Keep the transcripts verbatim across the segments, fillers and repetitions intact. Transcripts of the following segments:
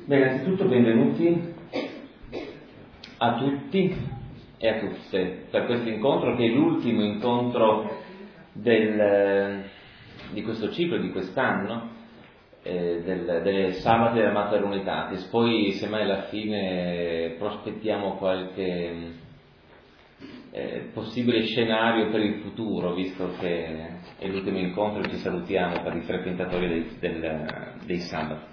Bene, innanzitutto benvenuti a tutti e a tutte per questo incontro che è l'ultimo incontro del, di questo ciclo, di quest'anno, eh, del, delle sabate della Mater Unitatis. Poi semmai alla fine prospettiamo qualche eh, possibile scenario per il futuro, visto che è l'ultimo incontro e ci salutiamo per i frequentatori dei, del, dei sabati.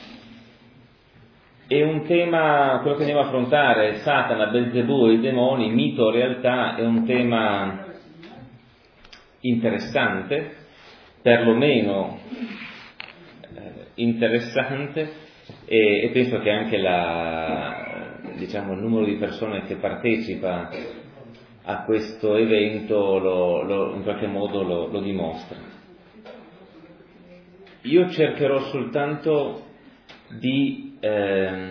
È un tema, quello che andiamo a affrontare, Satana, Belzebù e i demoni, mito o realtà, è un tema interessante, perlomeno eh, interessante, e, e penso che anche la, diciamo, il numero di persone che partecipa a questo evento lo, lo, in qualche modo lo, lo dimostra. Io cercherò soltanto di Eh,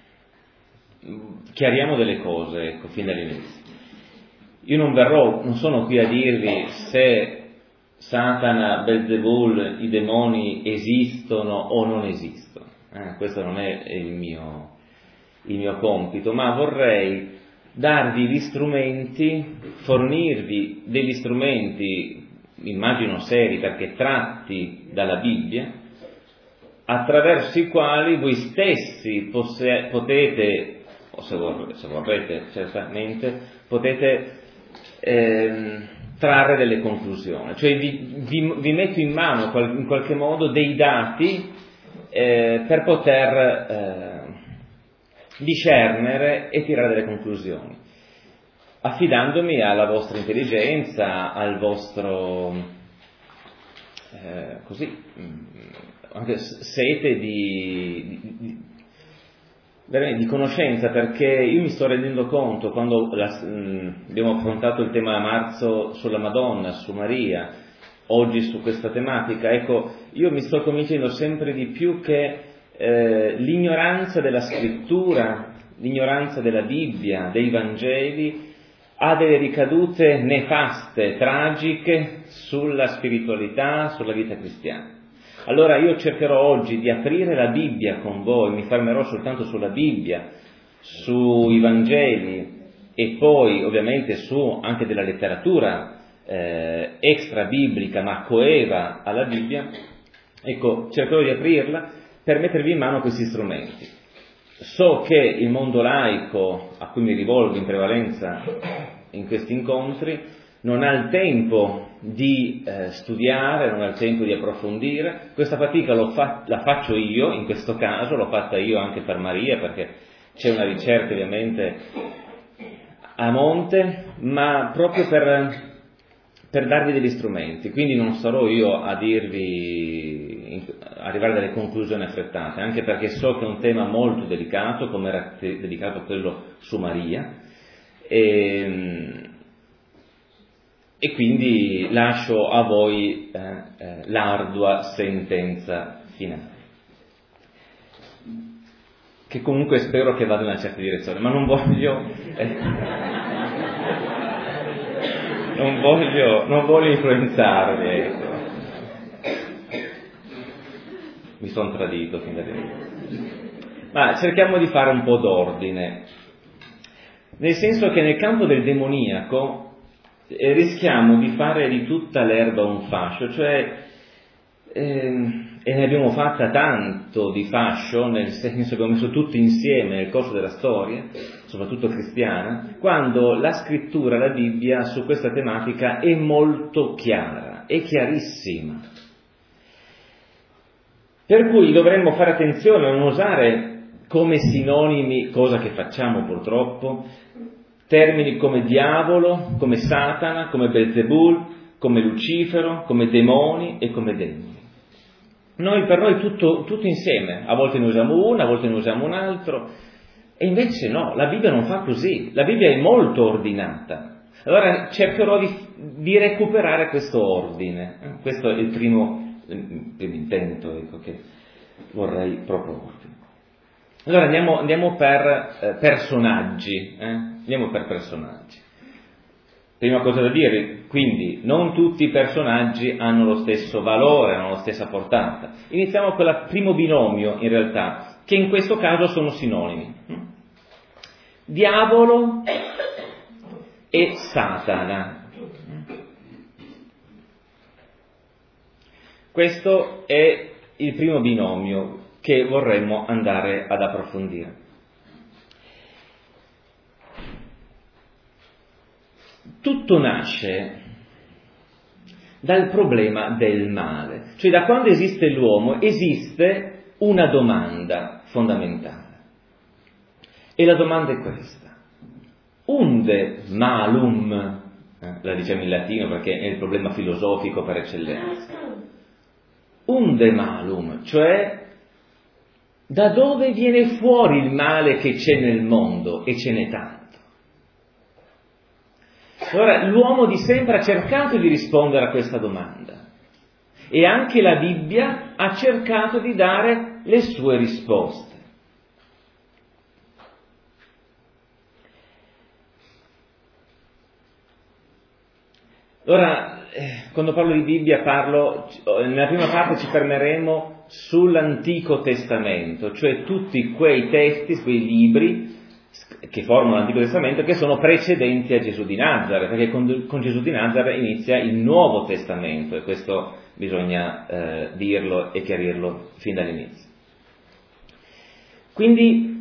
chiariamo delle cose, ecco, fin dall'inizio. Io non verrò, non sono qui a dirvi se Satana, Belzebul, i demoni esistono o non esistono. Eh, questo non è il mio, il mio compito, ma vorrei darvi gli strumenti, fornirvi degli strumenti, immagino seri, perché tratti dalla Bibbia, attraverso i quali voi stessi posse, potete, o se vorrete, se vorrete certamente, potete ehm, trarre delle conclusioni. Cioè vi, vi, vi metto in mano in qualche modo dei dati eh, per poter eh, discernere e tirare delle conclusioni, affidandomi alla vostra intelligenza, al vostro eh, così anche sete di, di, di, di conoscenza, perché io mi sto rendendo conto, quando la, mh, abbiamo affrontato il tema a marzo sulla Madonna, su Maria, oggi su questa tematica, ecco, io mi sto convincendo sempre di più che eh, l'ignoranza della scrittura, l'ignoranza della Bibbia, dei Vangeli, ha delle ricadute nefaste, tragiche sulla spiritualità, sulla vita cristiana. Allora io cercherò oggi di aprire la Bibbia con voi, mi fermerò soltanto sulla Bibbia, sui Vangeli e poi ovviamente su anche della letteratura eh, extra biblica ma coeva alla Bibbia. Ecco, cercherò di aprirla per mettervi in mano questi strumenti. So che il mondo laico, a cui mi rivolgo in prevalenza in questi incontri, non ha il tempo di eh, studiare, non ha il tempo di approfondire. Questa fatica l'ho fa- la faccio io, in questo caso, l'ho fatta io anche per Maria, perché c'è una ricerca ovviamente a monte, ma proprio per, per darvi degli strumenti. Quindi non sarò io a dirvi, in, arrivare a delle conclusioni affrettate, anche perché so che è un tema molto delicato, come era te- dedicato quello su Maria, e, E quindi lascio a voi eh, eh, l'ardua sentenza finale, che comunque spero che vada in una certa direzione, ma non voglio eh, non voglio non voglio influenzarvi, ecco. Mi sono tradito fin dall'inizio. Ma cerchiamo di fare un po' d'ordine, nel senso che nel campo del demoniaco E rischiamo di fare di tutta l'erba un fascio, cioè, ehm, e ne abbiamo fatta tanto di fascio, nel senso che abbiamo messo tutti insieme nel corso della storia, soprattutto cristiana, quando la scrittura, la Bibbia, su questa tematica è molto chiara, è chiarissima. Per cui dovremmo fare attenzione a non usare come sinonimi, cosa che facciamo purtroppo, termini come diavolo, come Satana, come Belzebul, come Lucifero, come demoni e come demoni. Noi per noi tutto, tutto insieme, a volte ne usiamo uno, a volte ne usiamo un altro, e invece no, la Bibbia non fa così, la Bibbia è molto ordinata. Allora cercherò di, di recuperare questo ordine, questo è il primo, il primo intento, ecco, che vorrei proporvi. Allora andiamo, andiamo per eh, personaggi, eh? andiamo per personaggi. Prima cosa da dire, quindi, non tutti i personaggi hanno lo stesso valore, hanno la stessa portata. Iniziamo con il primo binomio, in realtà, che in questo caso sono sinonimi. Diavolo e Satana. Questo è il primo binomio che vorremmo andare ad approfondire. Tutto nasce dal problema del male, cioè da quando esiste l'uomo esiste una domanda fondamentale. E la domanda è questa: unde malum, eh, la diciamo in latino perché è il problema filosofico per eccellenza, unde malum, cioè da dove viene fuori il male che c'è nel mondo, e ce n'è tanto. Allora l'uomo di sempre ha cercato di rispondere a questa domanda e anche la Bibbia ha cercato di dare le sue risposte. Ora, eh, quando parlo di Bibbia parlo, nella prima parte ci fermeremo sull'Antico Testamento, cioè tutti quei testi, quei libri che formano l'Antico Testamento, che sono precedenti a Gesù di Nazareth, perché con, con Gesù di Nazareth inizia il Nuovo Testamento, e questo bisogna eh, dirlo e chiarirlo fin dall'inizio. Quindi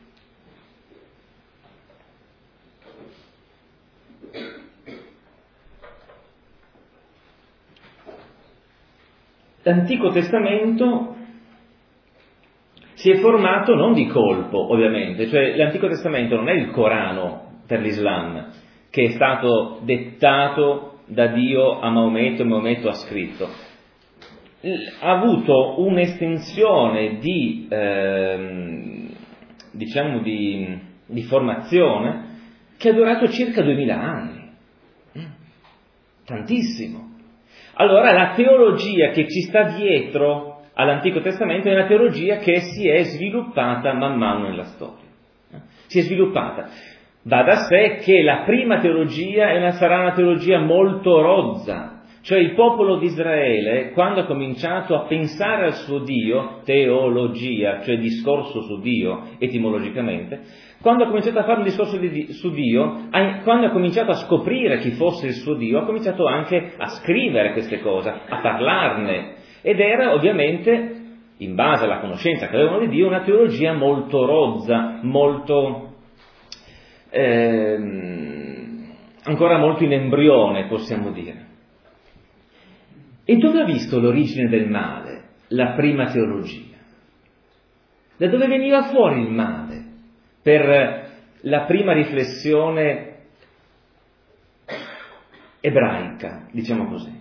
l'Antico Testamento si è formato non di colpo, ovviamente, cioè l'Antico Testamento non è il Corano per l'Islam, che è stato dettato da Dio a Maometto e Maometto ha scritto. Ha avuto un'estensione di, ehm, diciamo, di, di formazione che ha durato circa duemila anni. Tantissimo. Allora la teologia che ci sta dietro all'Antico Testamento è una teologia che si è sviluppata man mano nella storia. Si è sviluppata. Va da sé che la prima teologia è una, sarà una teologia molto rozza, cioè il popolo di Israele, quando ha cominciato a pensare al suo Dio, teologia, cioè discorso su Dio, etimologicamente, quando ha cominciato a fare un discorso di, su Dio, ha, quando ha cominciato a scoprire chi fosse il suo Dio, ha cominciato anche a scrivere queste cose, a parlarne. Ed era ovviamente, in base alla conoscenza che avevano di Dio, una teologia molto rozza, molto, ehm, ancora molto in embrione, possiamo dire. E dove ha visto l'origine del male la prima teologia? Da dove veniva fuori il male per la prima riflessione ebraica, diciamo così?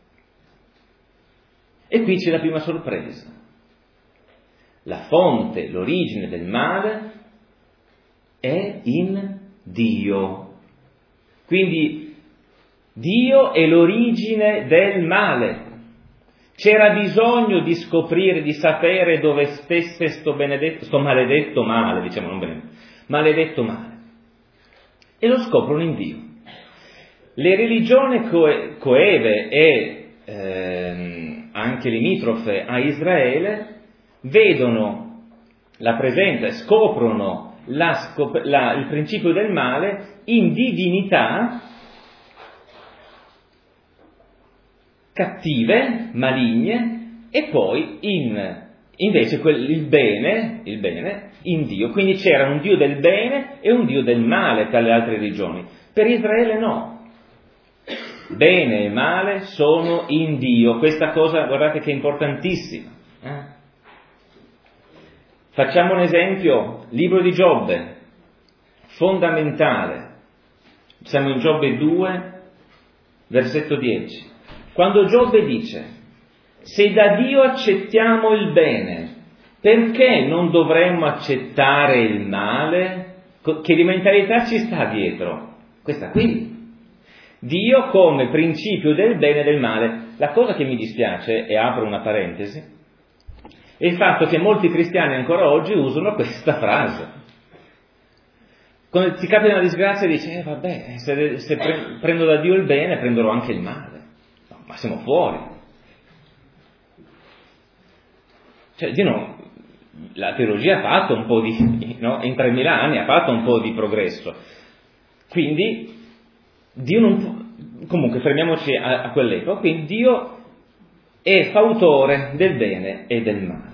E qui c'è la prima sorpresa. La fonte, l'origine del male è in Dio. Quindi Dio è l'origine del male. C'era bisogno di scoprire, di sapere dove stesse sto benedetto, sto maledetto male, diciamo non benedetto, maledetto male. E lo scoprono in Dio. Le religioni coe- coeve e ehm, anche limitrofe a Israele vedono la presenza, scoprono la scop- la, il principio del male in divinità cattive, maligne, e poi in, invece quel, il bene, il bene in Dio. Quindi c'era un Dio del bene e un Dio del male tra le altre religioni. Per Israele no. Bene e male sono in Dio. Questa cosa, guardate che è importantissima. Eh? Facciamo un esempio, libro di Giobbe, fondamentale. Siamo in Giobbe due, versetto dieci. Quando Giobbe dice: se da Dio accettiamo il bene, perché non dovremmo accettare il male? Che di mentalità ci sta dietro? Questa qui. Dio come principio del bene e del male. La cosa che mi dispiace, e apro una parentesi, è il fatto che molti cristiani ancora oggi usano questa frase. Quando ti capita una disgrazia dici, eh vabbè, se, se pre- prendo da Dio il bene, prenderò anche il male. No, ma siamo fuori. Cioè, Dio non, la teologia ha fatto un po' di, no? In tremila anni ha fatto un po' di progresso. Quindi Dio non può, comunque fermiamoci a, a quell'epoca, quindi Dio è fautore del bene e del male.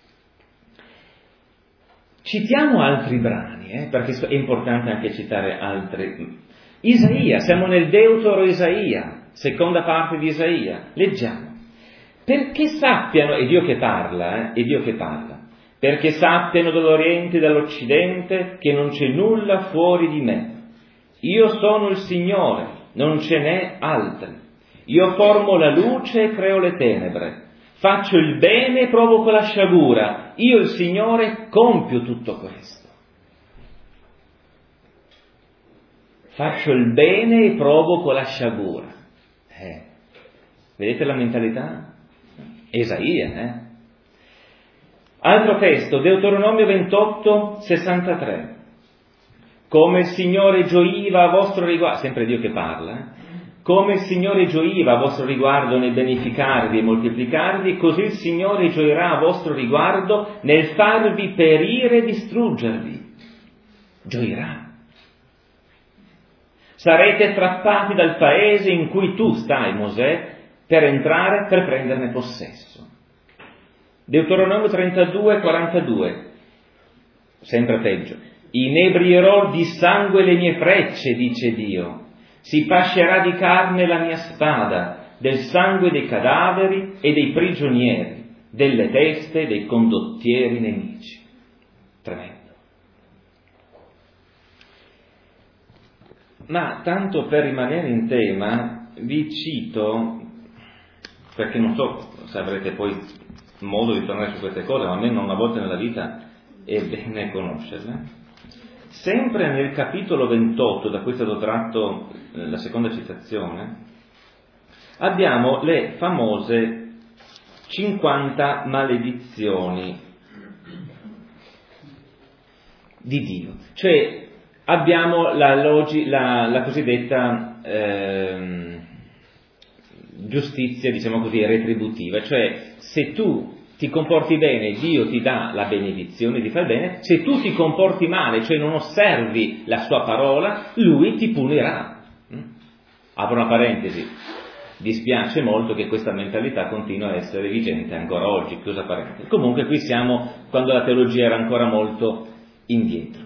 Citiamo altri brani, eh, perché è importante anche citare altri. Isaia, siamo nel Deutero Isaia, seconda parte di Isaia, leggiamo. Perché sappiano, è Dio che parla, eh, è Dio che parla, perché sappiano dall'Oriente e dall'Occidente che non c'è nulla fuori di me. Io sono il Signore, non ce n'è altri. Io formo la luce e creo le tenebre. Faccio il bene e provoco la sciagura. Io, il Signore, compio tutto questo. Faccio il bene e provoco la sciagura. Eh. Vedete la mentalità? Isaia, eh? Altro testo, Deuteronomio ventotto, sessantatré. Come il Signore gioiva a vostro riguardo, sempre Dio che parla, eh? Come il Signore gioiva a vostro riguardo nel beneficarvi e moltiplicarvi, così il Signore gioirà a vostro riguardo nel farvi perire e distruggervi. Gioirà. Sarete strappati dal paese in cui tu stai, Mosè, per entrare, per prenderne possesso. Deuteronomio trentadue, quarantadue. Sempre peggio. Inebrierò di sangue le mie frecce, dice Dio. Si pascerà di carne la mia spada, del sangue dei cadaveri e dei prigionieri, delle teste dei condottieri nemici. Tremendo. Ma tanto per rimanere in tema, vi cito, perché non so se avrete poi modo di tornare su queste cose, ma almeno una volta nella vita è bene conoscerle. Sempre nel capitolo ventotto, da cui è stato tratto la seconda citazione, abbiamo le famose cinquanta maledizioni di Dio. Cioè abbiamo la, logi, la, la cosiddetta eh, giustizia, diciamo così, retributiva. Cioè se tu ti comporti bene, Dio ti dà la benedizione di far bene. Se tu ti comporti male, cioè non osservi la sua parola, Lui ti punirà. Apro una parentesi, dispiace molto che questa mentalità continua a essere vigente ancora oggi, chiusa parentesi. Comunque qui siamo quando la teologia era ancora molto indietro.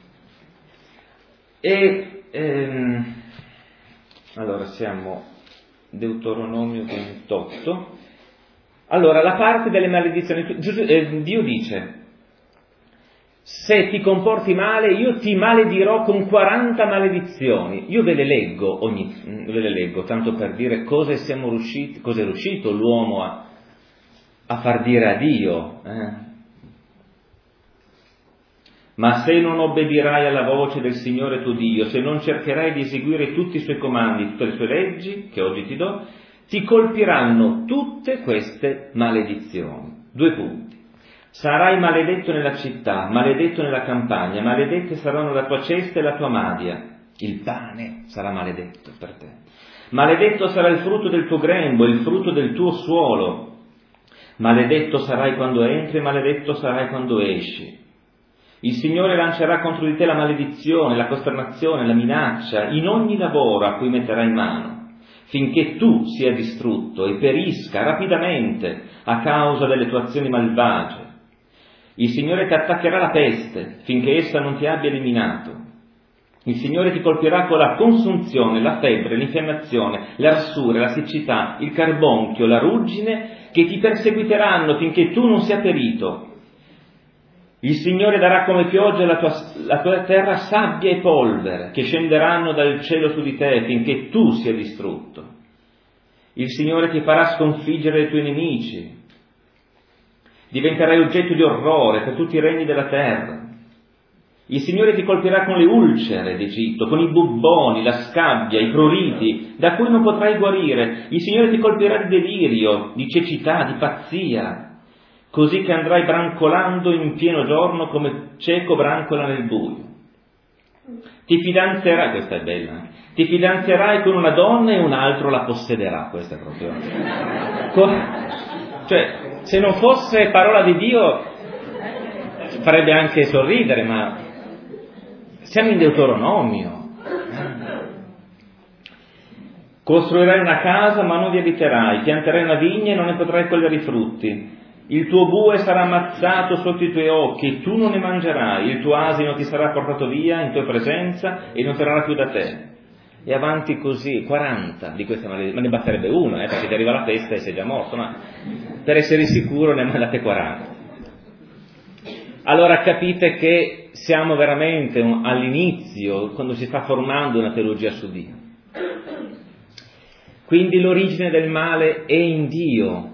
E ehm, allora siamo Deuteronomio ventotto. Allora, la parte delle maledizioni, Dio dice, se ti comporti male io ti maledirò con quaranta maledizioni. Io ve le leggo, ogni, ve le leggo tanto per dire cosa siamo riusciti, cosa è riuscito l'uomo a, a far dire a Dio. Eh? Ma se non obbedirai alla voce del Signore tuo Dio, se non cercherai di eseguire tutti i suoi comandi, tutte le sue leggi, che oggi ti do, ti colpiranno tutte queste maledizioni. Due punti. Sarai maledetto nella città, maledetto nella campagna, maledette saranno la tua cesta e la tua madia. Il pane sarà maledetto per te. Maledetto sarà il frutto del tuo grembo, il frutto del tuo suolo. Maledetto sarai quando entri, maledetto sarai quando esci. Il Signore lancerà contro di te la maledizione, la costernazione, la minaccia, in ogni lavoro a cui metterai mano, finché tu sia distrutto e perisca rapidamente a causa delle tue azioni malvagie. Il Signore ti attaccherà la peste, finché essa non ti abbia eliminato. Il Signore ti colpirà con la consunzione, la febbre, l'infiammazione, l'arsura, la siccità, il carbonchio, la ruggine, che ti perseguiteranno finché tu non sia perito. Il Signore darà come pioggia alla tua, alla tua terra sabbia e polvere, che scenderanno dal cielo su di te finché tu sia distrutto. Il Signore ti farà sconfiggere i tuoi nemici. Diventerai oggetto di orrore per tutti i regni della terra. Il Signore ti colpirà con le ulcere d'Egitto, con i bubboni, la scabbia, i pruriti, da cui non potrai guarire. Il Signore ti colpirà di delirio, di cecità, di pazzia, così che andrai brancolando in pieno giorno come cieco brancola nel buio. Ti fidanzerai, questa è bella, eh? Ti fidanzerai con una donna e un altro la possederà, questa è proprio... Con... Cioè, se non fosse parola di Dio, farebbe anche sorridere, ma siamo in Deuteronomio. Costruirai una casa ma non vi abiterai, pianterai una vigna e non ne potrai cogliere i frutti. Il tuo bue sarà ammazzato sotto i tuoi occhi e tu non ne mangerai, il tuo asino ti sarà portato via in tua presenza e non tornerà più da te. E avanti così, quaranta di queste maledizioni, ma ne basterebbe uno, eh, perché ti arriva la festa e sei già morto, ma per essere sicuro ne mandate quaranta. Allora capite che siamo veramente all'inizio, quando si sta formando una teologia su Dio. Quindi l'origine del male è in Dio.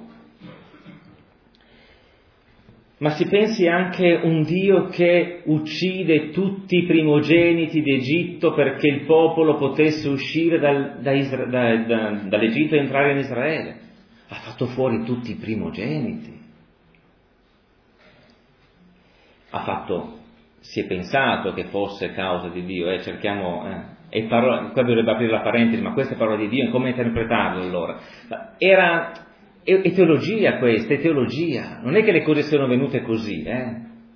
Ma si pensi anche un Dio che uccide tutti i primogeniti d'Egitto perché il popolo potesse uscire dal, da Isra, da, da, dall'Egitto e entrare in Israele. Ha fatto fuori tutti i primogeniti. Ha fatto, si è pensato che fosse causa di Dio, eh, cerchiamo, eh, e parola, qua dovrebbe aprire la parentesi, ma queste parole di Dio, come interpretarle allora? Era... È, è teologia questa, è teologia, non è che le cose siano venute così, eh?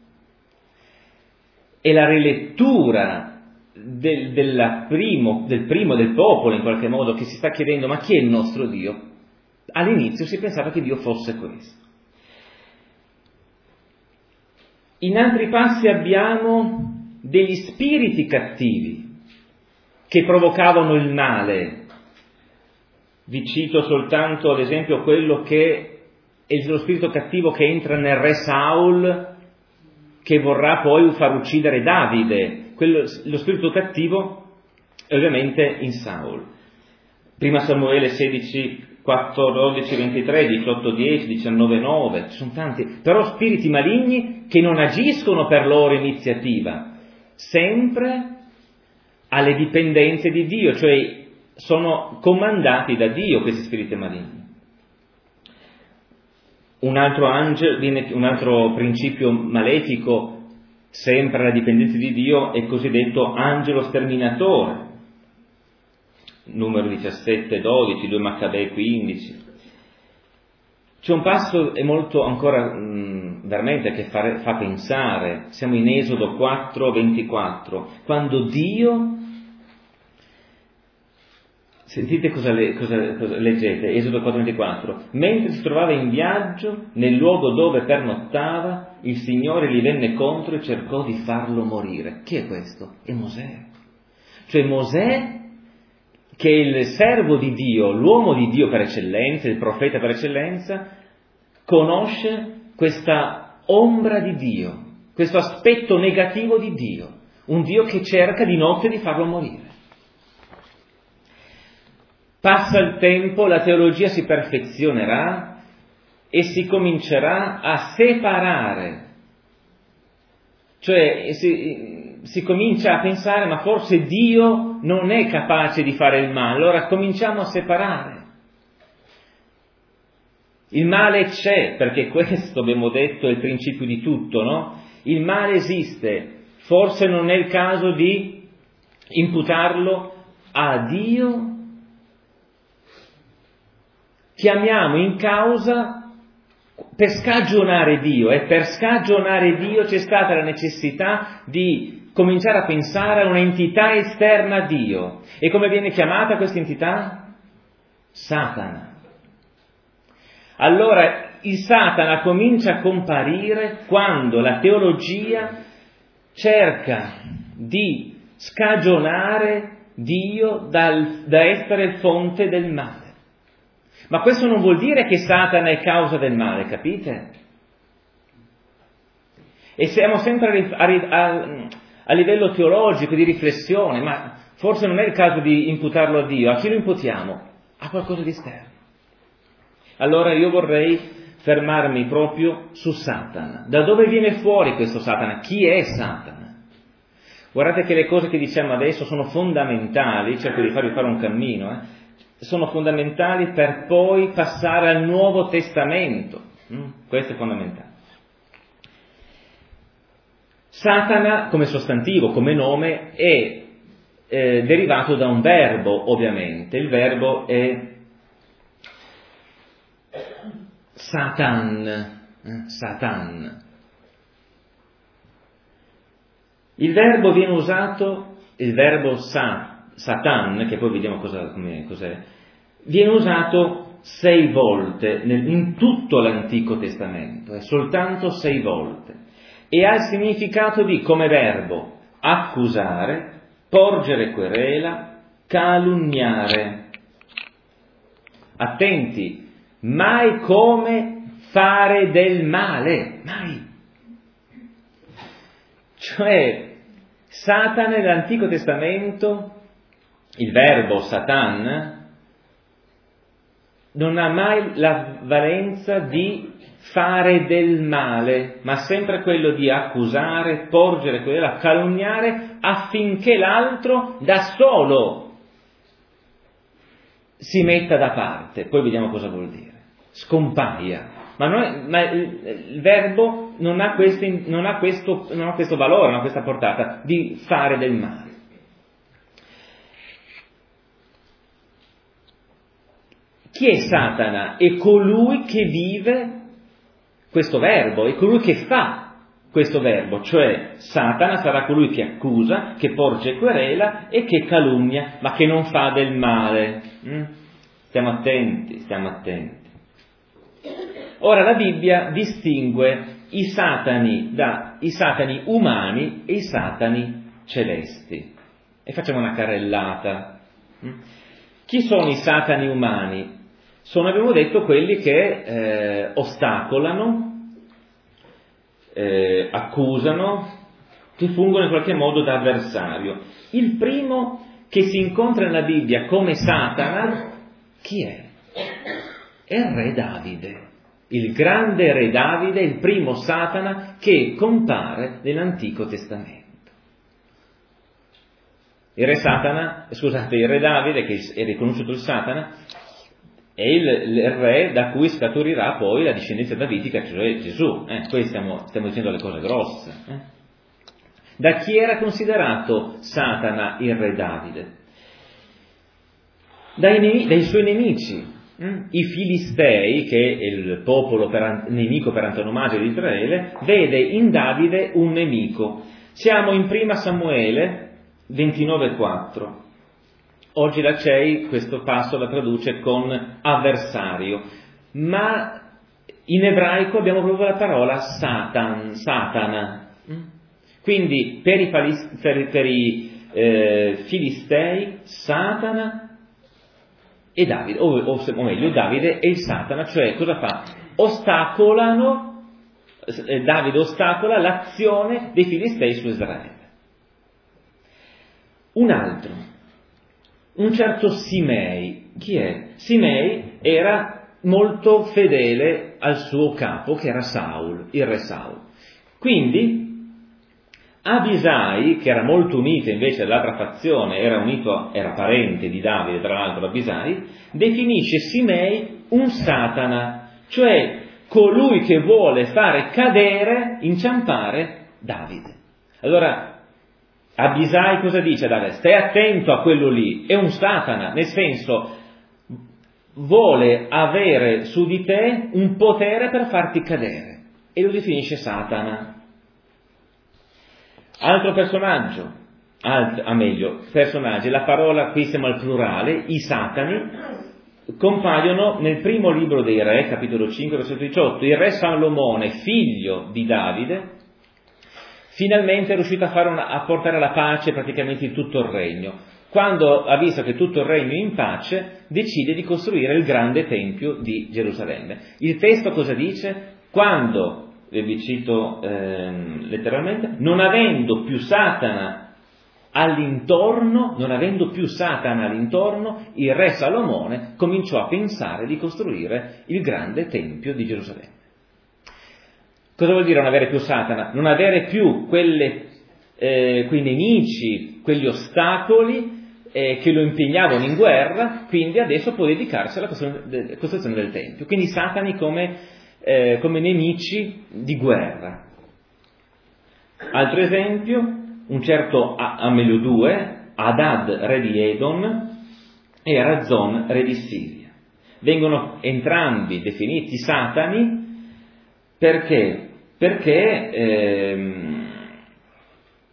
È la rilettura del, della primo, del primo del popolo in qualche modo che si sta chiedendo ma chi è il nostro Dio? All'inizio si pensava che Dio fosse questo. In altri passi abbiamo degli spiriti cattivi che provocavano il male. Vi cito soltanto ad esempio quello che è lo spirito cattivo che entra nel re Saul, che vorrà poi far uccidere Davide. Quello, lo spirito cattivo è ovviamente in Saul. Prima Samuele sedici, quattordici, ventitré, diciotto, dieci, diciannove, nove, ci sono tanti, però spiriti maligni che non agiscono per loro iniziativa, sempre alle dipendenze di Dio, cioè sono comandati da Dio questi spiriti maligni. Un altro angelo, un altro principio malefico, sempre alla dipendenza di Dio, è il cosiddetto angelo sterminatore. Numero diciassette, dodici, due Maccabei quindici. C'è un passo è molto ancora mh, veramente che fa, fa pensare. Siamo in Esodo quattro, ventiquattro, quando Dio, sentite cosa, le, cosa, cosa leggete, Esodo quattro, ventiquattro, mentre si trovava in viaggio nel luogo dove pernottava, il Signore gli venne contro e cercò di farlo morire. Chi è questo? È Mosè. Cioè Mosè, che è il servo di Dio, l'uomo di Dio per eccellenza, il profeta per eccellenza, conosce questa ombra di Dio, questo aspetto negativo di Dio, un Dio che cerca di notte di farlo morire. Passa il tempo, la teologia si perfezionerà e si comincerà a separare, cioè si, si comincia a pensare ma forse Dio non è capace di fare il male, allora cominciamo a separare. Il male c'è, perché questo abbiamo detto è il principio di tutto, no? Il male esiste, forse non è il caso di imputarlo a Dio. Chiamiamo in causa per scagionare Dio, e per scagionare Dio c'è stata la necessità di cominciare a pensare a un'entità esterna a Dio. E come viene chiamata questa entità? Satana. Allora il Satana comincia a comparire quando la teologia cerca di scagionare Dio dal, da essere fonte del male. Ma questo non vuol dire che Satana è causa del male, capite? E siamo sempre a, a, a livello teologico, di riflessione, ma forse non è il caso di imputarlo a Dio. A chi lo imputiamo? A qualcosa di esterno. Allora io vorrei fermarmi proprio su Satana. Da dove viene fuori questo Satana? Chi è Satana? Guardate che le cose che diciamo adesso sono fondamentali, cerco di farvi fare un cammino, eh? sono fondamentali per poi passare al Nuovo Testamento. Mm? Questo è fondamentale. Satana, come sostantivo, come nome, è eh, derivato da un verbo, ovviamente. Il verbo è Satan. Eh? Satan. Il verbo viene usato, il verbo sa, Satan, che poi vediamo cosa, cos'è, viene usato sei volte nel, in tutto l'Antico Testamento, è soltanto sei volte, e ha il significato di, come verbo, accusare, porgere querela, calunniare. Attenti, mai come fare del male, mai. Cioè, Satana nell'Antico Testamento, il verbo Satan, non ha mai la valenza di fare del male, ma sempre quello di accusare, porgere querela, calunniare, affinché l'altro da solo si metta da parte. Poi vediamo cosa vuol dire. Scompaia. Ma, non, ma il, il verbo non ha, questi, non, ha questo, non ha questo valore, non ha questa portata di fare del male. Chi è Satana? È colui che vive questo verbo, è colui che fa questo verbo, cioè Satana sarà colui che accusa, che porge querela e che calunnia, ma che non fa del male. Stiamo attenti, stiamo attenti. Ora la Bibbia distingue i satani da i satani umani e i satani celesti. E facciamo una carrellata. Chi sono i satani umani? Sono, abbiamo detto, quelli che eh, ostacolano, eh, accusano, che fungono in qualche modo da avversario. Il primo che si incontra nella Bibbia come Satana, chi è? È il re Davide. Il grande re Davide è il primo Satana che compare nell'Antico Testamento. Il re Satana, scusate, il re Davide, che è riconosciuto il Satana, è il, il re da cui scaturirà poi la discendenza davidica, cioè Gesù. Eh, qui stiamo, stiamo dicendo le cose grosse. Eh. Da chi era considerato Satana il re Davide? Dai, nemi- dai suoi nemici. I Filistei, che è il popolo per, nemico per antonomasia di Israele, vede in Davide un nemico. Siamo in prima Samuele ventinove quattro. Oggi la C E I questo passo la traduce con avversario, ma in ebraico abbiamo proprio la parola Satan, Satana. Quindi per i, per, per i eh, Filistei Satana e Davide, o, o, o meglio, Davide e il Satana, cioè cosa fa? Ostacolano, eh, Davide ostacola l'azione dei Filistei su Israele. Un altro, un certo Simei, chi è? Simei era molto fedele al suo capo, che era Saul, il re Saul. Quindi Abisai, che era molto unito invece all'altra fazione, era unito, era parente di Davide, tra l'altro Abisai, definisce Simei un Satana, cioè colui che vuole fare cadere, inciampare Davide. Allora, Abisai cosa dice a Davide? Stai attento a quello lì, è un Satana, nel senso, vuole avere su di te un potere per farti cadere, e lo definisce Satana. Altro personaggio, alt, a meglio, personaggi, la parola qui siamo al plurale, i satani, compaiono nel primo libro dei re, capitolo cinque, versetto diciotto. Il re Salomone, figlio di Davide, finalmente è riuscito a, fare una, a portare la pace praticamente in tutto il regno. Quando ha visto che tutto il regno è in pace, decide di costruire il grande tempio di Gerusalemme. Il testo cosa dice? Quando, e vi cito ehm, letteralmente, non avendo più Satana all'intorno, non avendo più Satana all'intorno, il re Salomone cominciò a pensare di costruire il grande tempio di Gerusalemme. Cosa vuol dire non avere più Satana? Non avere più quelle, eh, quei nemici, quegli ostacoli eh, che lo impegnavano in guerra, quindi adesso può dedicarsi alla costruzione del tempio. Quindi Satani come Eh, come nemici di guerra. Altro esempio, un certo Ameludue, Hadad re di Edom e Razon re di Siria. Vengono entrambi definiti satani perché? Perché ehm,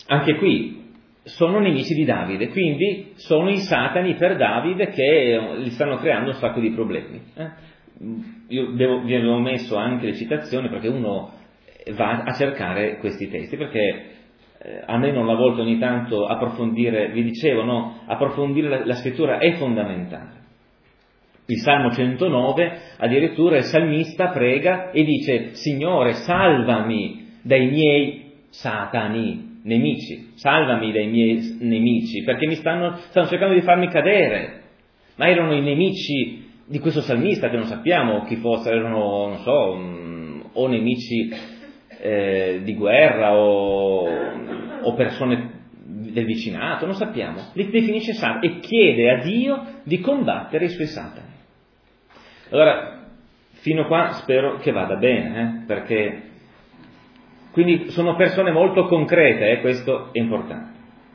anche qui sono nemici di Davide, quindi sono i satani per Davide che gli stanno creando un sacco di problemi. Eh? Io devo, vi avevo messo anche le citazioni perché uno va a cercare questi testi, perché eh, almeno una volta ogni tanto approfondire, vi dicevo, no? Approfondire la, la scrittura è fondamentale. Il Salmo centonove, addirittura il salmista prega e dice: Signore, salvami dai miei satani, nemici, salvami dai miei nemici, perché mi stanno, stanno cercando di farmi cadere. Ma erano i nemici di questo salmista, che non sappiamo chi fossero, erano, non so, um, o nemici eh, di guerra o, o persone del vicinato, non sappiamo. Li definisce satani e chiede a Dio di combattere i suoi satani. Allora, fino qua spero che vada bene, eh, perché quindi sono persone molto concrete, eh, questo è importante.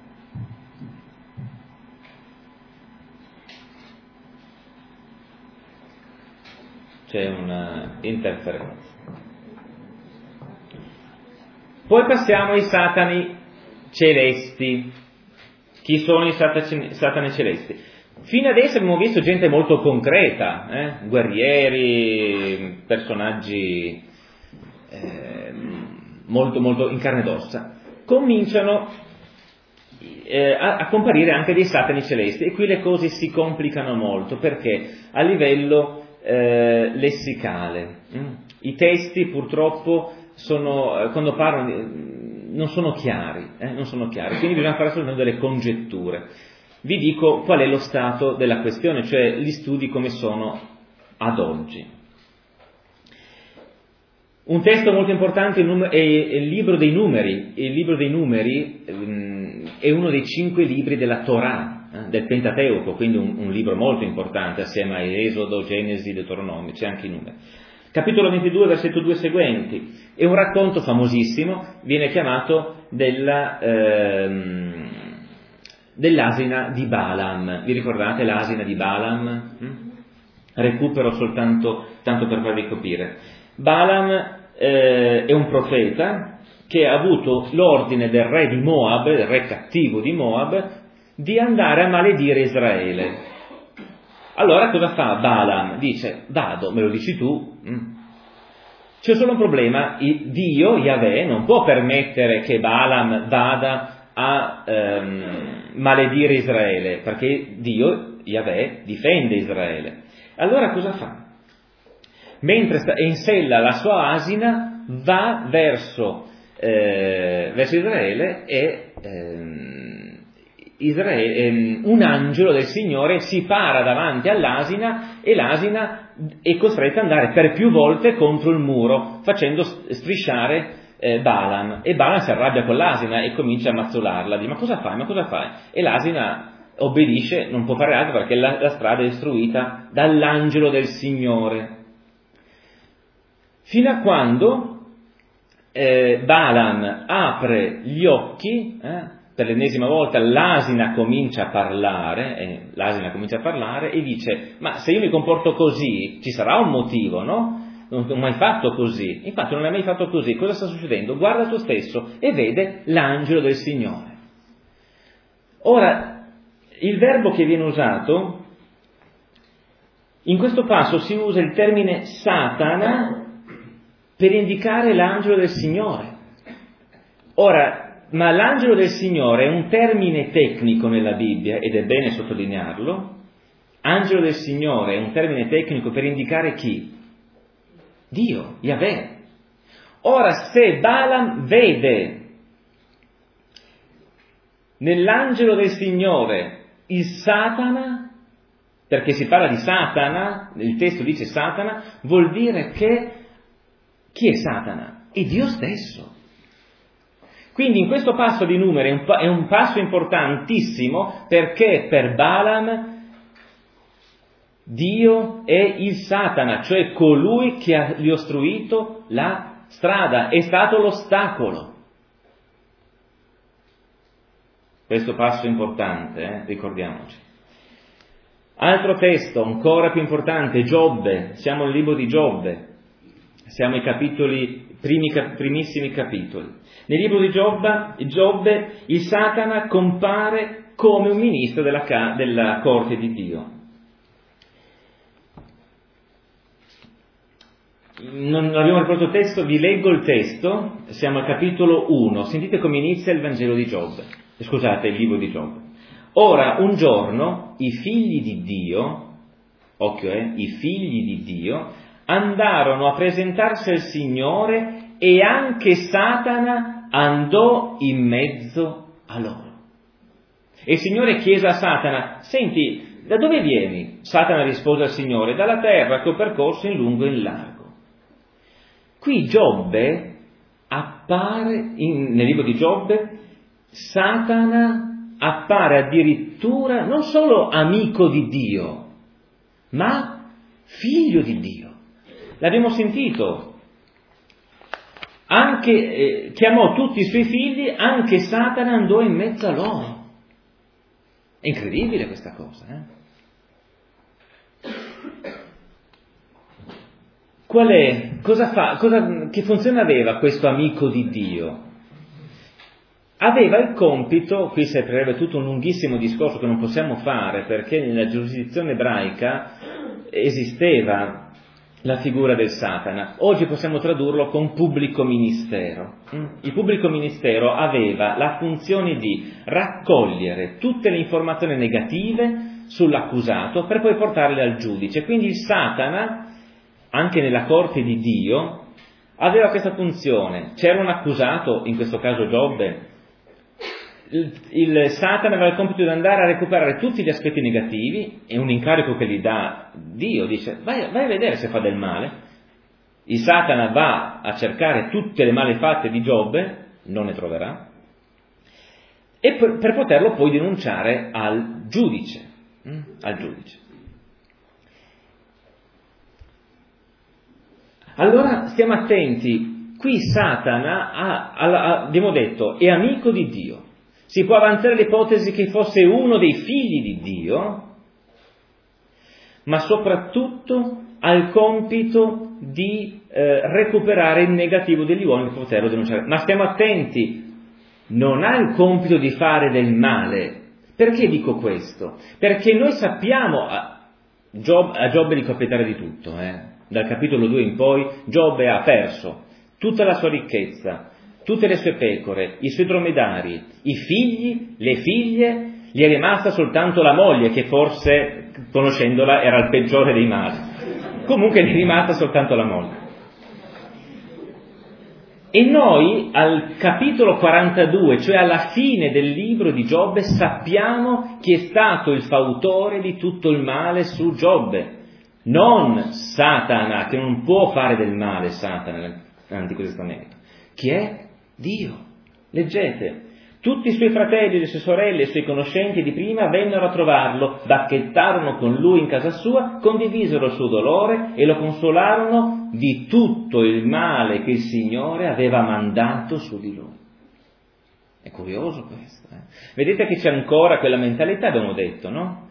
C'è una interferenza. Poi passiamo ai satani celesti. Chi sono i satani celesti? Fino adesso abbiamo visto gente molto concreta, eh? guerrieri, personaggi eh, molto, molto in carne ed ossa. Cominciano eh, a, a comparire anche dei satani celesti, e qui le cose si complicano molto, perché a livello eh, lessicale hm? i testi purtroppo sono, quando parlano, non sono chiari, eh? non sono chiari, quindi bisogna fare soltanto delle congetture. Vi dico qual è lo stato della questione, cioè gli studi come sono ad oggi. Un testo molto importante è il libro dei numeri. Il libro dei numeri è uno dei cinque libri della Torah, del Pentateuco, quindi un, un libro molto importante assieme a Esodo, Genesi, Deuteronomio, c'è anche i numeri. Capitolo ventidue, versetto due seguenti, è un racconto famosissimo, viene chiamato della... Ehm, dell'asina di Balaam. Vi ricordate l'asina di Balaam? Recupero soltanto tanto per farvi capire. Balaam eh, è un profeta che ha avuto l'ordine del re di Moab, del re cattivo di Moab, di andare a maledire Israele. Allora cosa fa Balaam? Dice: vado, me lo dici tu. C'è solo un problema: Dio, Yahweh, non può permettere che Balaam vada a ehm, maledire Israele, perché Dio, Yahweh, difende Israele. Allora cosa fa? Mentre sta, insella la sua asina, va verso, eh, verso Israele e ehm, Israele, ehm, un angelo del Signore si para davanti all'asina e l'asina è costretta ad andare per più volte contro il muro, facendo strisciare Eh, Balaam, e Balaam si arrabbia con l'asina e comincia a mazzolarla, dice: ma cosa fai, ma cosa fai? E l'asina obbedisce, non può fare altro perché la, la strada è istruita dall'angelo del Signore. Fino a quando eh, Balaam apre gli occhi, eh, per l'ennesima volta l'asina comincia a parlare, eh, l'asina comincia a parlare e dice: ma se io mi comporto così ci sarà un motivo, no? Non ho mai fatto così, infatti non hai mai fatto così, cosa sta succedendo? Guarda tu stesso e vede l'angelo del Signore. Ora, il verbo che viene usato, in questo passo si usa il termine Satana per indicare l'angelo del Signore. Ora, ma l'angelo del Signore è un termine tecnico nella Bibbia, ed è bene sottolinearlo. Angelo del Signore è un termine tecnico per indicare chi? Dio, Yahweh. Ora, se Balaam vede nell'angelo del Signore il Satana, perché si parla di Satana, il testo dice Satana, vuol dire che chi è Satana? È Dio stesso. Quindi in questo passo di numeri è un, è un passo importantissimo, perché per Balaam Dio è il Satana, cioè colui che ha, gli ha ostruito la strada, è stato l'ostacolo. Questo passo è importante, eh? Ricordiamoci. Altro testo ancora più importante, Giobbe, siamo nel libro di Giobbe, siamo ai capitoli primi, primissimi capitoli. Nel libro di Giobbe, Giobbe il Satana compare come un ministro della, della corte di Dio. Non abbiamo riportato il testo, vi leggo il testo, siamo al capitolo uno, sentite come inizia il Vangelo di Giobbe, scusate, il libro di Giobbe. Ora, un giorno, i figli di Dio, occhio eh, i figli di Dio, andarono a presentarsi al Signore e anche Satana andò in mezzo a loro. E il Signore chiese a Satana, senti, da dove vieni? Satana rispose al Signore, dalla terra che ho percorso in lungo e in largo. Qui Giobbe appare, in, nel libro di Giobbe, Satana appare addirittura non solo amico di Dio, ma figlio di Dio. L'abbiamo sentito. Anche, eh, chiamò tutti i suoi figli, anche Satana andò in mezzo a loro. È incredibile questa cosa, eh? Qual è? Cosa fa? Cosa, che funzione aveva questo amico di Dio? Aveva il compito, qui si aprirebbe tutto un lunghissimo discorso che non possiamo fare, perché nella giurisdizione ebraica esisteva la figura del Satana. Oggi possiamo tradurlo con pubblico ministero. Il pubblico ministero aveva la funzione di raccogliere tutte le informazioni negative sull'accusato per poi portarle al giudice. Quindi il Satana, anche nella corte di Dio, aveva questa funzione. C'era un accusato, in questo caso Giobbe, il, il Satana aveva il compito di andare a recuperare tutti gli aspetti negativi, è un incarico che gli dà Dio, dice vai, vai a vedere se fa del male. Il Satana va a cercare tutte le malefatte di Giobbe, non ne troverà, e per, per poterlo poi denunciare al giudice, hm? al giudice. Allora stiamo attenti, qui Satana, ha, ha, abbiamo detto, è amico di Dio. Si può avanzare l'ipotesi che fosse uno dei figli di Dio, ma soprattutto ha il compito di eh, recuperare il negativo degli uomini per poterlo denunciare. Ma stiamo attenti, non ha il compito di fare del male. Perché dico questo? Perché noi sappiamo, a Giobbe, a Giobbe di capitare di tutto, eh? Dal capitolo due in poi Giobbe ha perso tutta la sua ricchezza, tutte le sue pecore, i suoi dromedari, i figli, le figlie, gli è rimasta soltanto la moglie, che forse, conoscendola, era il peggiore dei mali. Comunque gli è rimasta soltanto la moglie. E noi, al capitolo quarantadue, cioè alla fine del libro di Giobbe, sappiamo chi è stato il fautore di tutto il male su Giobbe. Non Satana, che non può fare del male, Satana, nell'Antico Testamento. Chi è? Dio. Leggete. Tutti i suoi fratelli, le sue sorelle, i suoi conoscenti di prima vennero a trovarlo, bacchettarono con lui in casa sua, condivisero il suo dolore e lo consolarono di tutto il male che il Signore aveva mandato su di lui. È curioso questo. Eh? Vedete che c'è ancora quella mentalità, abbiamo detto, no?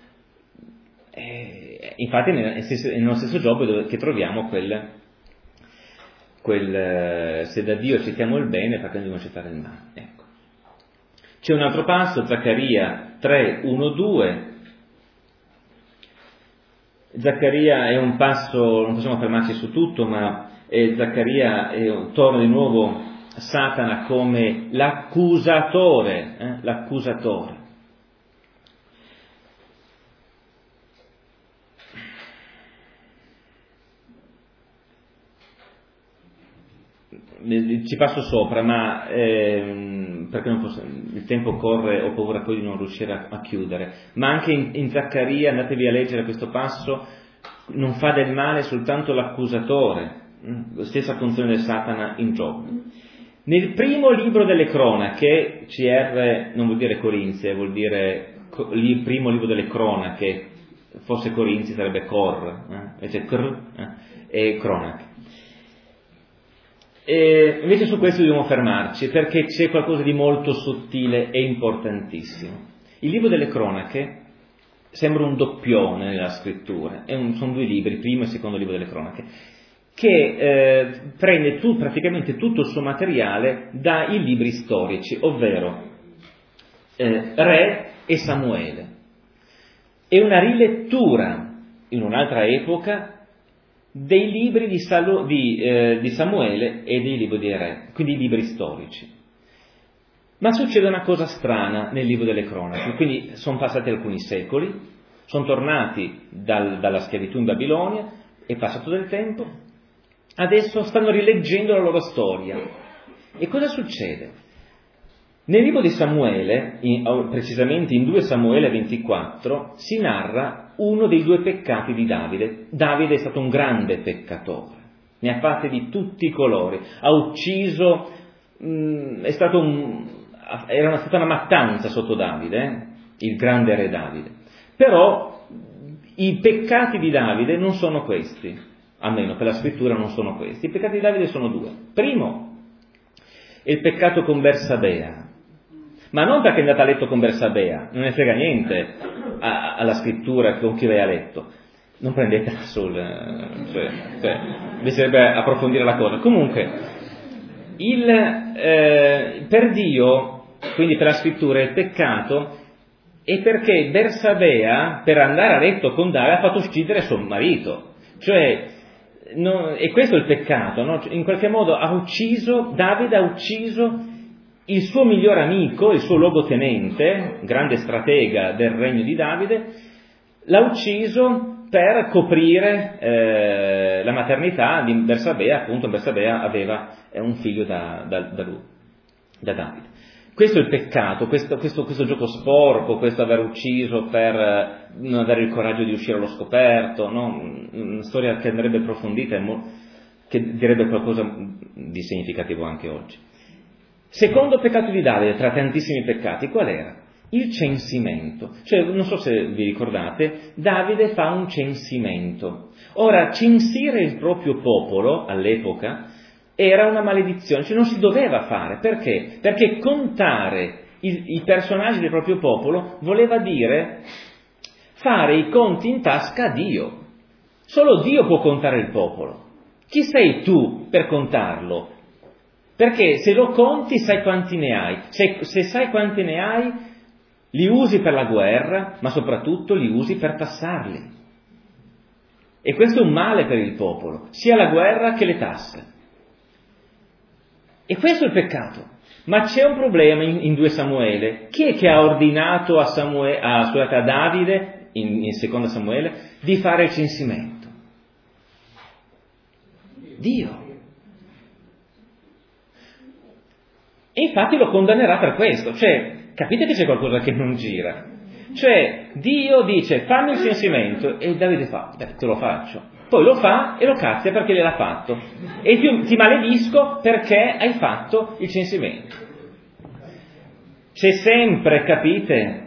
Eh, infatti nel stesso, nello stesso Giobbe dove, che troviamo quel, quel se da Dio accettiamo il bene, perché non dobbiamo accettare il male. Ecco. C'è un altro passo, Zaccaria tre, uno, due. Zaccaria è un passo, non possiamo fermarci su tutto, ma eh, Zaccaria è, torna di nuovo Satana come l'accusatore, eh, l'accusatore. Ci passo sopra, ma ehm, perché non posso, il tempo corre, ho paura poi di non riuscire a, a chiudere. Ma anche in, in Zaccaria, andatevi a leggere questo passo, non fa del male soltanto l'accusatore, la stessa funzione del Satana in Giobbe. Nel primo libro delle cronache, C R non vuol dire Corinzie, vuol dire il primo libro delle cronache, fosse Corinzi sarebbe Cor, eh? invece Cr eh? e cronache. E invece su questo dobbiamo fermarci, perché c'è qualcosa di molto sottile e importantissimo. Il libro delle cronache sembra un doppione nella scrittura, è un, sono due libri, il primo e il secondo libro delle cronache. che eh, prende tu, praticamente tutto il suo materiale dai libri storici, ovvero eh, Re e Samuele. È una rilettura in un'altra epoca dei libri di, Salo, di, eh, di Samuele e dei libri di Re, quindi i libri storici. Ma succede una cosa strana nel libro delle cronache, quindi sono passati alcuni secoli, sono tornati dal, dalla schiavitù in Babilonia, è passato del tempo, adesso stanno rileggendo la loro storia. E cosa succede? Nel libro di Samuele, in, precisamente in due Samuele ventiquattro, si narra uno dei due peccati di Davide. Davide è stato un grande peccatore, ne ha fatte di tutti i colori, ha ucciso, mh, è stato un... era stata una mattanza sotto Davide, eh? Il grande re Davide. Però i peccati di Davide non sono questi, almeno per la scrittura non sono questi. I peccati di Davide sono due. Primo è il peccato con Bersabea, ma non perché è andato a letto con Bersabea, non ne frega niente a, alla scrittura con chi lei ha letto. Non prendetela sul... cioè, cioè, bisognerebbe approfondire la cosa. Comunque, il, eh, per Dio, quindi per la scrittura, il peccato è perché Bersabea, per andare a letto con Davide, ha fatto uccidere suo marito. Cioè, no, e questo è il peccato, no? In qualche modo ha ucciso, Davide ha ucciso il suo miglior amico, il suo luogotenente, grande stratega del regno di Davide, l'ha ucciso per coprire eh, la maternità di Bersabea. Appunto Bersabea aveva eh, un figlio da, da, da lui, da Davide. Questo è il peccato, questo, questo, questo gioco sporco, questo aver ucciso per eh, non avere il coraggio di uscire allo scoperto, no? Una storia che andrebbe approfondita e mo- che direbbe qualcosa di significativo anche oggi. Secondo peccato di Davide, tra tantissimi peccati, qual era? Il censimento. Cioè, non so se vi ricordate, Davide fa un censimento. Ora, censire il proprio popolo, all'epoca, era una maledizione, cioè non si doveva fare. Perché? Perché contare i, i personaggi del proprio popolo voleva dire fare i conti in tasca a Dio. Solo Dio può contare il popolo. Chi sei tu per contarlo? Perché se lo conti sai quanti ne hai. Se, se sai quanti ne hai, li usi per la guerra, ma soprattutto li usi per tassarli. E questo è un male per il popolo, sia la guerra che le tasse. E questo è il peccato. Ma c'è un problema in, in due Samuele. Chi è che ha ordinato a, Samuele, a, scusate, a Davide, in, in seconda Samuele, di fare il censimento? Dio. E infatti lo condannerà per questo. Cioè, capite che c'è qualcosa che non gira? Cioè, Dio dice, fammi il censimento, e Davide fa, beh, te lo faccio. Poi lo fa e lo cazia perché gliel'ha fatto. E ti, ti maledisco perché hai fatto il censimento. C'è sempre, capite?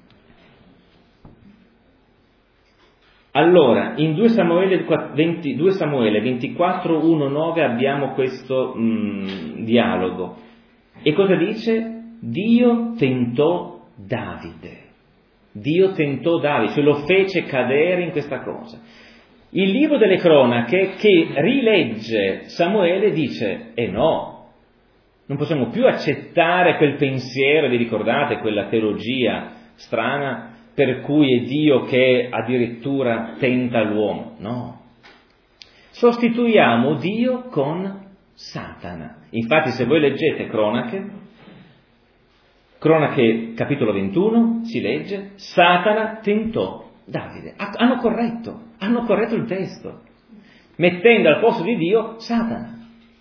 Allora, in due Samuele, venti, due Samuele ventiquattro, uno, nove abbiamo questo mh, dialogo. E cosa dice? Dio tentò Davide. Dio tentò Davide, cioè lo fece cadere in questa cosa. Il libro delle cronache che rilegge Samuele dice, eh no, non possiamo più accettare quel pensiero, vi ricordate, quella teologia strana per cui è Dio che addirittura tenta l'uomo. No. Sostituiamo Dio con Satana. Infatti se voi leggete cronache, cronache capitolo ventuno, si legge, Satana tentò Davide. Hanno corretto, hanno corretto il testo, mettendo al posto di Dio Satana.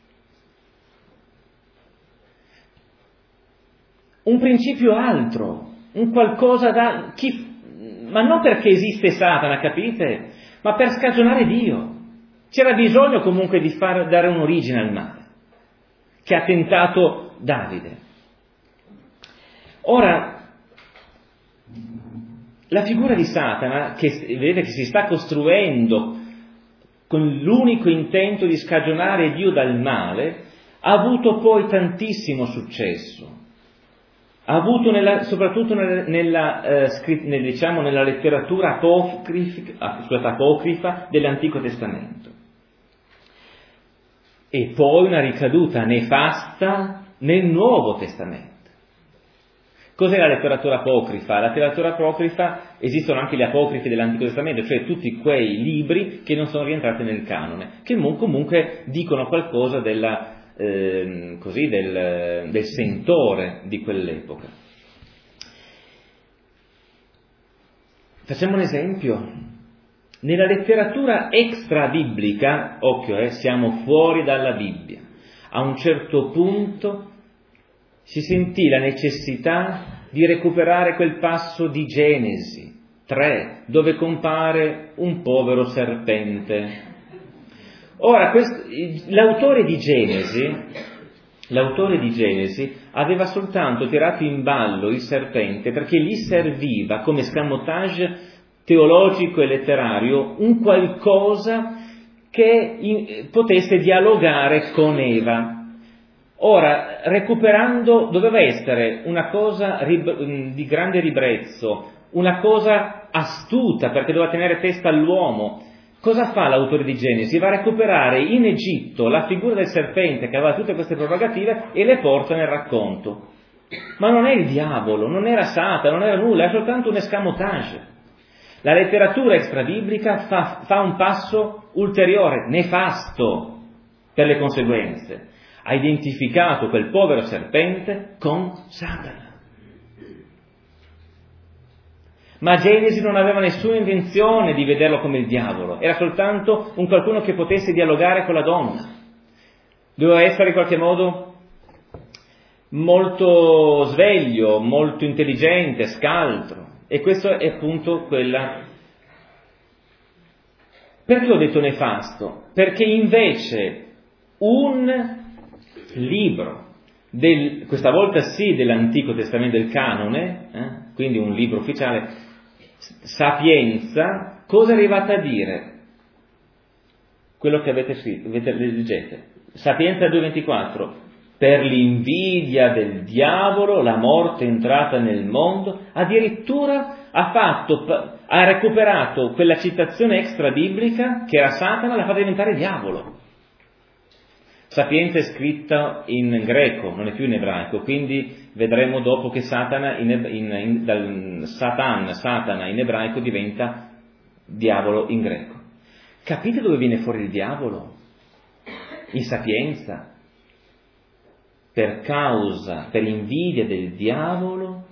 Un principio altro, un qualcosa da... Chi, ma non perché esiste Satana, capite? Ma per scagionare Dio. C'era bisogno comunque di far, dare un'origine al male, che ha tentato Davide. Ora, la figura di Satana, che vedete che si sta costruendo con l'unico intento di scagionare Dio dal male, ha avuto poi tantissimo successo. Ha avuto nella, soprattutto nella, nella, eh, scri, nel, diciamo, nella letteratura apocrifa, scusate, apocrifa dell'Antico Testamento. e poi una ricaduta nefasta nel Nuovo Testamento. Cos'è la letteratura apocrifa? La letteratura apocrifa, esistono anche gli apocrifi dell'Antico Testamento, cioè tutti quei libri che non sono rientrati nel canone, che comunque dicono qualcosa della, eh, così, del, del sentore di quell'epoca. Facciamo un esempio. Nella letteratura extra-biblica, occhio, eh, siamo fuori dalla Bibbia, a un certo punto si sentì la necessità di recuperare quel passo di Genesi tre, dove compare un povero serpente. Ora, questo, l'autore di Genesi, l'autore di Genesi aveva soltanto tirato in ballo il serpente perché gli serviva come escamotage teologico e letterario un qualcosa che in, potesse dialogare con Eva. Ora, recuperando, doveva essere una cosa rib- di grande ribrezzo, una cosa astuta, perché doveva tenere testa all'uomo. Cosa fa l'autore di Genesi? Va a recuperare in Egitto la figura del serpente che aveva tutte queste prerogative e le porta nel racconto. Ma non è il diavolo, non era Satana, non era nulla, è soltanto un escamotage. La letteratura extrabiblica fa, fa un passo ulteriore, nefasto per le conseguenze. Ha identificato quel povero serpente con Satana. Ma Genesi non aveva nessuna intenzione di vederlo come il diavolo, era soltanto un qualcuno che potesse dialogare con la donna. Doveva essere in qualche modo molto sveglio, molto intelligente, scaltro. E questo è appunto quella... Perché ho detto nefasto? Perché invece un libro, del, questa volta sì dell'Antico Testamento, del canone, eh, quindi un libro ufficiale, Sapienza, cosa è arrivata a dire? Quello che avete scritto, leggete, Sapienza due ventiquattro, per l'invidia del diavolo la morte è entrata nel mondo, addirittura ha fatto, ha recuperato quella citazione extra biblica che era Satana, l'ha fatta diventare diavolo. Sapienza è scritta in greco, non è più in ebraico, quindi vedremo dopo che Satana in, in, in, dal, Satan, Satana in ebraico diventa diavolo in greco. Capite dove viene fuori il diavolo? In Sapienza. Per causa, per invidia del diavolo,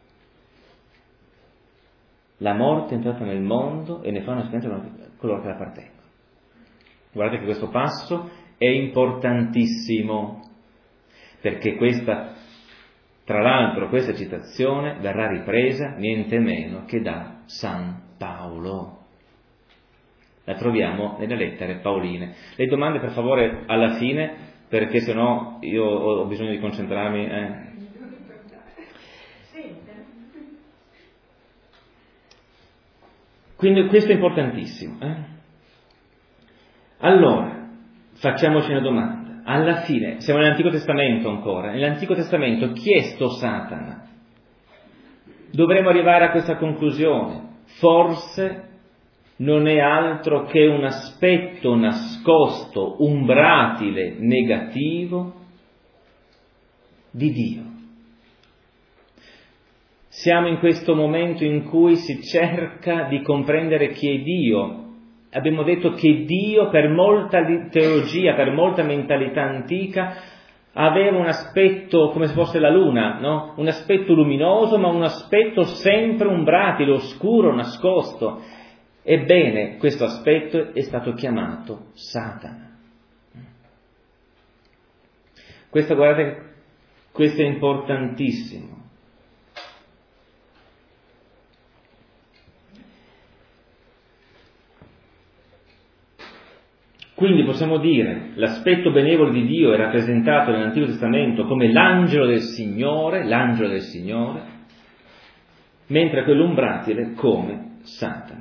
la morte è entrata nel mondo e ne fa una esperienza con coloro che la appartengono. Guardate che questo passo è importantissimo, perché questa, tra l'altro, questa citazione verrà ripresa niente meno che da San Paolo. La troviamo nelle lettere paoline. Le domande per favore alla fine, perché sennò io ho bisogno di concentrarmi. Eh. Quindi questo è importantissimo. Eh? Allora, facciamoci una domanda. Alla fine, siamo nell'Antico Testamento ancora, nell'Antico Testamento chi è sto Satana? Dovremmo arrivare a questa conclusione. Forse non è altro che un aspetto nascosto, umbratile, negativo di Dio. Siamo in questo momento in cui si cerca di comprendere chi è Dio. Abbiamo detto che Dio, per molta teologia, per molta mentalità antica, aveva un aspetto come se fosse la luna, no? Un aspetto luminoso, ma un aspetto sempre umbratile, oscuro, nascosto. Ebbene, questo aspetto è stato chiamato Satana. Questo, guardate, questo è importantissimo. Quindi possiamo dire, l'aspetto benevolo di Dio è rappresentato nell'Antico Testamento come l'angelo del Signore, l'angelo del Signore, mentre quello umbratile come Satana.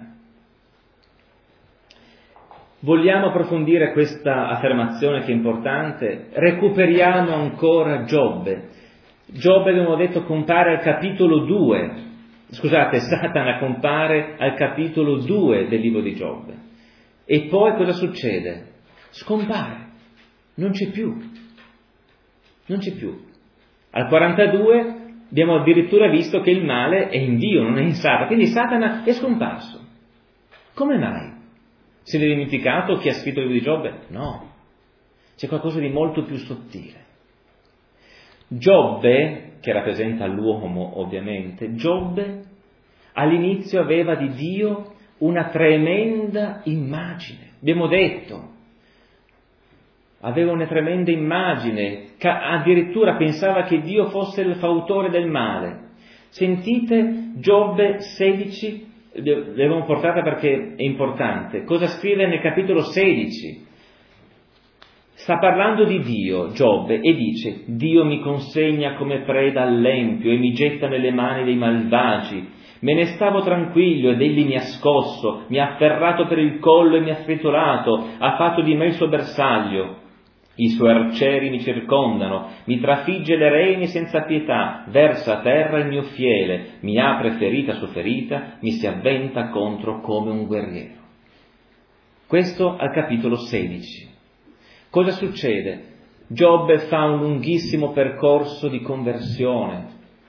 Vogliamo approfondire questa affermazione che è importante? Recuperiamo ancora Giobbe. Giobbe, abbiamo detto, compare al capitolo due. Scusate, Satana compare al capitolo due del libro di Giobbe. E poi cosa succede? Scompare. non c'è più, non c'è più. Al quarantadue abbiamo addirittura visto che il male è in Dio, non è in Satana, quindi Satana è scomparso. Come mai? Se l'è dimenticato chi ha scritto il libro di Giobbe? No, c'è qualcosa di molto più sottile. Giobbe, che rappresenta l'uomo ovviamente, Giobbe all'inizio aveva di Dio una tremenda immagine. Abbiamo detto, aveva una tremenda immagine, addirittura pensava che Dio fosse il fautore del male. Sentite Giobbe sedici, l'abbiamo portata perché è importante. Cosa scrive nel capitolo sedici? Sta parlando di Dio, Giobbe, e dice: Dio mi consegna come preda all'empio e mi getta nelle mani dei malvagi. Me ne stavo tranquillo ed egli mi ha scosso, mi ha afferrato per il collo e mi ha stritolato, ha fatto di me il suo bersaglio. I suoi arcieri mi circondano, mi trafigge le reni senza pietà, versa a terra il mio fiele, mi apre ferita su ferita, mi si avventa contro come un guerriero. Questo al capitolo sedici. Cosa succede? Giobbe fa un lunghissimo percorso di conversione,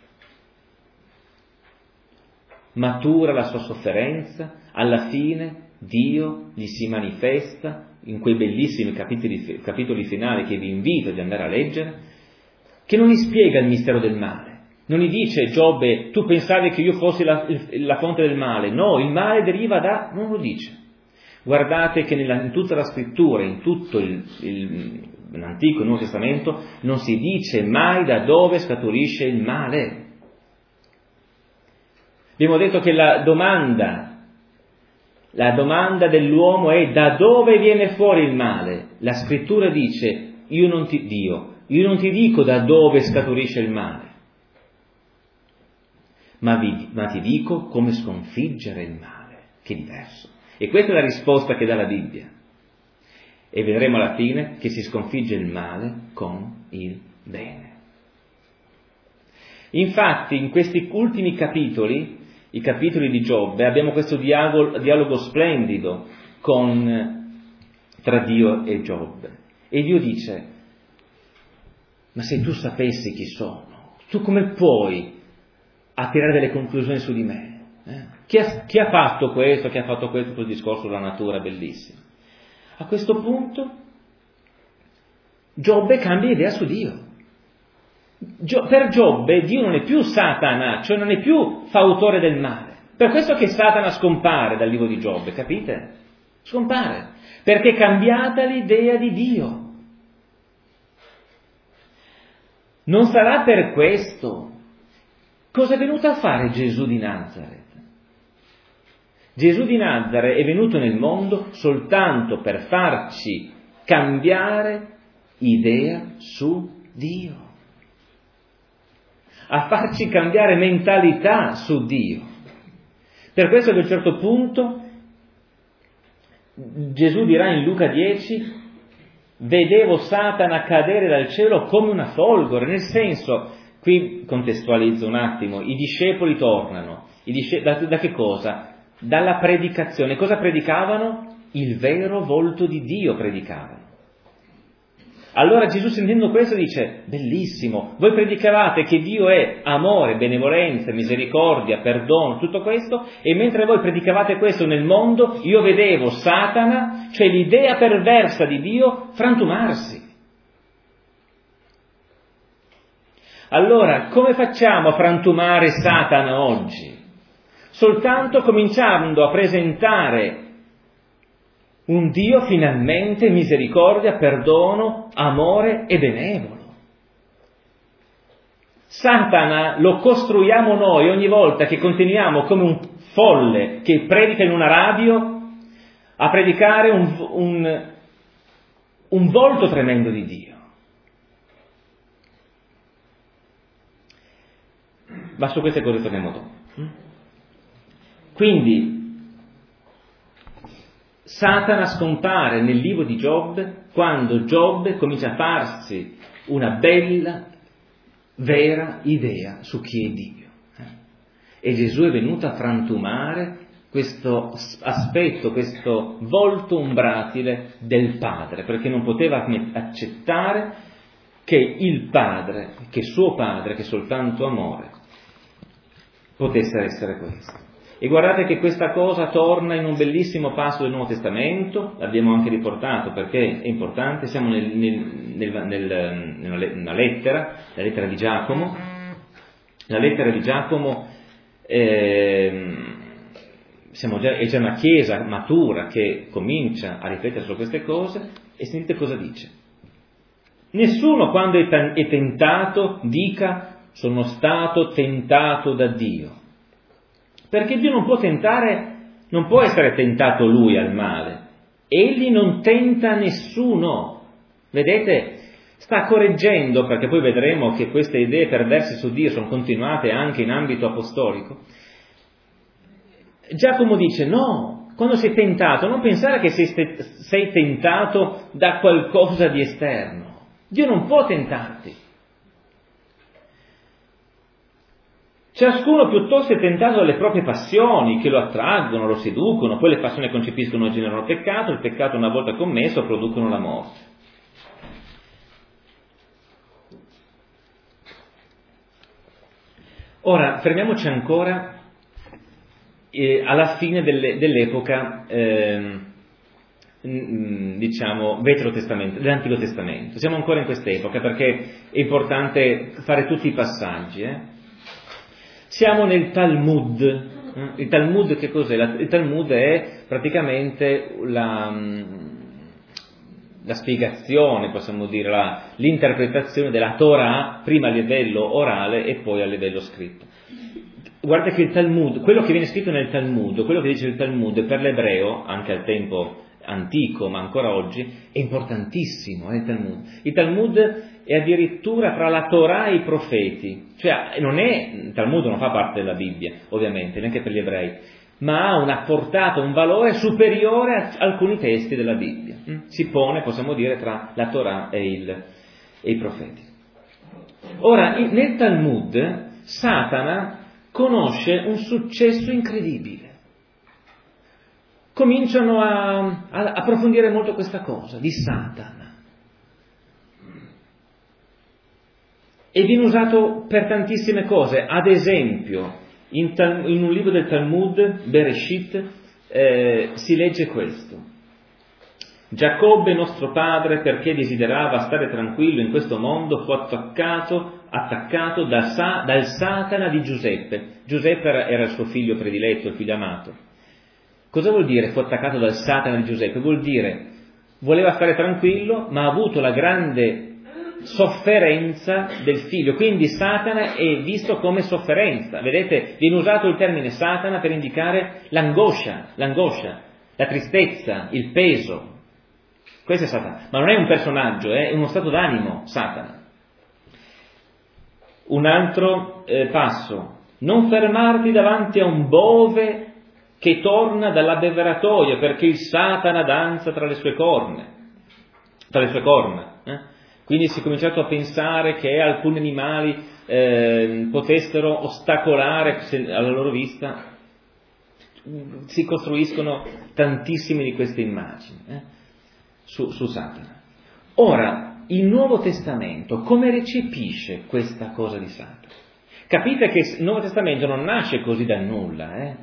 matura la sua sofferenza, alla fine Dio gli si manifesta in quei bellissimi capitoli, capitoli finali che vi invito di andare a leggere, che non gli spiega il mistero del male. Non gli dice: Giobbe, tu pensavi che io fossi la, la fonte del male. No, il male deriva da... non lo dice. Guardate che nella, in tutta la scrittura, in tutto il, il, l'Antico e il Nuovo Testamento, non si dice mai da dove scaturisce il male. Abbiamo detto che la domanda, la domanda dell'uomo è: da dove viene fuori il male? La scrittura dice: io non ti, Dio, io non ti dico da dove scaturisce il male, ma, vi, ma ti dico come sconfiggere il male, che è diverso. E questa è la risposta che dà la Bibbia. E vedremo alla fine che si sconfigge il male con il bene. Infatti, in questi ultimi capitoli, i capitoli di Giobbe, abbiamo questo dialogo, dialogo splendido con, tra Dio e Giobbe. E Dio dice: ma se tu sapessi chi sono, tu come puoi attirare delle conclusioni su di me? Eh? Chi, ha, chi ha fatto questo, chi ha fatto questo, quel discorso sulla natura bellissimo. A questo punto Giobbe cambia idea su Dio. Gio, per Giobbe Dio non è più Satana, cioè non è più fautore del male. Per questo che Satana scompare dal libro di Giobbe, capite? Scompare, perché è cambiata l'idea di Dio. Non sarà per questo. Cosa è venuto a fare Gesù di Nazaret? Gesù di Nazaret è venuto nel mondo soltanto per farci cambiare idea su Dio, a farci cambiare mentalità su Dio. Per questo che a un certo punto Gesù dirà in Luca dieci: vedevo Satana cadere dal cielo come una folgore, nel senso, qui contestualizzo un attimo, i discepoli tornano, i disce- da, da che cosa? Dalla predicazione. Cosa predicavano? Il vero volto di Dio predicavano. Allora Gesù, sentendo questo, dice: bellissimo, voi predicavate che Dio è amore, benevolenza, misericordia, perdono, tutto questo, e mentre voi predicavate questo nel mondo, io vedevo Satana, cioè l'idea perversa di Dio, frantumarsi. Allora, come facciamo a frantumare Satana oggi? Soltanto cominciando a presentare un Dio finalmente misericordia, perdono, amore e benevolo. Satana lo costruiamo noi ogni volta che continuiamo come un folle che predica in una radio a predicare un, un, un volto tremendo di Dio. Ma su queste cose torniamo dopo. Quindi Satana scompare nel libro di Giobbe quando Giobbe comincia a farsi una bella, vera idea su chi è Dio. E Gesù è venuto a frantumare questo aspetto, questo volto umbratile del padre, perché non poteva accettare che il padre, che suo padre, che soltanto amore, potesse essere questo. E guardate che questa cosa torna in un bellissimo passo del Nuovo Testamento, l'abbiamo anche riportato perché è importante, siamo nel, nel, nel, nel, nella lettera, la lettera di Giacomo, la lettera di Giacomo eh, siamo già, è già una chiesa matura che comincia a riflettere su queste cose, e sentite cosa dice. Nessuno quando è tentato dica sono stato tentato da Dio. Perché Dio non può tentare, non può essere tentato lui al male. Egli non tenta nessuno. Vedete, sta correggendo, perché poi vedremo che queste idee perverse su Dio sono continuate anche in ambito apostolico. Giacomo dice no, quando sei tentato non pensare che sei, sei tentato da qualcosa di esterno. Dio non può tentarti. Ciascuno piuttosto è tentato dalle proprie passioni che lo attraggono, lo seducono, poi le passioni concepiscono e generano peccato, il peccato una volta commesso producono la morte. Ora, fermiamoci ancora eh, alla fine delle, dell'epoca, eh, diciamo, veterotestamento, dell'Antico Testamento. Siamo ancora in quest'epoca perché è importante fare tutti i passaggi, eh? Siamo nel Talmud. Il Talmud che cos'è? Il Talmud è praticamente la, la spiegazione, possiamo dire, la, l'interpretazione della Torah, prima a livello orale e poi a livello scritto. Guarda che il Talmud, quello che viene scritto nel Talmud, quello che dice il Talmud per l'ebreo, anche al tempo antico, ma ancora oggi, è importantissimo, eh, il Talmud. Il Talmud è addirittura tra la Torah e i profeti, cioè non è, il Talmud non fa parte della Bibbia, ovviamente, neanche per gli ebrei, ma ha una portata, un valore superiore a alcuni testi della Bibbia. Si pone, possiamo dire, tra la Torah e, il, e i profeti. Ora, nel Talmud, Satana conosce un successo incredibile. Cominciano a, a approfondire molto questa cosa di Satana. E viene usato per tantissime cose. Ad esempio, in, tal, in un libro del Talmud, Bereshit, eh, si legge questo. Giacobbe, nostro padre, perché desiderava stare tranquillo in questo mondo, fu attaccato, attaccato da, dal Satana di Giuseppe. Giuseppe era, era il suo figlio prediletto, il figlio amato. Cosa vuol dire fu attaccato dal Satana di Giuseppe? Vuol dire, voleva stare tranquillo, ma ha avuto la grande sofferenza del figlio, quindi Satana è visto come sofferenza. Vedete, viene usato il termine Satana per indicare l'angoscia, l'angoscia, la tristezza, il peso. Questo è Satana, ma non è un personaggio, è uno stato d'animo, Satana. Un altro eh, passo, non fermarti davanti a un bove che torna dall'abbeveratoio, perché il Satana danza tra le sue corna, tra le sue corna. Eh? Quindi si è cominciato a pensare che alcuni animali eh, potessero ostacolare se, alla loro vista. Si costruiscono tantissime di queste immagini eh, su, su Satana. Ora, il Nuovo Testamento come recepisce questa cosa di Satana? Capite che il Nuovo Testamento non nasce così da nulla, eh?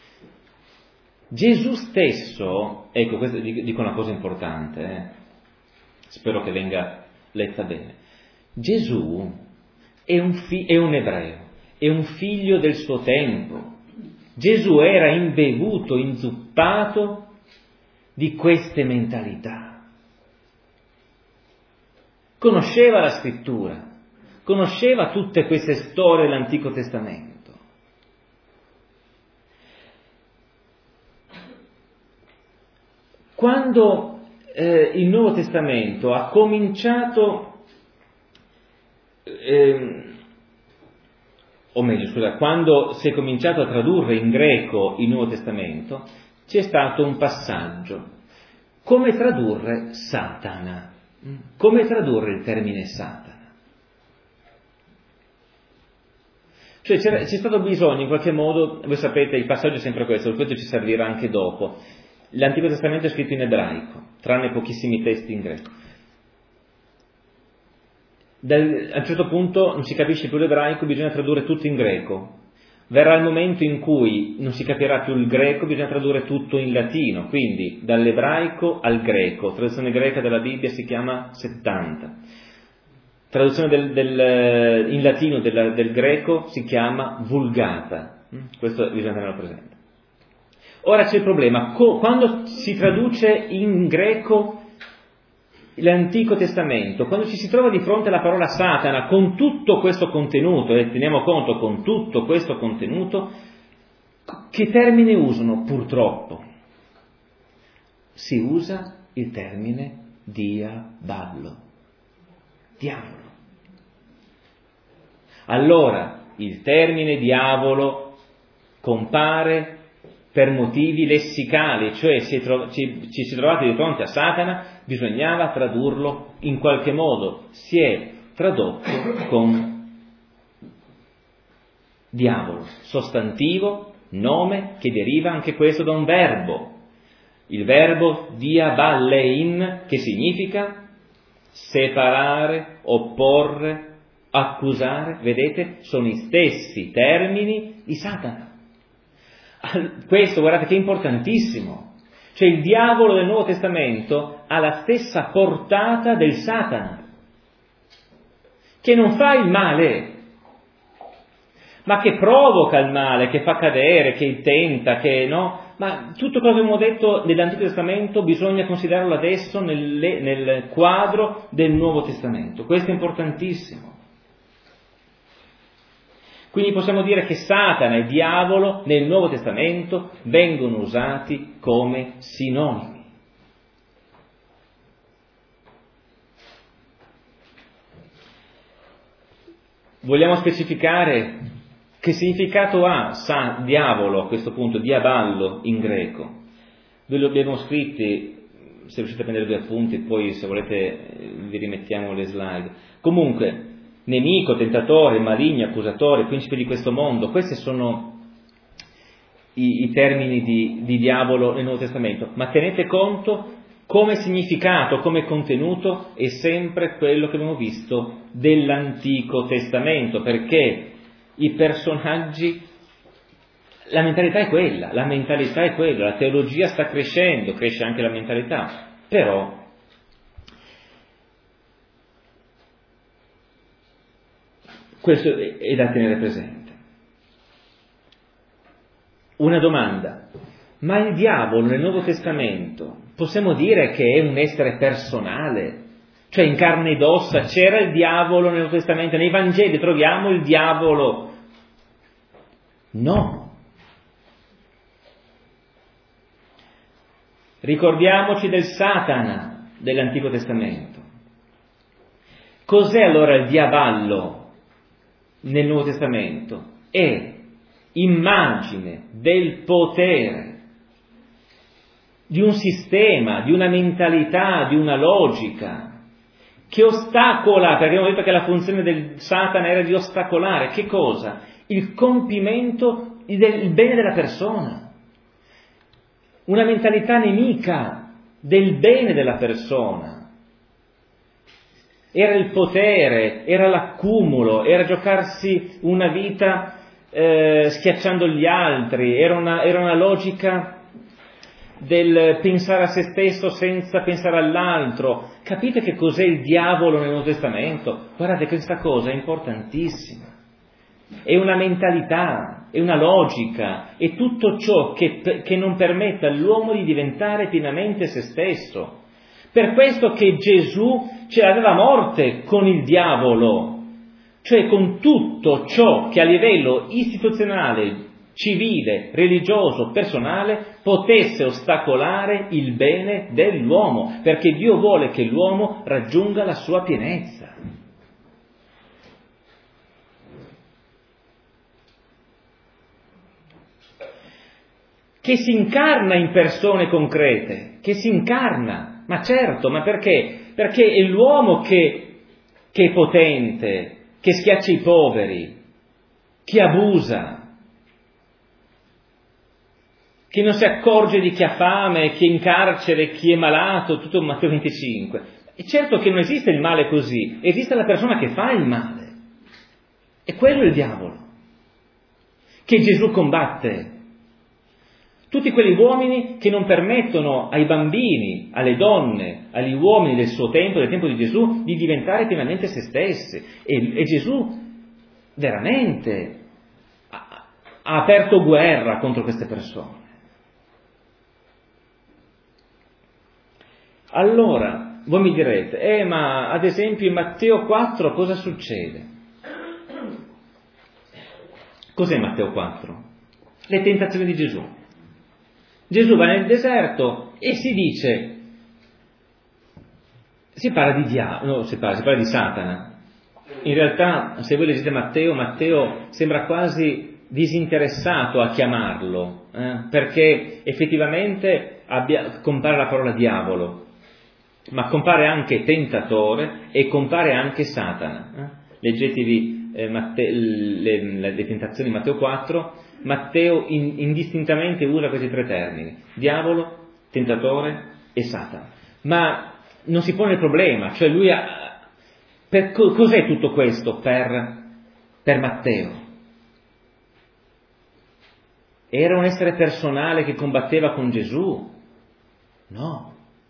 Gesù stesso, ecco, questo dico una cosa importante, eh? Spero che venga letta bene. Gesù è un, fi- è un ebreo, è un figlio del suo tempo. Gesù era imbevuto, inzuppato di queste mentalità. Conosceva la scrittura, conosceva tutte queste storie dell'Antico Testamento. Quando eh, il Nuovo Testamento ha cominciato, eh, o meglio, scusa, quando si è cominciato a tradurre in greco il Nuovo Testamento, c'è stato un passaggio. Come tradurre Satana? Come tradurre il termine Satana? Cioè c'era, c'è stato bisogno in qualche modo, voi sapete il passaggio è sempre questo, questo ci servirà anche dopo. L'Antico Testamento è scritto in ebraico, tranne pochissimi testi in greco. Dal, a un certo punto non si capisce più l'ebraico, bisogna tradurre tutto in greco. Verrà il momento in cui non si capirà più il greco, bisogna tradurre tutto in latino, quindi dall'ebraico al greco. La traduzione greca della Bibbia si chiama settanta. Traduzione del, del, in latino del, del greco si chiama Vulgata. Questo bisogna tenerlo presente. Ora c'è il problema, quando si traduce in greco l'Antico Testamento, quando ci si trova di fronte alla parola Satana con tutto questo contenuto, e teniamo conto con tutto questo contenuto, che termine usano purtroppo? Si usa il termine diaballo, diavolo. Allora, il termine diavolo compare per motivi lessicali, cioè ci, tro- ci, ci si trovate di fronte a Satana, bisognava tradurlo in qualche modo, si è tradotto con diavolo, sostantivo, nome che deriva anche questo da un verbo, il verbo diaballein, che significa separare, opporre, accusare, vedete, sono i stessi termini di Satana. Questo, guardate, che è importantissimo. Cioè il diavolo del Nuovo Testamento ha la stessa portata del Satana, che non fa il male, ma che provoca il male, che fa cadere, che tenta, che no. Ma tutto quello che abbiamo detto nell'Antico Testamento bisogna considerarlo adesso nel, nel quadro del Nuovo Testamento. Questo è importantissimo. Quindi possiamo dire che Satana e diavolo nel Nuovo Testamento vengono usati come sinonimi. Vogliamo specificare che significato ha sa, diavolo a questo punto, diaballo in greco? Noi lo abbiamo scritti, se riuscite a prendere due appunti, poi se volete vi rimettiamo le slide. Comunque, nemico, tentatore, maligno, accusatore, principe di questo mondo, questi sono i, i termini di, di diavolo nel Nuovo Testamento, ma tenete conto come significato, come contenuto è sempre quello che abbiamo visto dell'Antico Testamento, perché i personaggi, la mentalità è quella, la mentalità è quella, la teologia sta crescendo, cresce anche la mentalità, però questo è da tenere presente. Una domanda: ma il diavolo nel Nuovo Testamento possiamo dire che è un essere personale? Cioè in carne ed ossa c'era il diavolo nel Nuovo Testamento? Nei Vangeli troviamo il diavolo? No. Ricordiamoci del Satana dell'Antico Testamento. Cos'è allora il diaballo nel Nuovo Testamento? È immagine del potere, di un sistema, di una mentalità, di una logica che ostacola, perché abbiamo detto che la funzione del Satana era di ostacolare, che cosa? Il compimento del bene della persona, una mentalità nemica del bene della persona. Era il potere, era l'accumulo, era giocarsi una vita eh, schiacciando gli altri, era una, era una logica del pensare a se stesso senza pensare all'altro. Capite che cos'è il diavolo nel Nuovo Testamento? Guardate, questa cosa è importantissima. È una mentalità, è una logica, è tutto ciò che, che non permette all'uomo di diventare pienamente se stesso. Per questo che Gesù ce l'aveva morte con il diavolo, cioè con tutto ciò che a livello istituzionale, civile, religioso, personale, potesse ostacolare il bene dell'uomo, perché Dio vuole che l'uomo raggiunga la sua pienezza. Che si incarna in persone concrete, che si incarna, ma certo, ma perché? Perché è l'uomo che, che è potente, che schiaccia i poveri, chi abusa, chi non si accorge di chi ha fame, chi è in carcere, chi è malato, tutto Matteo venticinque. E certo che non esiste il male così, esiste la persona che fa il male. E quello è il diavolo, che Gesù combatte. Tutti quegli uomini che non permettono ai bambini, alle donne, agli uomini del suo tempo, del tempo di Gesù, di diventare pienamente se stessi. E, e Gesù veramente ha, ha aperto guerra contro queste persone. Allora, voi mi direte, eh ma ad esempio in Matteo quattro cosa succede? Cos'è Matteo quattro? Le tentazioni di Gesù. Gesù va nel deserto e si dice, si parla di diavolo, no, si parla, si parla di Satana. In realtà, se voi leggete Matteo, Matteo sembra quasi disinteressato a chiamarlo, eh, perché effettivamente abbia, compare la parola diavolo, ma compare anche tentatore e compare anche Satana. Eh. Leggetevi eh, Matte, le, le, le tentazioni di Matteo quattro, Matteo in, indistintamente usa questi tre termini, diavolo, tentatore e Satana. Ma non si pone il problema, cioè lui ha, per, cos'è tutto questo per, per Matteo? Era un essere personale che combatteva con Gesù? No.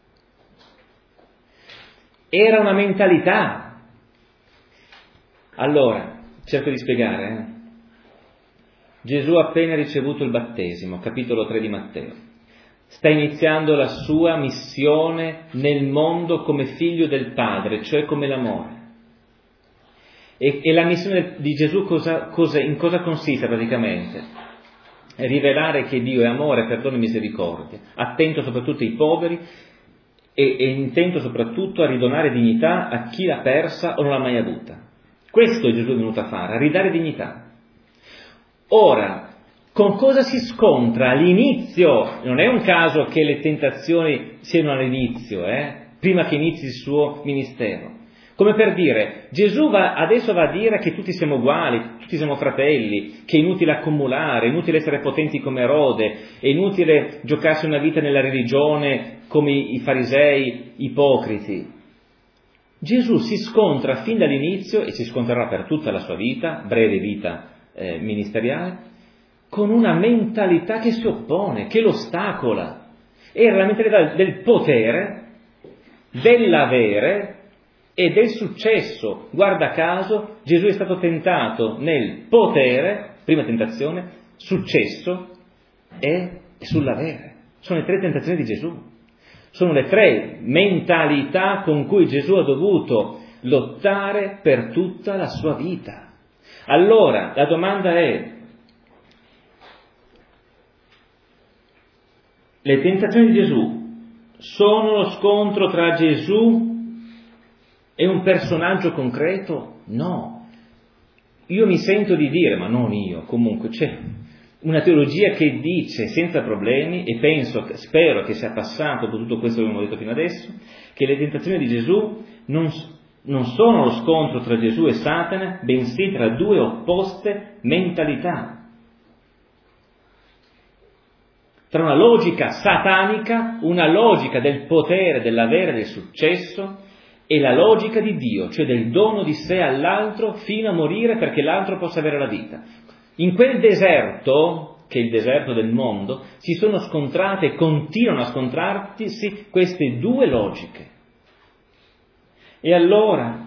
Era una mentalità. Allora, cerco di spiegare, eh? Gesù ha appena ricevuto il battesimo, capitolo tre di Matteo. Sta iniziando la sua missione nel mondo come figlio del Padre, cioè come l'amore. E, e la missione di Gesù cosa, cosa, in cosa consiste praticamente? È rivelare che Dio è amore, perdono e misericordia, attento soprattutto ai poveri e, e intento soprattutto a ridonare dignità a chi l'ha persa o non l'ha mai avuta. Questo Gesù è venuto a fare, a ridare dignità. Ora, con cosa si scontra all'inizio? Non è un caso che le tentazioni siano all'inizio, eh? Prima che inizi il suo ministero. Come per dire, Gesù va, adesso va a dire che tutti siamo uguali, tutti siamo fratelli, che è inutile accumulare, è inutile essere potenti come Erode, è inutile giocarsi una vita nella religione come i farisei ipocriti. Gesù si scontra fin dall'inizio, e si scontrerà per tutta la sua vita, breve vita eh, ministeriale, con una mentalità che si oppone, che lo ostacola. Era la mentalità del potere, dell'avere e del successo. Guarda caso, Gesù è stato tentato nel potere, prima tentazione, successo e sull'avere. Sono le tre tentazioni di Gesù. Sono le tre mentalità con cui Gesù ha dovuto lottare per tutta la sua vita. Allora, la domanda è, le tentazioni di Gesù sono lo scontro tra Gesù e un personaggio concreto? No. Io mi sento di dire, ma non io, comunque c'è una teologia che dice senza problemi, e penso, spero che sia passato per tutto questo che abbiamo detto fino adesso, che le tentazioni di Gesù non, non sono lo scontro tra Gesù e Satana, bensì tra due opposte mentalità. Tra una logica satanica, una logica del potere, dell'avere, del successo, e la logica di Dio, cioè del dono di sé all'altro fino a morire perché l'altro possa avere la vita. In quel deserto, che è il deserto del mondo, si sono scontrate e continuano a scontrarsi queste due logiche. E allora,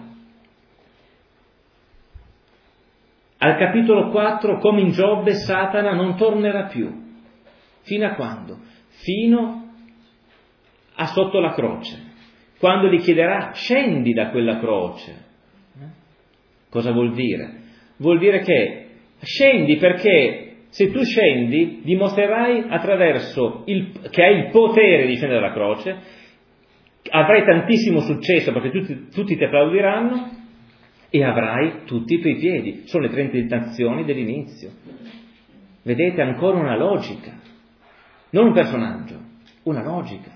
al capitolo quattro, come in Giobbe, Satana non tornerà più. Fino a quando? Fino a sotto la croce. Quando gli chiederà, scendi da quella croce. Cosa vuol dire? Vuol dire che scendi perché se tu scendi dimostrerai attraverso il, che hai il potere di scendere dalla croce, avrai tantissimo successo perché tutti, tutti ti applaudiranno e avrai tutti i tuoi piedi. Sono le tre tentazioni dell'inizio. Vedete, ancora una logica, non un personaggio, una logica.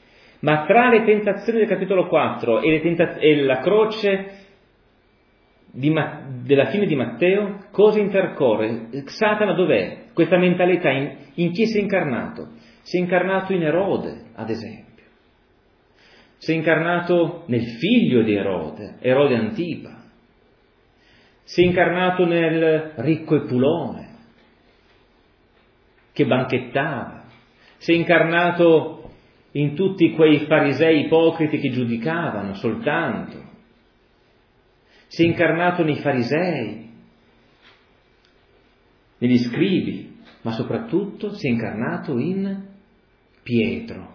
Ma tra le tentazioni del capitolo quattro e, le tenta- e la croce di Ma- della fine di Matteo, cosa intercorre? Satana dov'è? Questa mentalità in, in chi si è incarnato? Si è incarnato in Erode, ad esempio. Si è incarnato nel figlio di Erode, Erode Antipa. Si è incarnato nel ricco Epulone, che banchettava. Si è incarnato in tutti quei farisei ipocriti che giudicavano soltanto. Si è incarnato nei farisei, negli scribi, ma soprattutto si è incarnato in Pietro.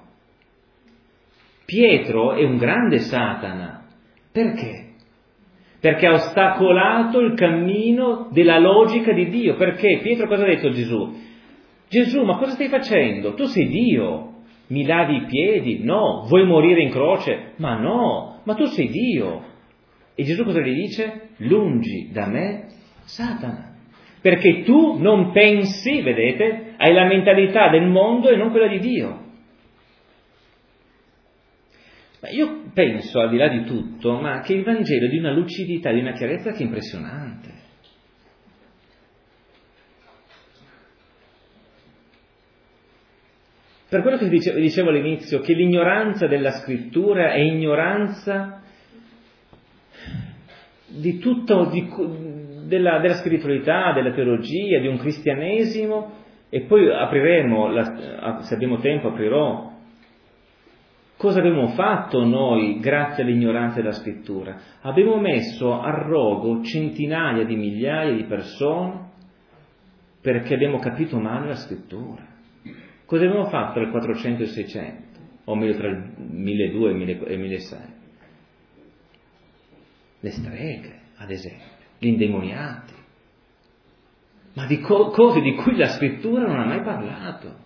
Pietro è un grande Satana. Perché? Perché ha ostacolato il cammino della logica di Dio. Perché? Pietro cosa ha detto a Gesù? Gesù, ma cosa stai facendo? Tu sei Dio. Mi lavi i piedi? No. Vuoi morire in croce? Ma no. Ma tu sei Dio. E Gesù cosa gli dice? Lungi da me, Satana. Perché tu non pensi, vedete, hai la mentalità del mondo e non quella di Dio. Ma io penso, al di là di tutto, ma che il Vangelo è di una lucidità, di una chiarezza che è impressionante. Per quello che dicevo, dicevo all'inizio, che l'ignoranza della scrittura è ignoranza di tutto, di, della, della spiritualità, della teologia, di un cristianesimo, e poi apriremo, la, se abbiamo tempo aprirò, cosa abbiamo fatto noi grazie all'ignoranza della scrittura? Abbiamo messo a rogo centinaia di migliaia di persone perché abbiamo capito male la scrittura. Cosa abbiamo fatto tra il quattrocento e il seicento? O meglio tra il milleduecento e il milleseicento? Le streghe, ad esempio, gli indemoniati, ma di co- cose di cui la scrittura non ha mai parlato.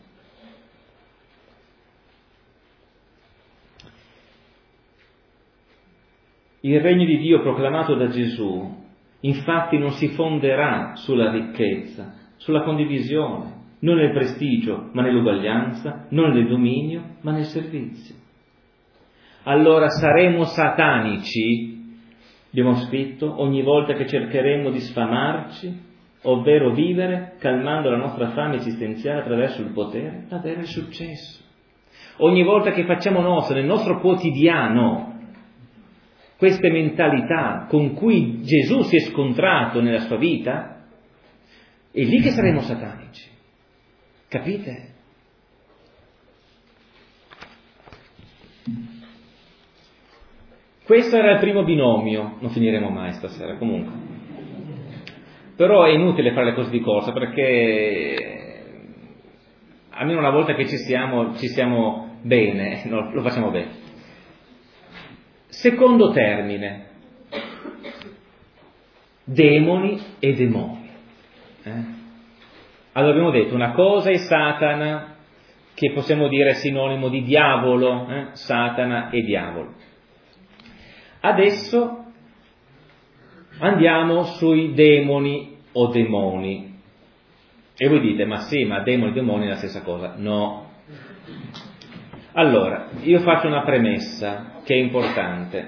Il regno di Dio proclamato da Gesù, infatti, non si fonderà sulla ricchezza, sulla condivisione, non nel prestigio, ma nell'uguaglianza, non nel dominio, ma nel servizio. Allora saremo satanici, abbiamo scritto, ogni volta che cercheremo di sfamarci, ovvero vivere calmando la nostra fame esistenziale attraverso il potere, avere il successo. Ogni volta che facciamo nostro, nel nostro quotidiano, queste mentalità con cui Gesù si è scontrato nella sua vita, è lì che saremo satanici. Capite? Questo era il primo binomio, non finiremo mai stasera comunque. Però è inutile fare le cose di corsa perché almeno una volta che ci siamo, ci siamo bene, no, lo facciamo bene. Secondo termine, demoni e demoni. Eh? Allora abbiamo detto, una cosa è Satana, che possiamo dire è sinonimo di diavolo, eh? Satana e diavolo. Adesso andiamo sui demoni o demoni. E voi dite, ma sì, ma demoni e demoni è la stessa cosa. No. Allora, io faccio una premessa che è importante,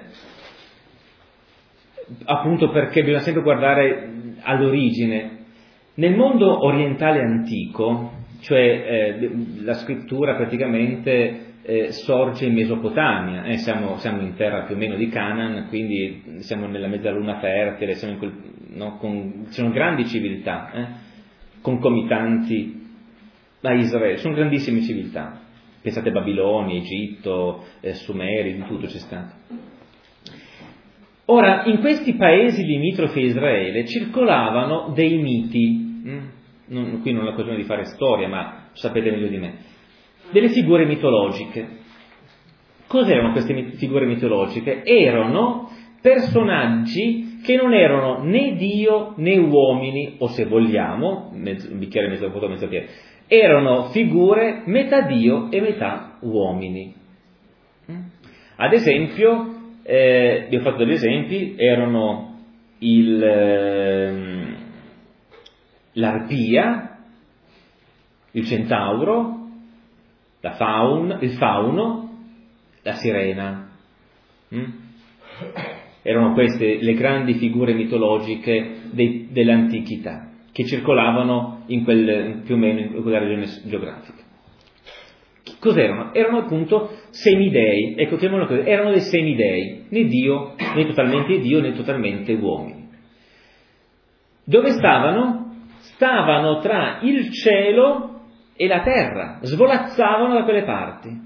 appunto perché bisogna sempre guardare all'origine. Nel mondo orientale antico, cioè eh, la scrittura praticamente eh, sorge in Mesopotamia, eh, siamo, siamo in terra più o meno di Canaan, quindi siamo nella mezzaluna fertile, siamo in quel, no, con, ci sono grandi civiltà, eh, concomitanti a Israele, sono grandissime civiltà. Pensate a Babilonia, Egitto, eh, Sumeri, di tutto c'è stato. Ora, in questi paesi limitrofi a Israele circolavano dei miti, non, qui non è la questione di fare storia, ma sapete meglio di me, delle figure mitologiche. Cos'erano queste figure mitologiche? Erano personaggi che non erano né Dio né uomini, o se vogliamo, mezzo, un bicchiere mezzo vuoto, mezzo pieno, erano figure metà Dio e metà uomini. Ad esempio, eh, vi ho fatto degli esempi, erano il, eh, l'arpia, il centauro, la faun, il fauno, la sirena. Mm? Erano queste le grandi figure mitologiche dei, dell'antichità, che circolavano in quel, più o meno in quella regione geografica. Cos'erano? Erano appunto semidei, ecco, chiamiamolo così, erano dei semidei, né Dio, né totalmente Dio, né totalmente uomini. Dove stavano? Stavano tra il cielo e la terra, svolazzavano da quelle parti.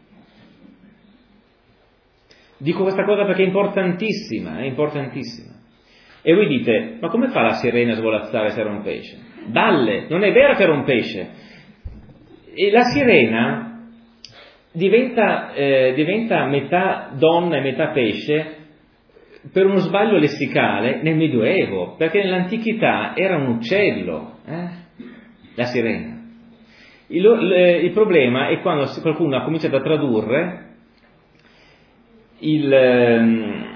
Dico questa cosa perché è importantissima, è importantissima. E voi dite, ma come fa la sirena a svolazzare se era un pesce? Dalle, non è vero che era un pesce. E la sirena diventa, eh, diventa metà donna e metà pesce per uno sbaglio lessicale nel Medioevo, perché nell'antichità era un uccello, eh? La sirena. Il, il, il problema è quando qualcuno ha cominciato a tradurre il ehm,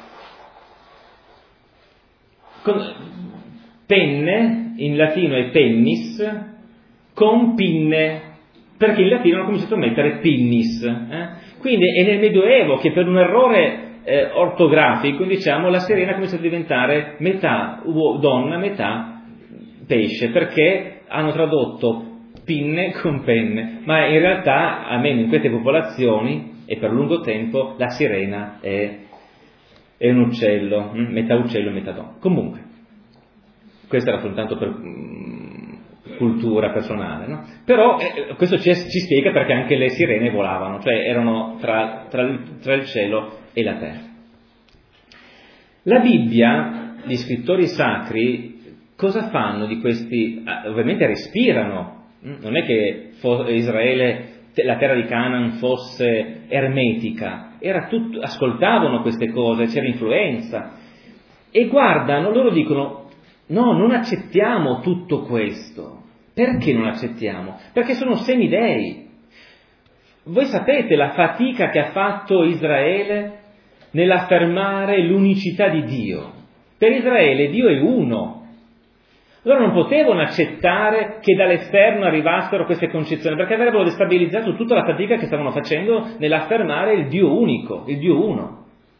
con, penne, in latino è pennis, con pinne, perché in latino hanno cominciato a mettere pinnis. Eh? Quindi è nel Medioevo che per un errore eh, ortografico, diciamo, la sirena comincia a diventare metà uo, donna, metà pesce, perché hanno tradotto pinne con penne, ma in realtà, almeno in queste popolazioni, e per lungo tempo, la sirena è, è un uccello, metà uccello e metà donna. Comunque, questo era soltanto per mh, cultura personale, no? Però eh, questo ci, ci spiega perché anche le sirene volavano, cioè erano tra, tra, il, tra il cielo e la terra. La Bibbia, gli scrittori sacri, cosa fanno di questi? Ovviamente respirano, non è che Israele, la terra di Canaan, fosse ermetica, era tutto, ascoltavano queste cose, c'era influenza, e guardano, loro dicono, no, non accettiamo tutto questo. Perché non accettiamo? Perché sono semidei. Voi sapete la fatica che ha fatto Israele nell'affermare l'unicità di Dio. Per Israele Dio è uno. Loro non potevano accettare che dall'esterno arrivassero queste concezioni, perché avrebbero destabilizzato tutta la fatica che stavano facendo nell'affermare il Dio unico, il Dio uno.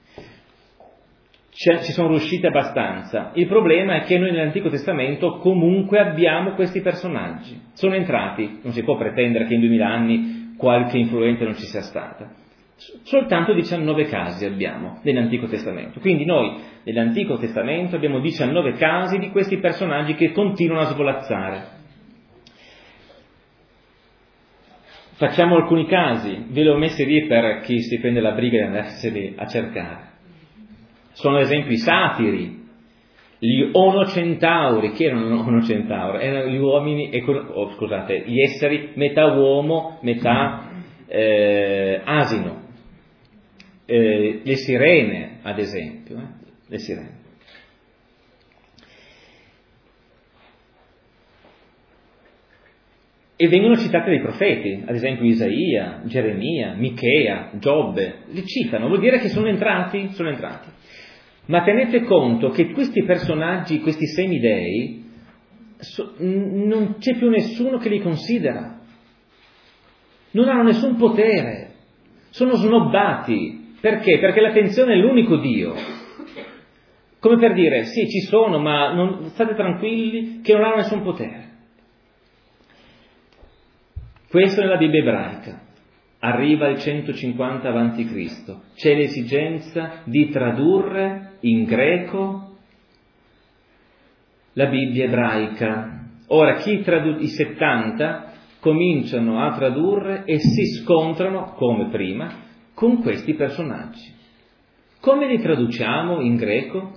Ci sono riusciti abbastanza. Il problema è che noi nell'Antico Testamento comunque abbiamo questi personaggi. Sono entrati, non si può pretendere che in duemila anni qualche influenza non ci sia stata. Soltanto diciannove casi abbiamo nell'Antico Testamento. Quindi noi nell'Antico Testamento abbiamo diciannove casi di questi personaggi che continuano a svolazzare. Facciamo alcuni casi, ve li ho messi lì per chi si prende la briga di andarseli a cercare. Sono ad esempio i satiri, gli onocentauri. Chi erano gli onocentauri? Erano gli uomini, oh, scusate, gli esseri metà uomo, metà eh, asino. Eh, le sirene, ad esempio, eh? le sirene. E vengono citate dei profeti, ad esempio Isaia, Geremia, Michea, Giobbe, li citano, vuol dire che sono entrati, sono entrati. Ma tenete conto che questi personaggi, questi semidei, so, non c'è più nessuno che li considera, non hanno nessun potere, sono snobbati. Perché? Perché l'attenzione è l'unico Dio. Come per dire, sì, ci sono, ma non, state tranquilli che non hanno nessun potere. Questo nella Bibbia ebraica. Arriva il centocinquanta avanti Cristo C'è l'esigenza di tradurre in greco la Bibbia ebraica. Ora, chi tradu- i settanta cominciano a tradurre e si scontrano, come prima, con questi personaggi. Come li traduciamo in greco?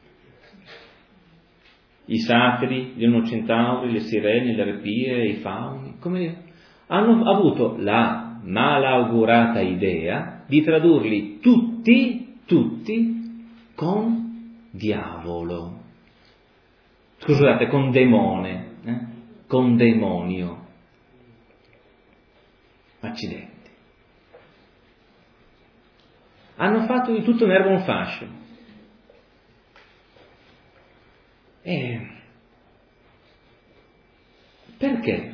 I satiri, gli onocentauri, le sirene, le arpie, i fauni, come li... hanno avuto la malaugurata idea di tradurli tutti, tutti con diavolo. Scusate, con demone, eh? con demonio. Accidenti. Hanno fatto di tutto un'erba un fascio. E perché?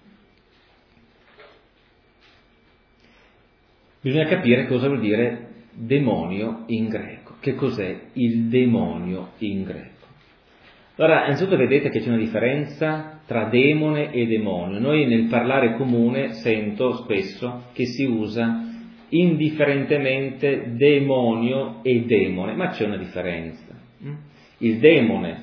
Bisogna capire cosa vuol dire demonio in greco. Che cos'è il demonio in greco? Allora, innanzitutto vedete che c'è una differenza tra demone e demonio. Noi nel parlare comune sento spesso che si usa indifferentemente demonio e demone, ma c'è una differenza. Il demone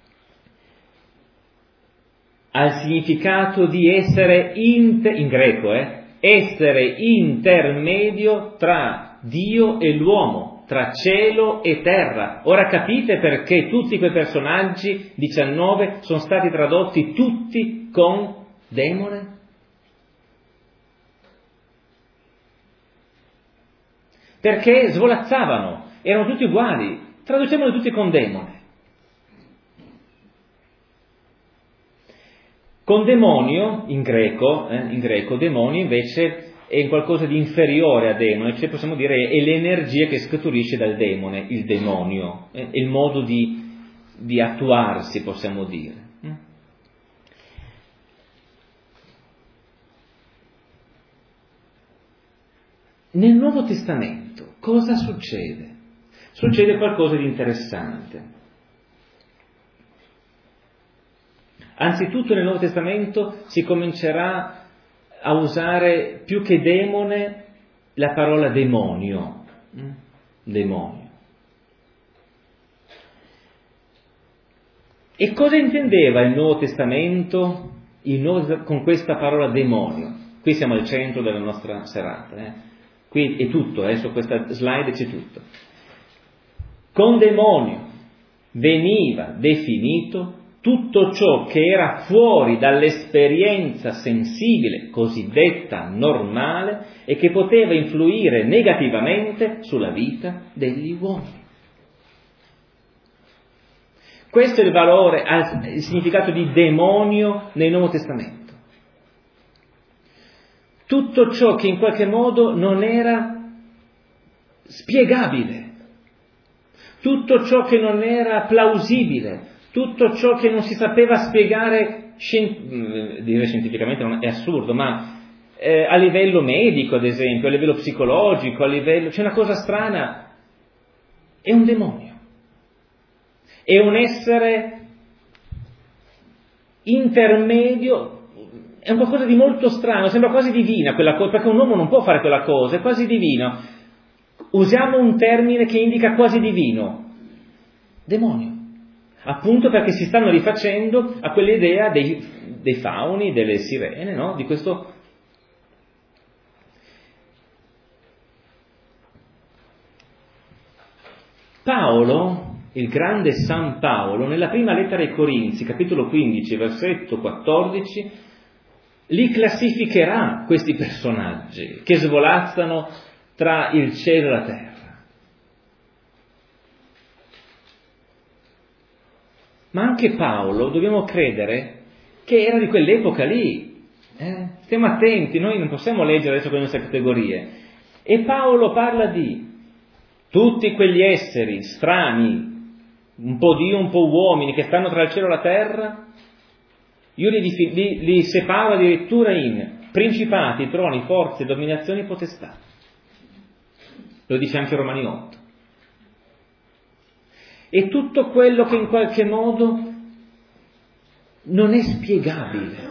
ha il significato di essere, inter, in greco, eh, essere intermedio tra Dio e l'uomo, tra cielo e terra. Ora capite perché tutti quei personaggi, diciannove, sono stati tradotti tutti con demone? Perché svolazzavano, erano tutti uguali, traduciamoli tutti con demone. Con demonio, in greco, eh, in greco, demonio invece è qualcosa di inferiore a demone, cioè possiamo dire è l'energia che scaturisce dal demone, il demonio, eh, è il modo di, di attuarsi, possiamo dire. Nel Nuovo Testamento cosa succede? Succede qualcosa di interessante. Anzitutto nel Nuovo Testamento si comincerà a usare più che demone la parola demonio. Demonio. E cosa intendeva il Nuovo Testamento il Nuovo, con questa parola demonio? Qui siamo al centro della nostra serata. Eh? Qui è tutto, eh? Su questa slide c'è tutto. Con demonio veniva definito tutto ciò che era fuori dall'esperienza sensibile cosiddetta normale e che poteva influire negativamente sulla vita degli uomini. Questo è il valore, il significato di demonio nel Nuovo Testamento. Tutto ciò che in qualche modo non era spiegabile, tutto ciò che non era plausibile, tutto ciò che non si sapeva spiegare, scien- dire scientificamente non è assurdo, ma eh, a livello medico, ad esempio, a livello psicologico, a livello... c'è una cosa strana, è un demonio, è un essere intermedio, è un qualcosa di molto strano, sembra quasi divina quella cosa, perché un uomo non può fare quella cosa, è quasi divino. Usiamo un termine che indica quasi divino, demonio. Appunto perché si stanno rifacendo a quell'idea dei, dei fauni, delle sirene, no? Di questo. Paolo, il grande San Paolo, nella prima lettera ai Corinzi, capitolo quindici, versetto quattordici, li classificherà questi personaggi che svolazzano tra il cielo e la terra. Ma anche Paolo, dobbiamo credere, che era di quell'epoca lì. Eh? Stiamo attenti, noi non possiamo leggere adesso con le nostre categorie. E Paolo parla di tutti quegli esseri strani, un po' Dio, un po' uomini, che stanno tra il cielo e la terra. Io li, li, li separo addirittura in principati, troni, forze, dominazioni e potestà. Lo dice anche Romani otto. E tutto quello che in qualche modo non è spiegabile.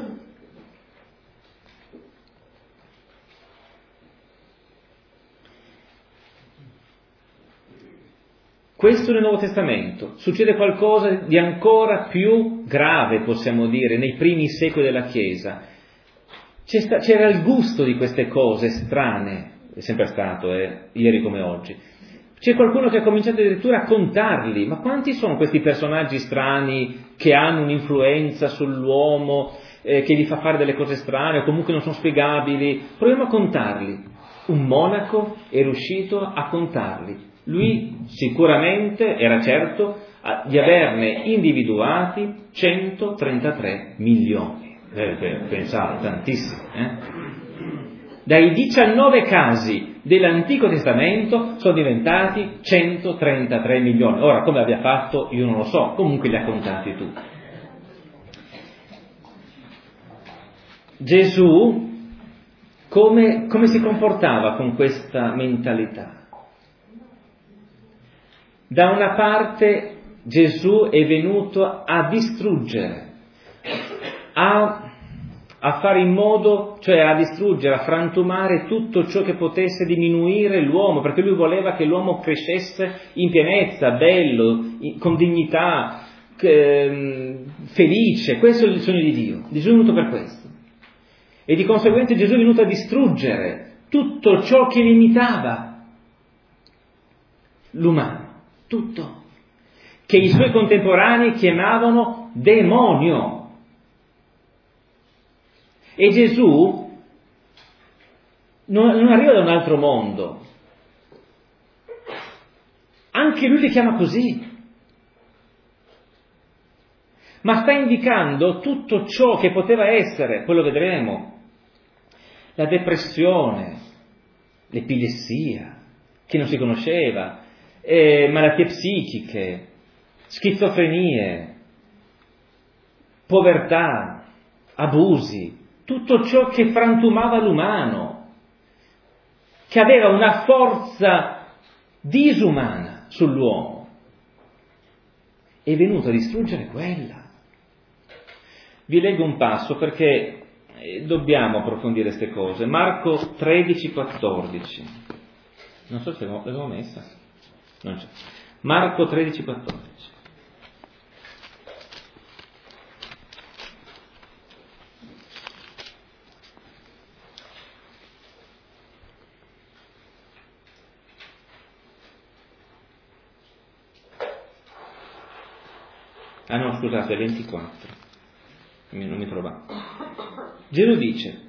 Questo nel Nuovo Testamento. Succede qualcosa di ancora più grave, possiamo dire, nei primi secoli della Chiesa. C'era il gusto di queste cose strane, è sempre stato, eh, ieri come oggi. C'è qualcuno che ha cominciato addirittura a contarli. Ma quanti sono questi personaggi strani che hanno un'influenza sull'uomo, eh, che gli fa fare delle cose strane o comunque non sono spiegabili? Proviamo a contarli. Un monaco è riuscito a contarli. Lui sicuramente era certo di averne individuati centotrentatré milioni. Eh, pensate, tantissimi. Eh? Dai diciannove casi dell'Antico Testamento sono diventati centotrentatré milioni. Ora, come abbia fatto, io non lo so, comunque li ha contati tutti. Gesù come, come si comportava con questa mentalità? Da una parte Gesù è venuto a distruggere, a, a fare in modo, cioè a distruggere, a frantumare tutto ciò che potesse diminuire l'uomo, perché lui voleva che l'uomo crescesse in pienezza, bello, in, con dignità, eh, felice. Questo è il sogno di Dio. Gesù è venuto per questo. E di conseguenza Gesù è venuto a distruggere tutto ciò che limitava l'umano, tutto, che i suoi contemporanei chiamavano demonio. E Gesù non, non arriva da un altro mondo, anche lui li chiama così, ma sta indicando tutto ciò che poteva essere, poi lo vedremo, la depressione, l'epilessia, che non si conosceva, eh, malattie psichiche, schizofrenie, povertà, abusi, tutto ciò che frantumava l'umano, che aveva una forza disumana sull'uomo, è venuto a distruggere quella. Vi leggo un passo perché dobbiamo approfondire queste cose. Marco tredici quattordici. Non so se l'avevo messa. Non c'è. Marco tredici quattordici. Ah no, scusate, ventiquattro. Non mi trovavo. Gesù dice,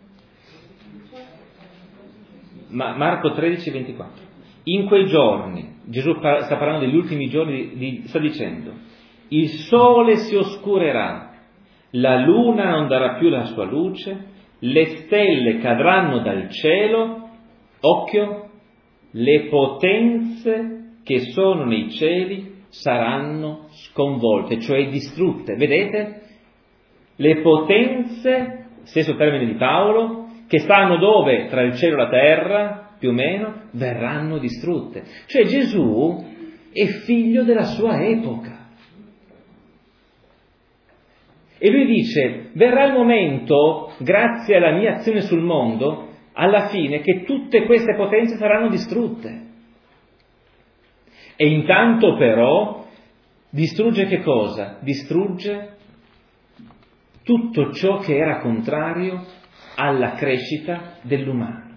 ma Marco tredici ventiquattro, in quei giorni, Gesù sta parlando degli ultimi giorni, di, sta dicendo, il sole si oscurerà, la luna non darà più la sua luce, le stelle cadranno dal cielo, occhio, le potenze che sono nei cieli saranno sconvolte, cioè distrutte. Vedete? Le potenze, stesso termine di Paolo, che stanno dove? Tra il cielo e la terra, più o meno, verranno distrutte. Cioè Gesù è figlio della sua epoca. E lui dice, verrà il momento, grazie alla mia azione sul mondo, alla fine, che tutte queste potenze saranno distrutte. E intanto però distrugge che cosa? Distrugge tutto ciò che era contrario alla crescita dell'umano.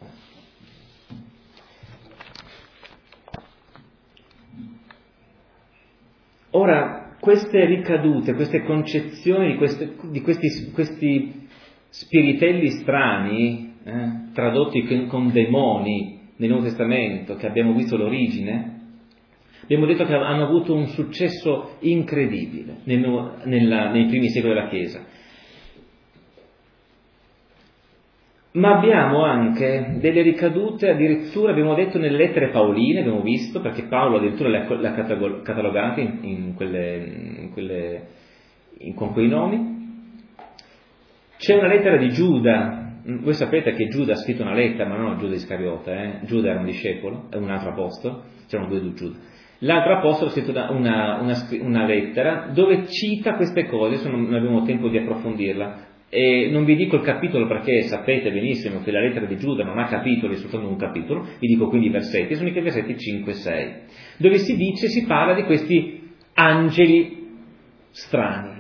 Ora, queste ricadute, queste concezioni di, queste, di questi, questi spiritelli strani, eh, tradotti con, con demoni nel Nuovo Testamento, che abbiamo visto l'origine, abbiamo detto che hanno avuto un successo incredibile nel, nella, nei primi secoli della Chiesa. Ma abbiamo anche delle ricadute, addirittura abbiamo detto nelle lettere paoline, abbiamo visto, perché Paolo addirittura le ha catalogate in, in quelle, in quelle, in, con quei nomi. C'è una lettera di Giuda, voi sapete che Giuda ha scritto una lettera, ma non Giuda Iscariota, eh? Giuda era un discepolo, è un altro apostolo, c'erano due di Giuda. L'altro apostolo ha scritto una, una, una lettera dove cita queste cose, adesso non abbiamo tempo di approfondirla, e non vi dico il capitolo perché sapete benissimo che la lettera di Giuda non ha capitoli, è soltanto un capitolo, vi dico quindi i versetti, sono i versetti cinque e sei, dove si dice, si parla di questi angeli strani.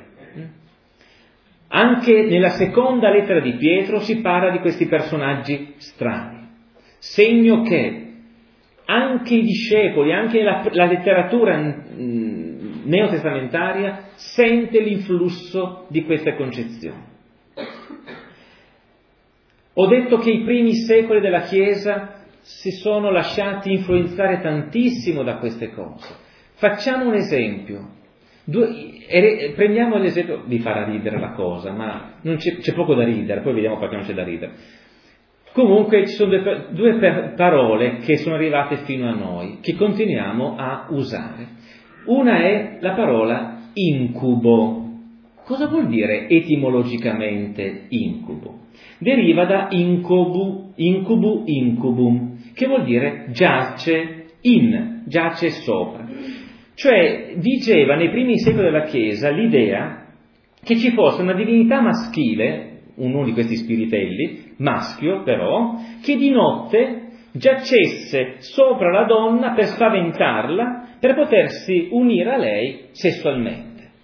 Anche nella seconda lettera di Pietro si parla di questi personaggi strani, segno che anche i discepoli, anche la, la letteratura mh, neotestamentaria sente l'influsso di queste concezioni. Ho detto che i primi secoli della Chiesa si sono lasciati influenzare tantissimo da queste cose. Facciamo un esempio. Due, eh, prendiamo l'esempio, vi farà ridere la cosa, ma non c'è, c'è poco da ridere, poi vediamo perché non c'è da ridere. Comunque ci sono due, due parole che sono arrivate fino a noi, che continuiamo a usare. Una è la parola incubo. Cosa vuol dire etimologicamente incubo? Deriva da incubu, incubu, incubum, che vuol dire giace in, giace sopra. Cioè vigeva nei primi secoli della Chiesa l'idea che ci fosse una divinità maschile, uno di questi spiritelli, maschio però, che di notte giacesse sopra la donna per spaventarla, per potersi unire a lei sessualmente.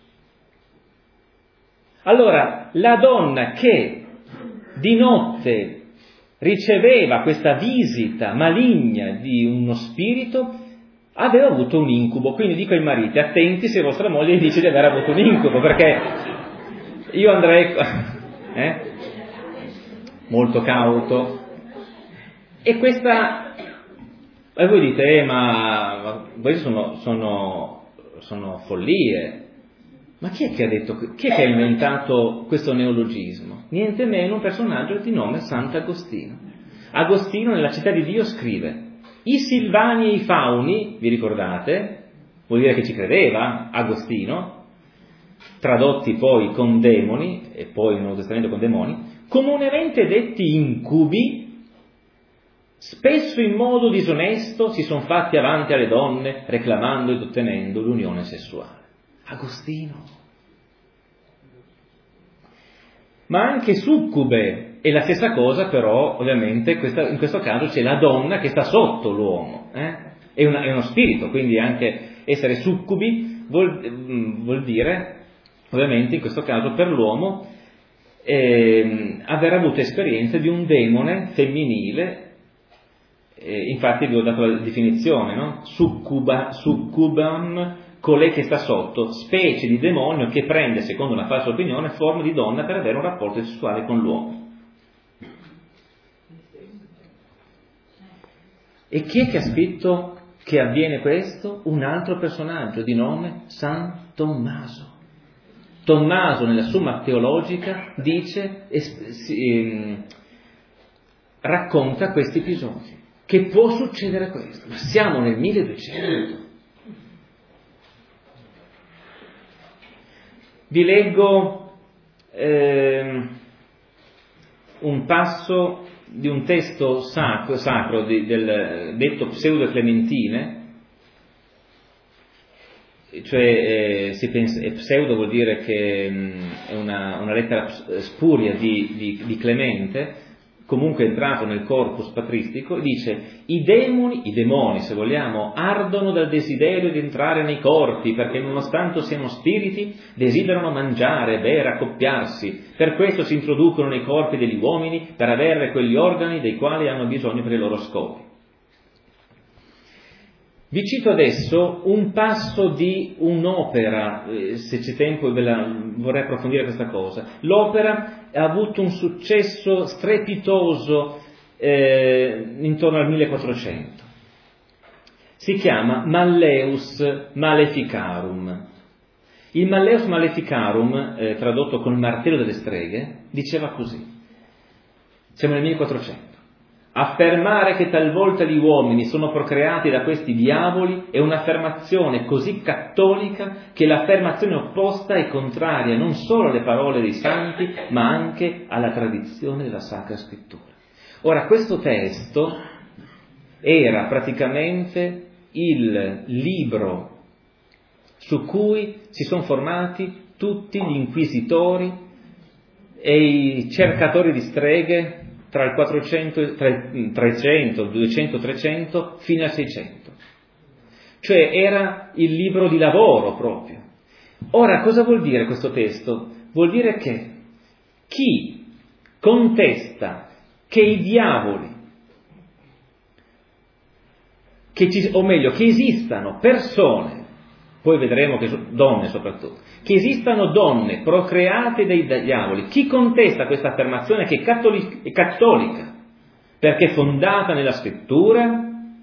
Allora, la donna che di notte riceveva questa visita maligna di uno spirito aveva avuto un incubo. Quindi dico ai mariti, attenti se vostra moglie dice di aver avuto un incubo, perché io andrei eh, molto cauto. E questa, e voi dite, eh, ma, ma queste sono, sono, sono follie. Ma chi è che ha detto, chi è che ha inventato questo neologismo? Niente meno un personaggio di nome Sant'Agostino. Agostino nella Città di Dio scrive: i Silvani e i Fauni, vi ricordate? Vuol dire che ci credeva Agostino, tradotti poi con demoni, e poi nel Nuovo Testamento con demoni, comunemente detti incubi, spesso in modo disonesto si sono fatti avanti alle donne, reclamando ed ottenendo l'unione sessuale. Agostino. Ma anche succube è la stessa cosa, però ovviamente questa, in questo caso c'è la donna che sta sotto l'uomo, eh? è, una, è uno spirito, quindi anche essere succubi vuol, vuol dire ovviamente in questo caso per l'uomo eh, aver avuto esperienza di un demone femminile. Eh, infatti vi ho dato la definizione, no? Succuba, succubam, colei che sta sotto, specie di demonio che prende, secondo una falsa opinione, forma di donna per avere un rapporto sessuale con l'uomo. E chi è che ha scritto che avviene questo? Un altro personaggio di nome San Tommaso. Tommaso nella Summa Teologica dice, eh, eh, racconta questi episodi. Che può succedere questo? Ma siamo nel milleduecento. Vi leggo eh, un passo di un testo sacro, sacro di, del detto Pseudo Clementine, cioè eh, si pensa, e pseudo vuol dire che mh, è una, una lettera spuria di, di, di Clemente, comunque entrato nel corpus patristico, dice: i demoni, i demoni se vogliamo, ardono dal desiderio di entrare nei corpi, perché nonostante siano spiriti, desiderano mangiare, bere, accoppiarsi. Per questo si introducono nei corpi degli uomini, per avere quegli organi dei quali hanno bisogno per i loro scopi. Vi cito adesso un passo di un'opera, se c'è tempo ve la, vorrei approfondire questa cosa. L'opera ha avuto un successo strepitoso eh, intorno al millequattrocento. Si chiama Malleus Maleficarum. Il Malleus Maleficarum, eh, tradotto con il martello delle streghe, diceva così. Siamo nel millequattrocento. Affermare che talvolta gli uomini sono procreati da questi diavoli è un'affermazione così cattolica che l'affermazione opposta è contraria non solo alle parole dei santi, ma anche alla tradizione della Sacra Scrittura. Ora, questo testo era praticamente il libro su cui si sono formati tutti gli inquisitori e i cercatori di streghe tra il quattrocento, tra il trecento, duecento, trecento fino al seicento. Cioè era il libro di lavoro proprio. Ora, cosa vuol dire questo testo? Vuol dire che chi contesta che i diavoli, che ci, o meglio, che esistano persone, poi vedremo che donne soprattutto, che esistano donne procreate dai diavoli, chi contesta questa affermazione che è, cattolica, è cattolica, perché è fondata nella scrittura,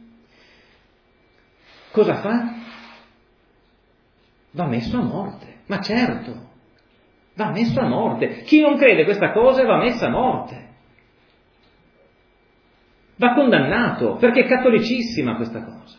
cosa fa? Va messo a morte, ma certo, va messo a morte. Chi non crede questa cosa va messo a morte, va condannato, perché è cattolicissima questa cosa.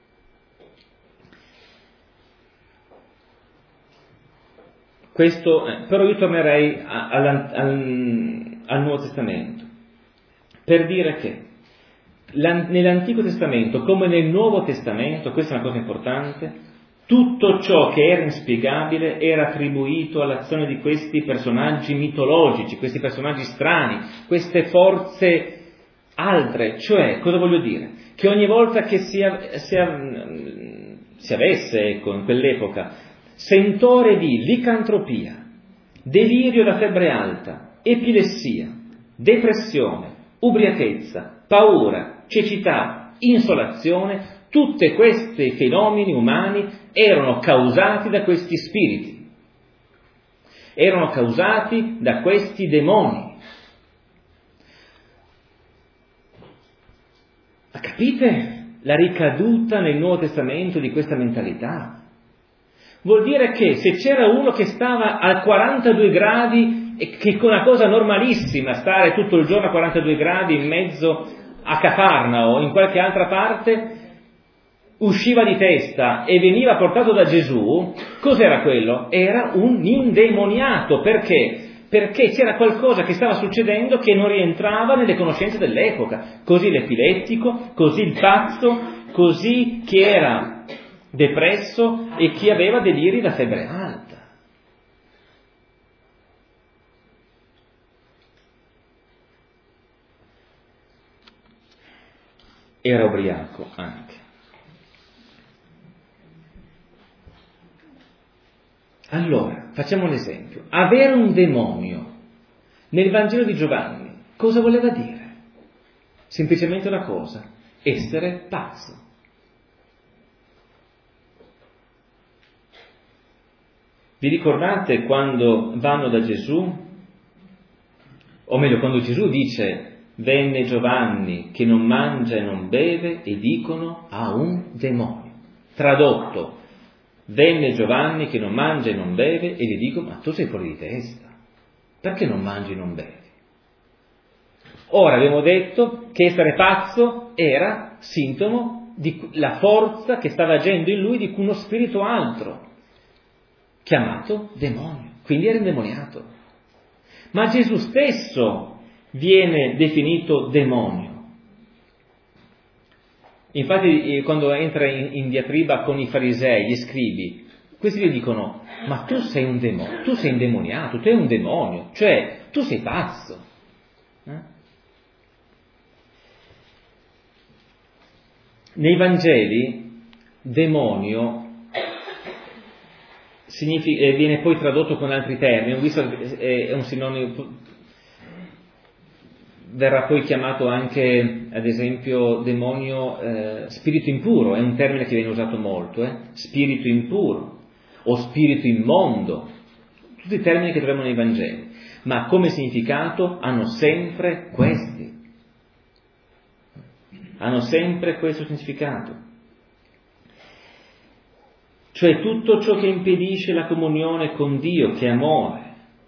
Questo, eh, però io tornerei a, a, al, al Nuovo Testamento per dire che nell'Antico Testamento come nel Nuovo Testamento, questa è una cosa importante, tutto ciò che era inspiegabile era attribuito all'azione di questi personaggi mitologici, questi personaggi strani, queste forze altre. Cioè, cosa voglio dire? Che ogni volta che si, si, si avesse, ecco, in quell'epoca, sentore di licantropia, delirio da febbre alta, epilessia, depressione, ubriachezza, paura, cecità, insolazione, tutti questi fenomeni umani erano causati da questi spiriti, erano causati da questi demoni. Ma capite la ricaduta nel Nuovo Testamento di questa mentalità? Vuol dire che se c'era uno che stava a quarantadue gradi, e che è una cosa normalissima stare tutto il giorno a quarantadue gradi in mezzo a Cafarnao o in qualche altra parte, usciva di testa e veniva portato da Gesù, cos'era quello? Era un indemoniato. Perché? Perché c'era qualcosa che stava succedendo che non rientrava nelle conoscenze dell'epoca. Così l'epilettico, così il pazzo, così chi era depresso e chi aveva deliri da febbre alta. Era ubriaco anche. Allora, facciamo un esempio. Avere un demonio nel Vangelo di Giovanni, cosa voleva dire? Semplicemente una cosa, essere pazzo. Vi ricordate quando vanno da Gesù? O meglio, quando Gesù dice, venne Giovanni che non mangia e non beve e dicono ha un demonio. Tradotto, venne Giovanni che non mangia e non beve e gli dico, ma tu sei fuori di testa, perché non mangi e non bevi? Ora abbiamo detto che essere pazzo era sintomo di la forza che stava agendo in lui di uno spirito altro, chiamato demonio, quindi era indemoniato. Ma Gesù stesso viene definito demonio. Infatti quando entra in, in diatriba con i farisei, gli scribi, questi gli dicono, ma tu sei un demonio, tu sei indemoniato, tu sei un demonio, cioè tu sei pazzo. Eh? Nei Vangeli demonio significa, eh, viene poi tradotto con altri termini, ho visto, eh, è un sinonimo, verrà poi chiamato anche, ad esempio, demonio, eh, spirito impuro, è un termine che viene usato molto, eh? Spirito impuro, o spirito immondo, tutti i termini che troviamo nei Vangeli, ma come significato hanno sempre questi, hanno sempre questo significato. Cioè tutto ciò che impedisce la comunione con Dio, che è amore.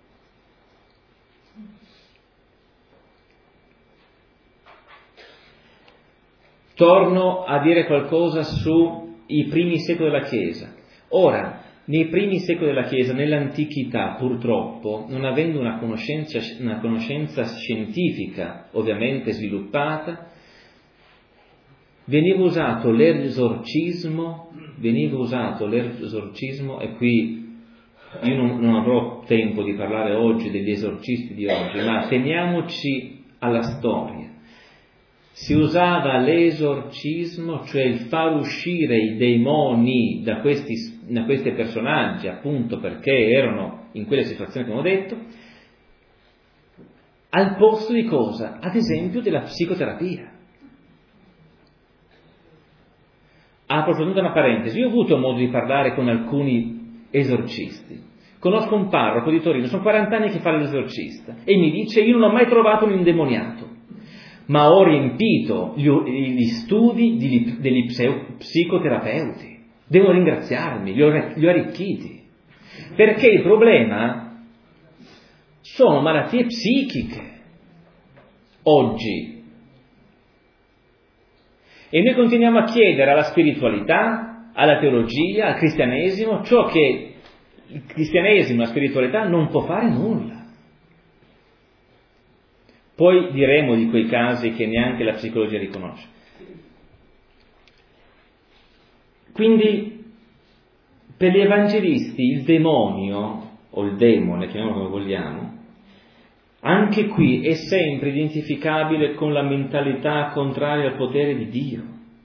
Torno a dire qualcosa sui primi secoli della Chiesa. Ora, nei primi secoli della Chiesa, nell'antichità, purtroppo, non avendo una conoscenza, una conoscenza scientifica ovviamente sviluppata, veniva usato l'esorcismo, veniva usato l'esorcismo, e qui io non, non avrò tempo di parlare oggi degli esorcisti di oggi, ma teniamoci alla storia. Si usava l'esorcismo, cioè il far uscire i demoni da questi, da questi personaggi, appunto perché erano in quelle situazioni che abbiamo detto, al posto di cosa? Ad esempio della psicoterapia. Apro soltanto una parentesi, io ho avuto modo di parlare con alcuni esorcisti. Conosco un parroco di Torino, sono quaranta anni che fa l'esorcista, e mi dice, io non ho mai trovato un indemoniato, ma ho riempito gli, gli studi di, degli psicoterapeuti. Devono ringraziarmi, li ho, li ho arricchiti. Perché il problema sono malattie psichiche oggi. E noi continuiamo a chiedere alla spiritualità, alla teologia, al cristianesimo, ciò che il cristianesimo, la spiritualità non può fare nulla. Poi diremo di quei casi che neanche la psicologia riconosce. Quindi per gli evangelisti il demonio, o il demone, chiamiamolo come vogliamo, anche qui è sempre identificabile con la mentalità contraria al potere di Dio.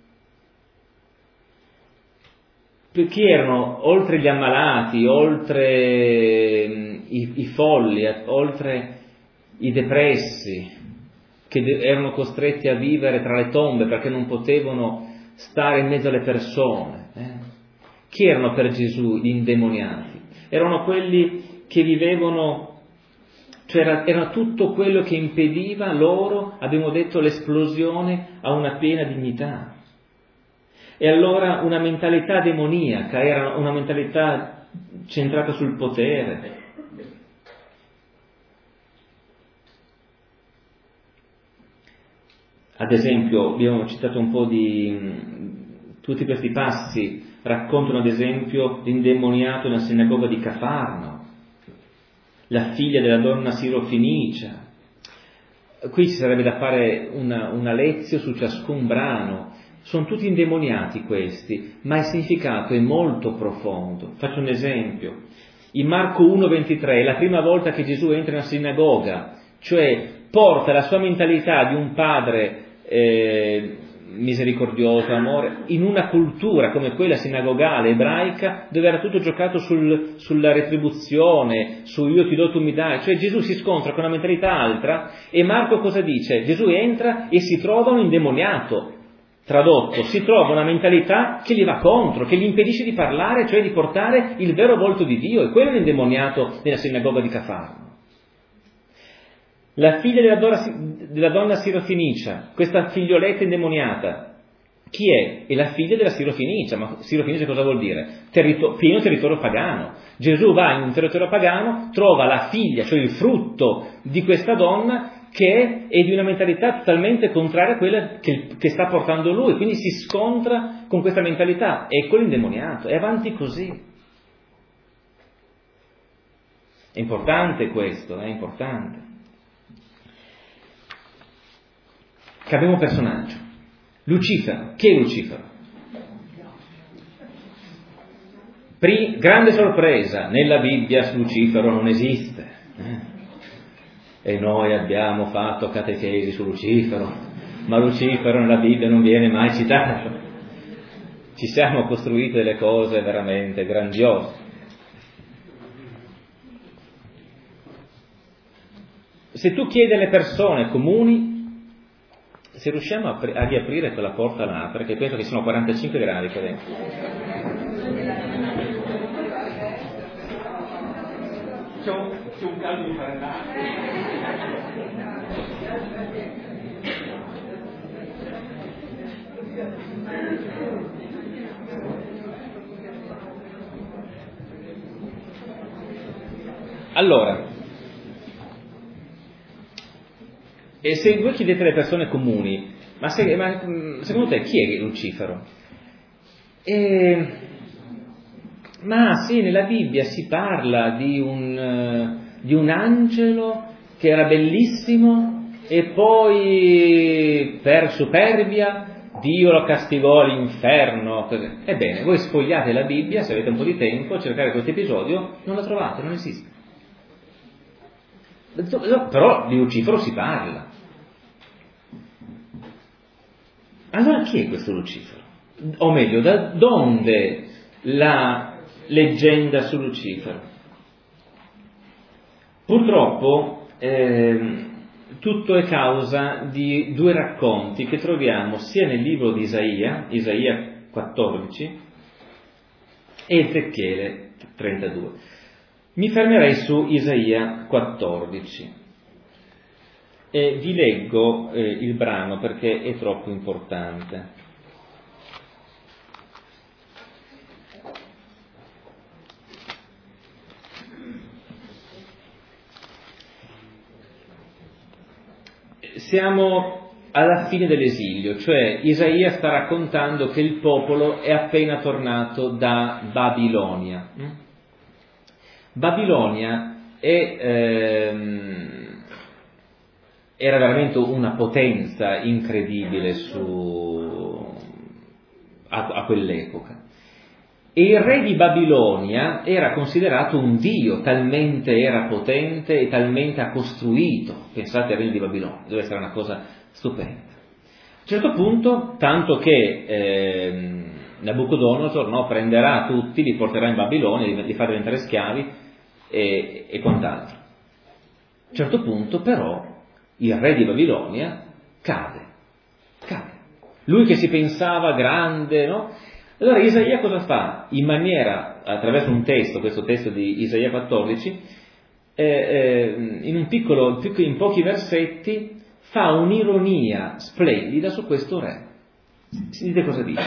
Perché erano oltre gli ammalati, oltre i, i folli, oltre i depressi, che erano costretti a vivere tra le tombe perché non potevano stare in mezzo alle persone. Eh? Chi erano per Gesù gli indemoniati? Erano quelli che vivevano, cioè era, era tutto quello che impediva loro, abbiamo detto, l'esplosione a una piena dignità. E allora una mentalità demoniaca era una mentalità centrata sul potere. Ad esempio, abbiamo citato un po' di tutti questi passi, raccontano ad esempio l'indemoniato nella sinagoga di Cafarno, la figlia della donna sirofenicia. Qui ci sarebbe da fare una, una lezione su ciascun brano. Sono tutti indemoniati questi, ma il significato è molto profondo. Faccio un esempio. In Marco uno ventitré, la prima volta che Gesù entra nella sinagoga, cioè porta la sua mentalità di un padre eh, misericordioso, amore, in una cultura come quella sinagogale ebraica, dove era tutto giocato sul, sulla retribuzione, su io ti do, tu mi dai. Cioè Gesù si scontra con una mentalità altra, e Marco cosa dice? Gesù entra e si trova un indemoniato. Tradotto, si trova una mentalità che gli va contro, che gli impedisce di parlare, cioè di portare il vero volto di Dio, e quello è l'indemoniato nella sinagoga di Cafarno. La figlia della donna, della donna sirofenicia, questa figlioletta indemoniata, chi è? È la figlia della sirofenicia, ma sirofenicia cosa vuol dire? Territo- pieno territorio pagano. Gesù va in un territorio pagano, trova la figlia, cioè il frutto di questa donna, che è di una mentalità totalmente contraria a quella che, che sta portando lui, quindi si scontra con questa mentalità. Ecco l'indemoniato, è avanti così. È importante questo, è importante. Cambiamo personaggio. Lucifero. Chi è Lucifero? Pri- grande sorpresa, nella Bibbia Lucifero non esiste. Eh? E noi abbiamo fatto catechesi su Lucifero, ma Lucifero nella Bibbia non viene mai citato. Ci siamo costruiti delle cose veramente grandiose. Se tu chiedi alle persone comuni, se riusciamo a, a riaprire quella porta là, perché penso che sono quarantacinque gradi qua dentro. C'è un, c'è un caldo di fare. Allora, e se voi chiedete alle persone comuni, ma, se, ma secondo te chi è Lucifero? E, ma sì, nella Bibbia si parla di un, di un angelo che era bellissimo e poi per superbia Dio lo castigò all'inferno. Ebbene, voi sfogliate la Bibbia, se avete un po' di tempo, a cercare questo episodio, non lo trovate, non esiste. Però di Lucifero si parla. Allora chi è questo Lucifero? O meglio, da dove la leggenda su Lucifero? Purtroppo eh, tutto è causa di due racconti che troviamo sia nel libro di Isaia, Isaia quattordici, e Ezechiele trentadue. Mi fermerei su Isaia quattordici e vi leggo eh, il brano perché è troppo importante. Siamo alla fine dell'esilio, cioè Isaia sta raccontando che il popolo è appena tornato da Babilonia. Babilonia è, ehm, era veramente una potenza incredibile su, a, a quell'epoca. E il re di Babilonia era considerato un dio, talmente era potente e talmente ha costruito. Pensate al re di Babilonia, deve essere una cosa stupenda. A un certo punto, tanto che eh, Nabucodonosor, no, prenderà tutti, li porterà in Babilonia, li, li fa diventare schiavi e, e quant'altro. A un certo punto, però, il re di Babilonia cade. Cade. Lui che si pensava grande, no? Allora Isaia cosa fa? In maniera, attraverso un testo, questo testo di Isaia quattordici, eh, eh, in un piccolo, in pochi versetti, fa un'ironia splendida su questo re. Sentite cosa dice.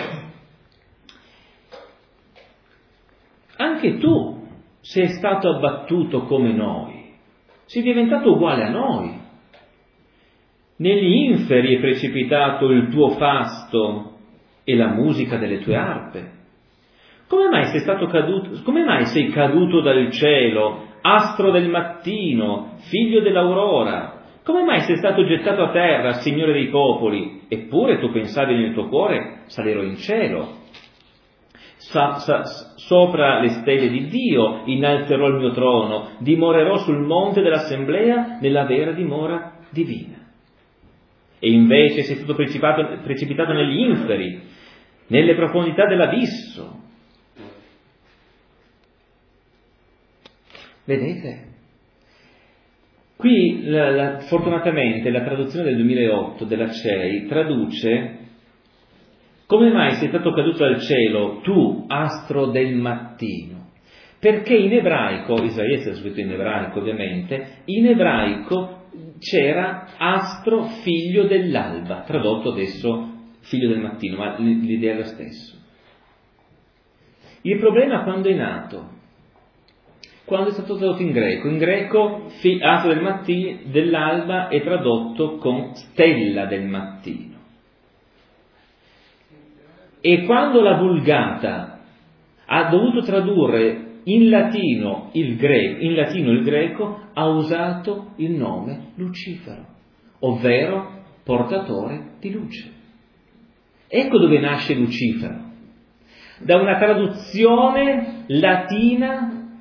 Anche tu sei stato abbattuto come noi, sei diventato uguale a noi. Negli inferi è precipitato il tuo fasto e la musica delle tue arpe. Come mai sei stato caduto, come mai sei caduto dal cielo, astro del mattino, figlio dell'aurora? Come mai sei stato gettato a terra, Signore dei popoli? Eppure tu pensavi nel tuo cuore, salirò in cielo. Sa, sa, sopra le stelle di Dio innalzerò il mio trono, dimorerò sul monte dell'assemblea nella vera dimora divina. E invece sei stato precipitato, precipitato negli inferi, nelle profondità dell'abisso. Vedete? Qui, la, la, fortunatamente, la traduzione del duemilaotto della C E I traduce: come mai sei stato caduto dal cielo, tu, astro del mattino? Perché in ebraico, Isaia è scritto in ebraico ovviamente, in ebraico c'era astro figlio dell'alba, tradotto adesso figlio del mattino, ma l'idea è la stessa. Il problema quando è nato? Quando è stato tradotto in greco. In greco astro del mattino, dell'alba è tradotto con stella del mattino. E quando la Vulgata ha dovuto tradurre in latino il greco, in latino il greco, ha usato il nome Lucifero, ovvero portatore di luce. Ecco dove nasce Lucifero, da una traduzione latina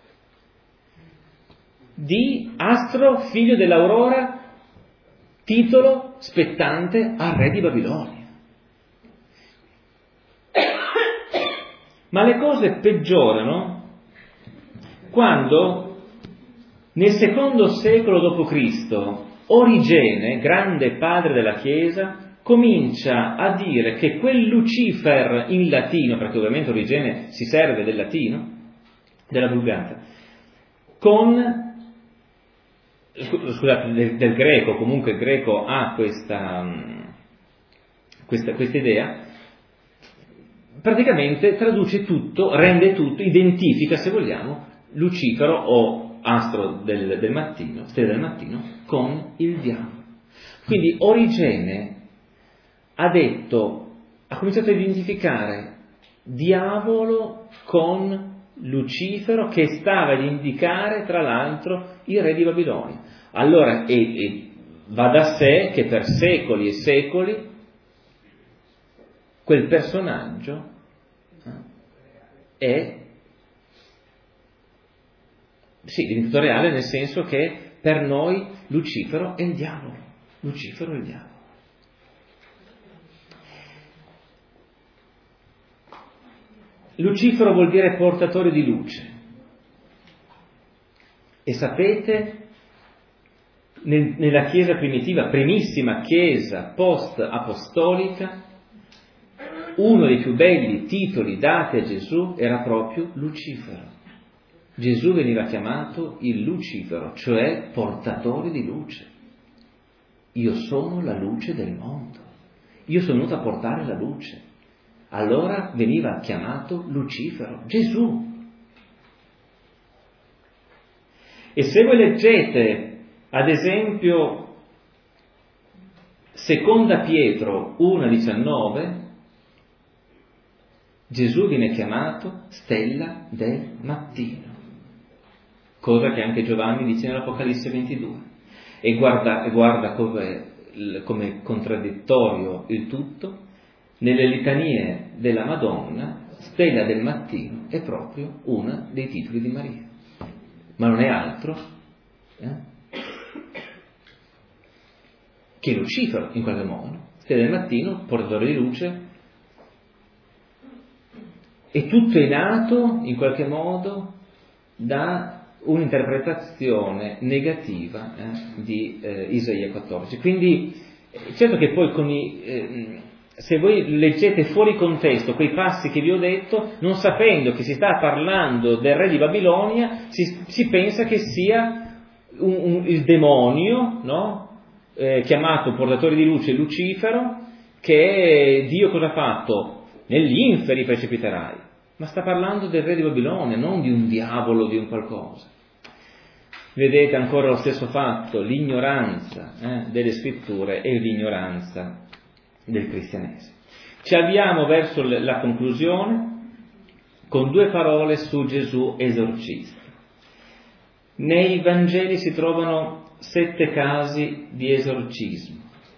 di astro figlio dell'aurora, titolo spettante al re di Babilonia. Ma le cose peggiorano quando nel secondo secolo dopo Cristo Origene, grande padre della Chiesa, comincia a dire che quel Lucifer in latino, perché ovviamente Origene si serve del latino, della Vulgata, con, scusate, del, del greco, comunque il greco ha questa, questa, questa idea, praticamente traduce tutto, rende tutto, identifica, se vogliamo, Lucifero o astro del, del mattino, stella del mattino, con il diavolo. Quindi Origene ha detto, ha cominciato a identificare diavolo con Lucifero, che stava ad indicare tra l'altro il re di Babilonia. Allora e, e va da sé che per secoli e secoli quel personaggio è sì, diventato reale, nel senso che per noi Lucifero è il diavolo. Lucifero è il diavolo. Lucifero vuol dire portatore di luce. E sapete, nel, nella Chiesa primitiva, primissima Chiesa post-apostolica, uno dei più belli titoli dati a Gesù era proprio Lucifero. Gesù veniva chiamato il Lucifero, cioè portatore di luce. Io sono la luce del mondo. Io sono venuto a portare la luce. Allora veniva chiamato Lucifero, Gesù. E se voi leggete, ad esempio, Seconda Pietro uno diciannove, Gesù viene chiamato stella del mattino, cosa che anche Giovanni dice nell'Apocalisse ventidue. E guarda, e guarda come, come contraddittorio il tutto, nelle litanie della Madonna, Stella del Mattino è proprio uno dei titoli di Maria, ma non è altro eh, che Lucifero in qualche modo. Stella del Mattino, portatore di luce, e tutto è nato in qualche modo da un'interpretazione negativa eh, di eh, Isaia quattordici. Quindi certo che poi con i, eh, se voi leggete fuori contesto quei passi che vi ho detto, non sapendo che si sta parlando del re di Babilonia, si, si pensa che sia un, un, il demonio, no? eh, chiamato portatore di luce Lucifero, che Dio cosa ha fatto? Negli inferi precipiterai, ma sta parlando del re di Babilonia, non di un diavolo, di un qualcosa. Vedete ancora lo stesso fatto, l'ignoranza eh, delle scritture e l'ignoranza del cristianesimo. Ci avviamo verso la conclusione con due parole su Gesù esorcista. Nei Vangeli si trovano sette casi di esorcismo.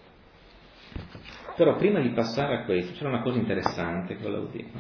Però prima di passare a questo c'era una cosa interessante che volevo dire.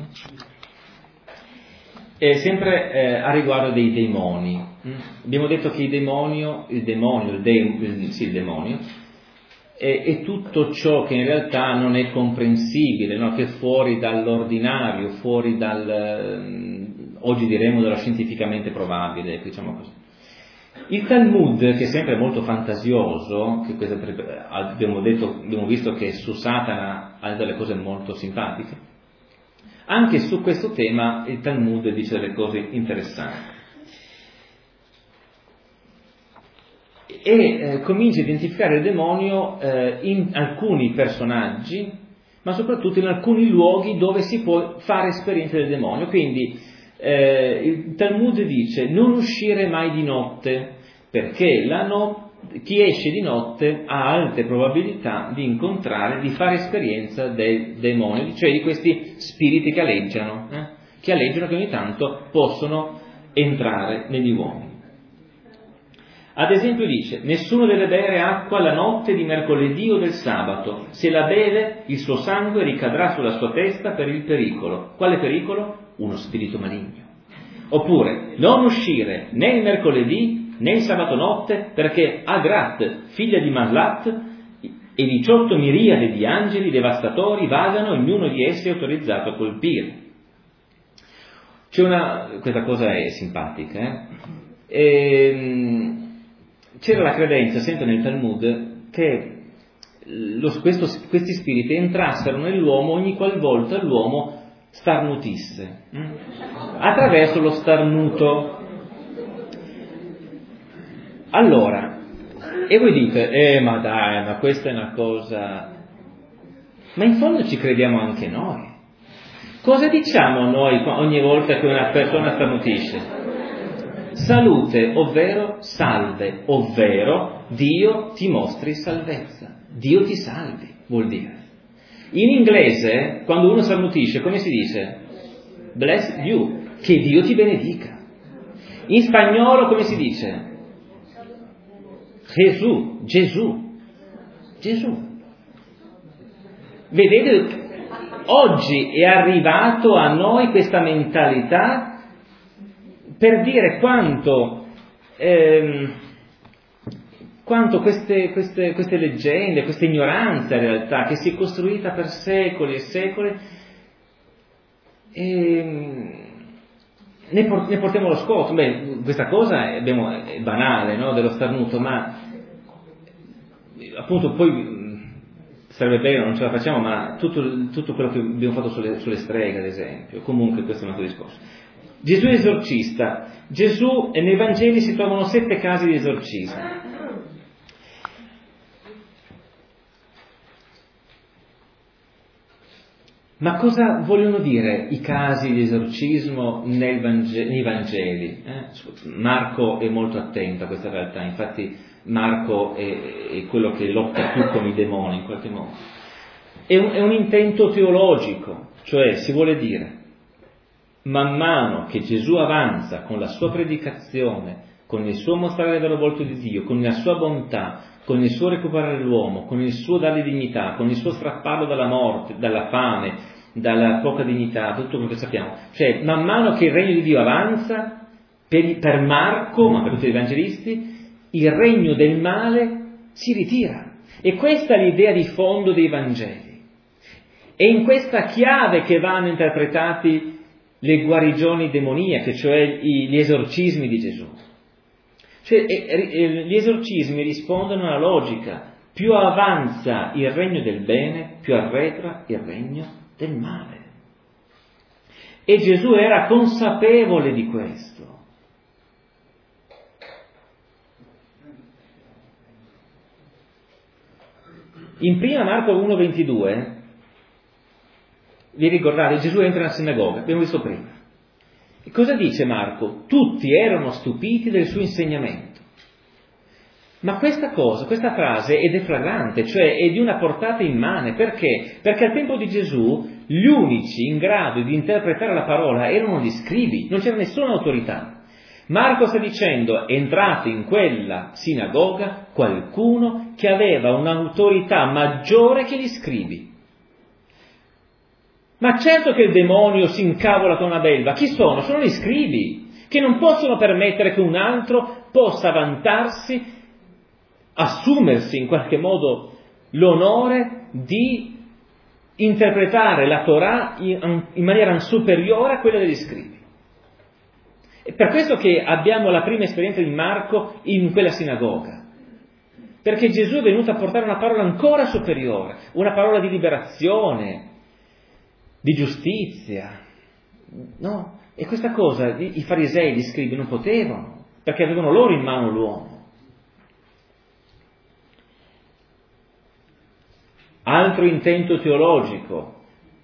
E sempre eh, a riguardo dei demoni. Abbiamo detto che il demonio, il demonio, il, de, il, sì, il demonio, è, è tutto ciò che in realtà non è comprensibile, no? Che è fuori dall'ordinario, fuori dal, eh, oggi diremo dello scientificamente probabile, diciamo così. Il Talmud, che è sempre molto fantasioso, che questo, abbiamo, detto, abbiamo visto che su Satana ha delle cose molto simpatiche, anche su questo tema il Talmud dice delle cose interessanti. E eh, comincia a identificare il demonio eh, in alcuni personaggi, ma soprattutto in alcuni luoghi dove si può fare esperienza del demonio. Quindi eh, il Talmud dice non uscire mai di notte, perché la no- chi esce di notte ha alte probabilità di incontrare, di fare esperienza dei demoni, cioè di questi spiriti che aleggiano, eh? che aleggiano, che ogni tanto possono entrare negli uomini. Ad esempio dice, nessuno deve bere acqua la notte di mercoledì o del sabato, se la beve il suo sangue ricadrà sulla sua testa per il pericolo. Quale pericolo? Uno spirito maligno. Oppure, non uscire né il mercoledì né il sabato notte, perché Agrat, figlia di Maslat, e diciotto miriadi di angeli devastatori vagano, ognuno di essi è autorizzato a colpire. C'è una, questa cosa è simpatica, eh? E, c'era la credenza, sempre nel Talmud, che lo, questo, questi spiriti entrassero nell'uomo ogni qualvolta l'uomo starnutisse, hm? attraverso lo starnuto. Allora, e voi dite, eh ma dai, ma questa è una cosa... Ma in fondo ci crediamo anche noi. Cosa diciamo noi ogni volta che una persona starnutisce? Salute, ovvero salve, ovvero Dio ti mostri salvezza. Dio ti salvi, vuol dire. In inglese, quando uno starnutisce, come si dice? Bless you, che Dio ti benedica. In spagnolo, come si dice? Gesù, Gesù, Gesù. Vedete, oggi è arrivato a noi questa mentalità per dire quanto, ehm, quanto queste, queste, queste leggende, questa ignoranza in realtà, che si è costruita per secoli e secoli, ehm, Ne, port- ne portiamo lo scopo. Beh, questa cosa è, abbiamo, è banale, no? Dello starnuto, ma appunto poi sarebbe bello, non ce la facciamo, ma tutto, tutto quello che abbiamo fatto sulle, sulle streghe, ad esempio, comunque questo è un altro discorso. Gesù è esorcista. Gesù, e nei Vangeli si trovano sette casi di esorcismo. Ma cosa vogliono dire i casi di esorcismo nel Vange- nei Vangeli? Eh? Marco è molto attento a questa realtà, infatti Marco è, è quello che lotta più con i demoni in qualche modo. È un, è un intento teologico, cioè si vuole dire, man mano che Gesù avanza con la sua predicazione, con il suo mostrare il vero volto di Dio, con la sua bontà, con il suo recuperare l'uomo, con il suo dargli dignità, con il suo strapparlo dalla morte, dalla fame, dalla poca dignità, tutto quello che sappiamo. Cioè, man mano che il regno di Dio avanza, per, per Marco, ma per tutti gli evangelisti, il regno del male si ritira. E questa è l'idea di fondo dei Vangeli. È in questa chiave che vanno interpretati le guarigioni demoniache, cioè gli esorcismi di Gesù. Cioè, gli esorcismi rispondono alla logica: più avanza il regno del bene, più arretra il regno del male. E Gesù era consapevole di questo. In prima Marco uno ventidue, vi ricordate, Gesù entra nella sinagoga, abbiamo visto prima. E cosa dice Marco? Tutti erano stupiti del suo insegnamento. Ma questa cosa, questa frase è deflagrante, cioè è di una portata immane. Perché? Perché al tempo di Gesù gli unici in grado di interpretare la parola erano gli scribi, non c'era nessuna autorità. Marco sta dicendo: è entrato in quella sinagoga qualcuno che aveva un'autorità maggiore che gli scribi. Ma certo che il demonio si incavola con una belva. Chi sono? Sono gli scribi, che non possono permettere che un altro possa vantarsi, assumersi in qualche modo l'onore di interpretare la Torah in, in maniera superiore a quella degli scribi. È per questo che abbiamo la prima esperienza di Marco in quella sinagoga. Perché Gesù è venuto a portare una parola ancora superiore, una parola di liberazione, di giustizia, no? E questa cosa i farisei, gli scribi non potevano, perché avevano loro in mano l'uomo. Altro intento teologico.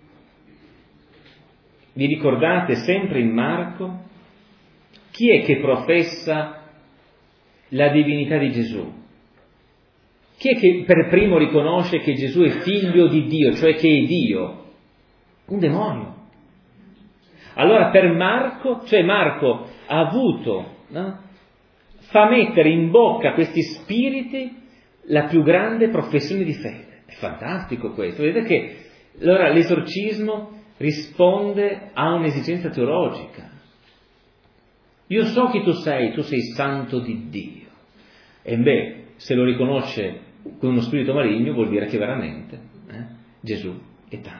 Vi ricordate sempre in Marco chi è che professa la divinità di Gesù? Chi è che per primo riconosce che Gesù è figlio di Dio, cioè che è Dio? Un demonio. Allora per Marco, cioè Marco ha avuto, no? fa mettere in bocca a questi spiriti la più grande professione di fede. È fantastico questo. Vedete che allora l'esorcismo risponde a un'esigenza teologica. Io so chi tu sei, tu sei santo di Dio. E beh, se lo riconosce con uno spirito maligno vuol dire che veramente eh, Gesù è tale.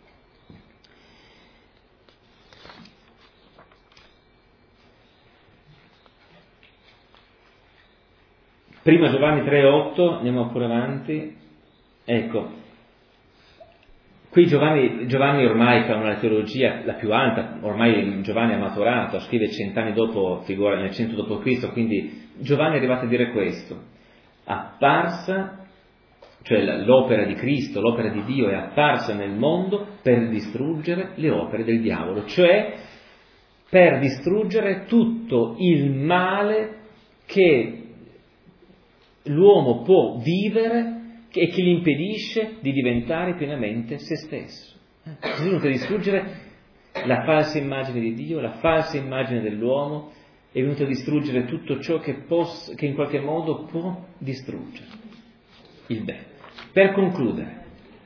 Prima Giovanni tre otto, andiamo pure avanti. Ecco, qui Giovanni, Giovanni ormai fa una teologia la più alta, ormai Giovanni è maturato, scrive cent'anni dopo, figura nel cento dopo Cristo, quindi Giovanni è arrivato a dire questo: apparsa, cioè l'opera di Cristo, l'opera di Dio è apparsa nel mondo per distruggere le opere del diavolo, cioè per distruggere tutto il male che l'uomo può vivere e che gli impedisce di diventare pienamente se stesso. Gesù è venuto a distruggere la falsa immagine di Dio, la falsa immagine dell'uomo, è venuto a distruggere tutto ciò che, poss- che in qualche modo può distruggere il bene. Per concludere,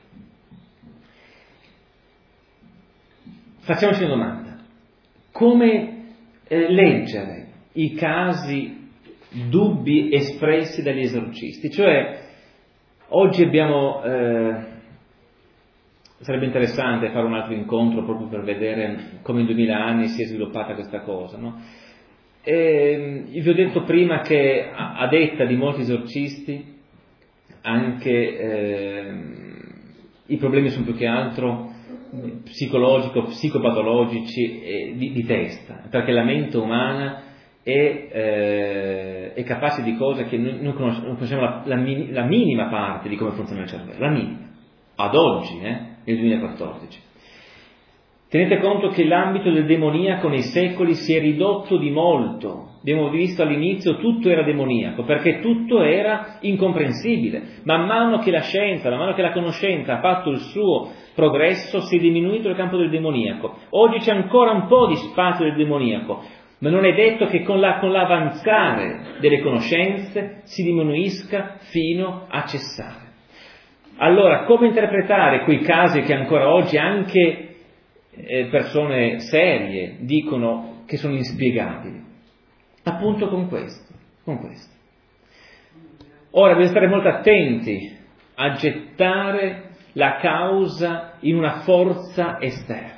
facciamoci una domanda: come eh, leggere i casi dubbi espressi dagli esorcisti? Cioè, oggi abbiamo, eh, sarebbe interessante fare un altro incontro proprio per vedere come in duemila anni si è sviluppata questa cosa, no? E, vi ho detto prima che a, a detta di molti esorcisti anche eh, i problemi sono più che altro psicologico, psicopatologici e di, di testa, perché la mente umana è, eh, è capace di cose che noi non conosciamo, non conosciamo la, la, la minima parte di come funziona il cervello, la minima, ad oggi, eh, nel duemilaquattordici. Tenete conto che l'ambito del demoniaco nei secoli si è ridotto di molto. Abbiamo visto all'inizio tutto era demoniaco, perché tutto era incomprensibile. Man mano che la scienza, man mano che la conoscenza ha fatto il suo progresso, si è diminuito il campo del demoniaco. Oggi c'è ancora un po' di spazio del demoniaco, ma non è detto che con, la, con l'avanzare delle conoscenze si diminuisca fino a cessare. Allora, come interpretare quei casi che ancora oggi anche eh, persone serie dicono che sono inspiegabili? Appunto con questo, con questo. Ora bisogna stare molto attenti a gettare la causa in una forza esterna.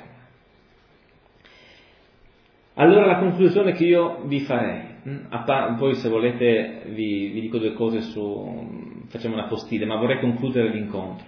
Allora la conclusione che io vi farei, poi se volete vi, vi dico due cose su, facciamo una postilla, ma vorrei concludere l'incontro.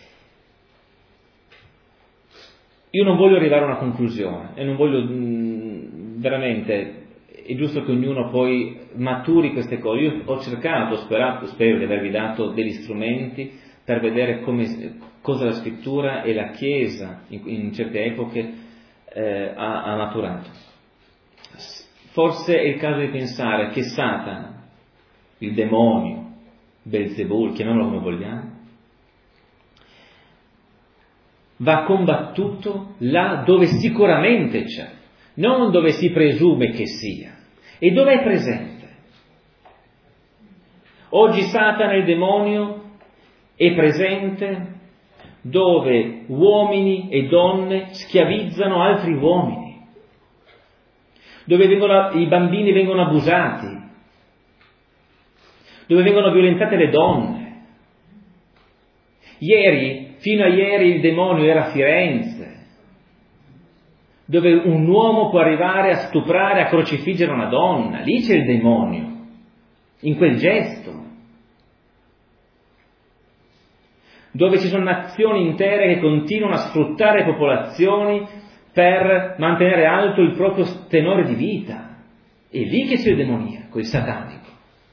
Io non voglio arrivare a una conclusione e non voglio veramente, è giusto che ognuno poi maturi queste cose. Io ho cercato, sperato, spero di avervi dato degli strumenti per vedere come, cosa la scrittura e la Chiesa in, in certe epoche eh, ha, ha maturato. Forse è il caso di pensare che Satana, il demonio, Belzebul, chiamiamolo come vogliamo, va combattuto là dove sicuramente c'è, non dove si presume che sia, e dove è presente. Oggi Satana, il demonio, è presente dove uomini e donne schiavizzano altri uomini, dove vengono, i bambini vengono abusati, dove vengono violentate le donne. Ieri, fino a ieri, il demonio era a Firenze, dove un uomo può arrivare a stuprare, a crocifiggere una donna. Lì c'è il demonio, in quel gesto. Dove ci sono nazioni intere che continuano a sfruttare popolazioni per mantenere alto il proprio tenore di vita. È lì che c'è il demoniaco, il satanico.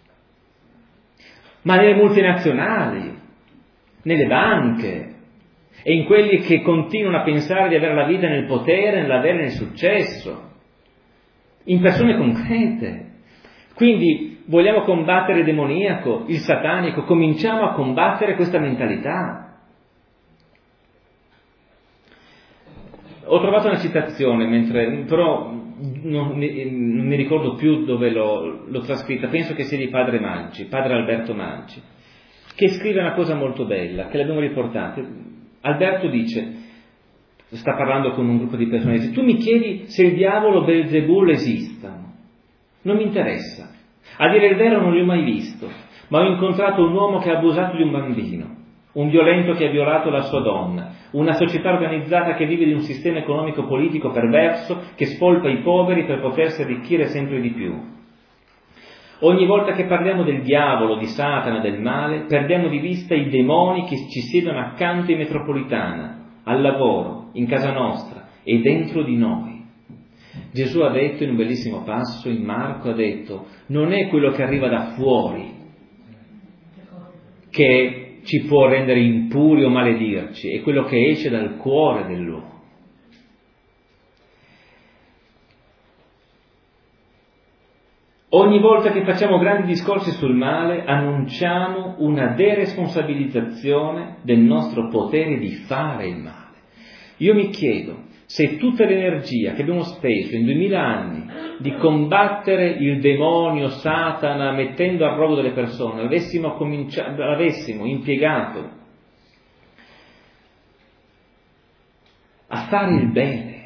Ma nelle multinazionali, nelle banche, e in quelli che continuano a pensare di avere la vita nel potere, nell'avere nel successo, in persone concrete. Quindi vogliamo combattere il demoniaco, il satanico, cominciamo a combattere questa mentalità. Ho trovato una citazione, mentre, però non, non mi ricordo più dove l'ho, l'ho trascritta, penso che sia di padre Maggi, padre Alberto Maggi, che scrive una cosa molto bella, che l'abbiamo riportata. Alberto dice, sta parlando con un gruppo di persone, dice: tu mi chiedi se il diavolo o Belzebul esistano, non mi interessa, a dire il vero non li ho mai visto, ma ho incontrato un uomo che ha abusato di un bambino, un violento che ha violato la sua donna, una società organizzata che vive di un sistema economico-politico perverso che spolpa i poveri per potersi arricchire sempre di più. Ogni volta che parliamo del diavolo, di Satana, del male, perdiamo di vista i demoni che ci siedono accanto in metropolitana, al lavoro, in casa nostra e dentro di noi. Gesù ha detto in un bellissimo passo, in Marco, ha detto: non è quello che arriva da fuori che ci può rendere impuri o maledirci, è quello che esce dal cuore dell'uomo. Ogni volta che facciamo grandi discorsi sul male, annunciamo una deresponsabilizzazione del nostro potere di fare il male. Io mi chiedo, se tutta l'energia che abbiamo speso in duemila anni di combattere il demonio, Satana, mettendo a rogo delle persone, l'avessimo, cominciato, l'avessimo impiegato a fare il bene,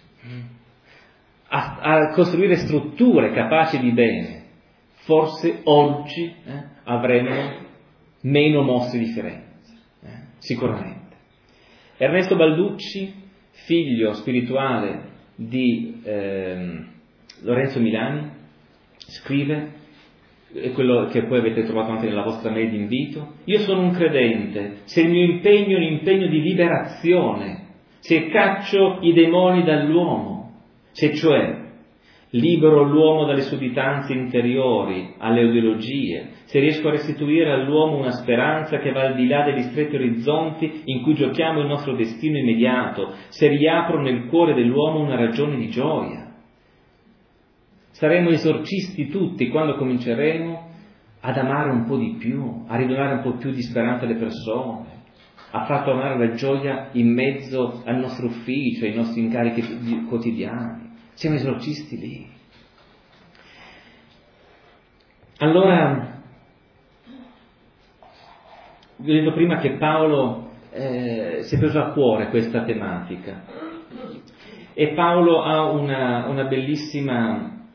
a, a costruire strutture capaci di bene, forse oggi eh, avremmo meno mostri di Firenze, eh, sicuramente. Ernesto Balducci, figlio spirituale di eh, Lorenzo Milani, scrive, e quello che poi avete trovato anche nella vostra mail di invito: io sono un credente, se il mio impegno è un impegno di liberazione, se caccio i demoni dall'uomo, se cioè libero l'uomo dalle sudditanze interiori, alle ideologie, se riesco a restituire all'uomo una speranza che va al di là degli stretti orizzonti in cui giochiamo il nostro destino immediato, se riapro nel cuore dell'uomo una ragione di gioia. Saremo esorcisti tutti quando cominceremo ad amare un po' di più, a ridonare un po' più di speranza alle persone, a far tornare la gioia in mezzo al nostro ufficio, ai nostri incarichi quotidiani. Siamo esorcisti lì. Allora, vi ho detto prima che Paolo eh, si è preso a cuore questa tematica, e Paolo ha una, una bellissima,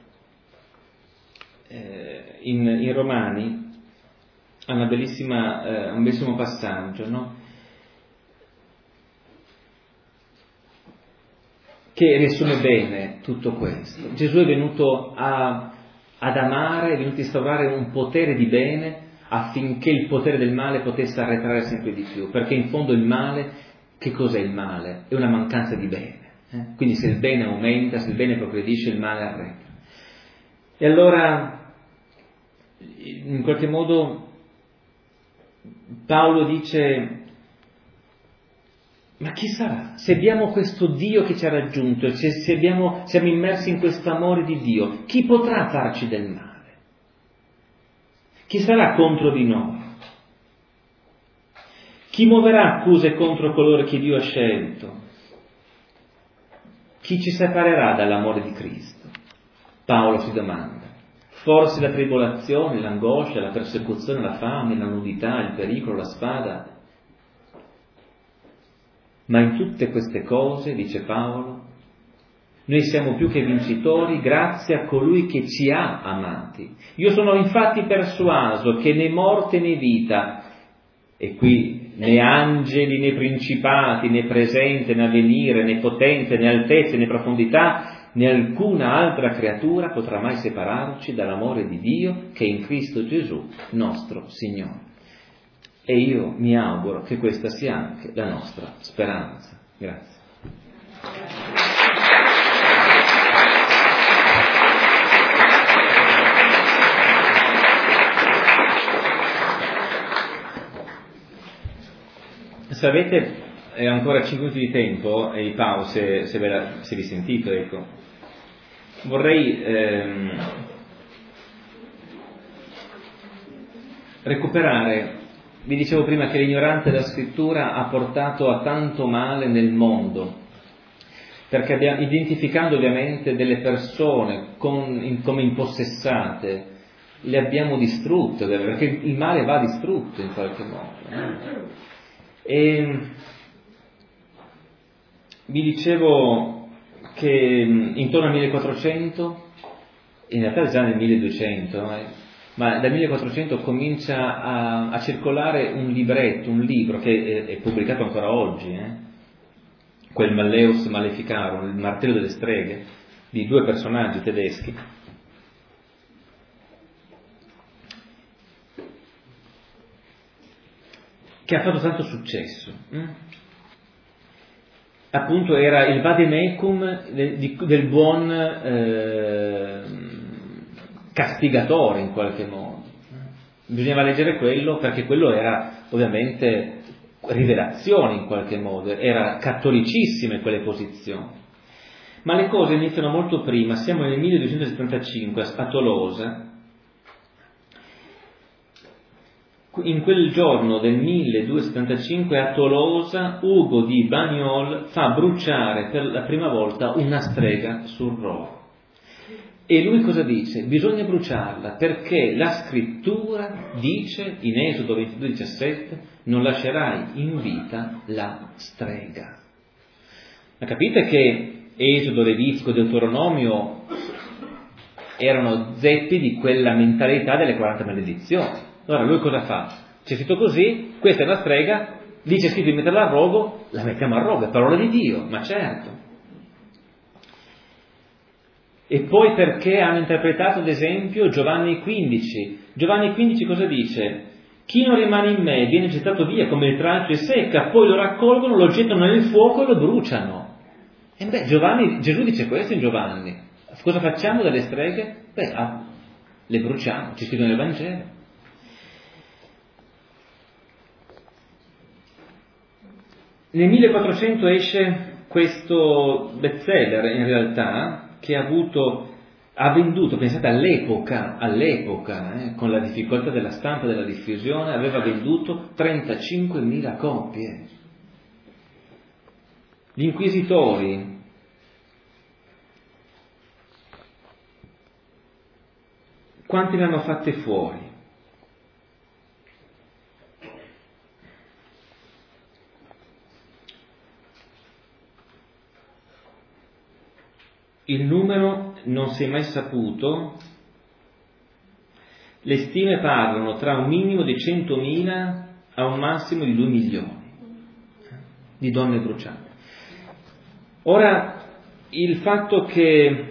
eh, in, in Romani, ha una bellissima, eh, un bellissimo passaggio, no? Che riassume bene tutto questo. Gesù è venuto a, ad amare, è venuto a instaurare un potere di bene affinché il potere del male potesse arretrare sempre di più, perché in fondo il male, che cos'è il male? È una mancanza di bene. Eh? Quindi se il bene aumenta, se il bene progredisce, il male arretra. E allora, in qualche modo, Paolo dice: ma chi sarà? Se abbiamo questo Dio che ci ha raggiunto, se, se abbiamo, siamo immersi in questo amore di Dio, chi potrà farci del male? Chi sarà contro di noi? Chi muoverà accuse contro coloro che Dio ha scelto? Chi ci separerà dall'amore di Cristo? Paolo si domanda. Forse la tribolazione, l'angoscia, la persecuzione, la fame, la nudità, il pericolo, la spada? Ma in tutte queste cose, dice Paolo, noi siamo più che vincitori grazie a colui che ci ha amati. Io sono infatti persuaso che né morte né vita, e qui né angeli né principati, né presente né avvenire, né potenze né altezze né profondità, né alcuna altra creatura potrà mai separarci dall'amore di Dio che è in Cristo Gesù, nostro Signore. E io mi auguro che questa sia anche la nostra speranza. Grazie. Se avete ancora cinque minuti di tempo e di pausa, se, se, ve la, se vi sentite, ecco, vorrei ehm, recuperare. Vi dicevo prima che l'ignoranza della scrittura ha portato a tanto male nel mondo, perché abbiamo, identificando ovviamente delle persone con, in, come impossessate, le abbiamo distrutte, perché il male va distrutto in qualche modo. Eh? E vi dicevo che intorno al millequattrocento, in realtà già nel milleduecento, eh, ma dal millequattrocento comincia a, a circolare un libretto, un libro che è, è pubblicato ancora oggi, eh? Quel Malleus Maleficarum, il martello delle streghe, di due personaggi tedeschi, che ha fatto tanto successo. Eh? Appunto era il vademecum del, del buon eh, castigatore in qualche modo. Bisognava leggere quello perché quello era ovviamente rivelazione in qualche modo, era cattolicissime quelle posizioni. Ma le cose iniziano molto prima, siamo nel milleduecentosettantacinque a Tolosa. In quel giorno del milleduecentosettantacinque a Tolosa Ugo di Bagnol fa bruciare per la prima volta una strega sul rogo. E lui cosa dice? Bisogna bruciarla perché la scrittura dice in Esodo ventidue diciassette: non lascerai in vita la strega. Ma capite che Esodo, Levitico, Deuteronomio erano zeppi di quella mentalità delle quaranta maledizioni. Allora lui cosa fa? C'è scritto così, questa è una strega, dice scritto di metterla a rogo, la mettiamo a rogo, è parola di Dio, ma certo. E poi perché hanno interpretato ad esempio Giovanni quindici. Giovanni quindici cosa dice? Chi non rimane in me viene gettato via come il tralcio e secca, poi lo raccolgono, lo gettano nel fuoco e lo bruciano. E beh, Giovanni, Gesù dice questo in Giovanni. Cosa facciamo delle streghe? Beh, ah, le bruciamo, ci scritto nel Vangelo. Nel millequattrocento esce questo bestseller, in realtà, che ha avuto, ha venduto, pensate all'epoca, all'epoca, eh, con la difficoltà della stampa e della diffusione, aveva venduto trentacinquemila copie. Gli inquisitori quanti ne hanno fatte fuori? Il numero non si è mai saputo, le stime parlano tra un minimo di centomila a un massimo di due milioni di donne bruciate. Ora, il fatto che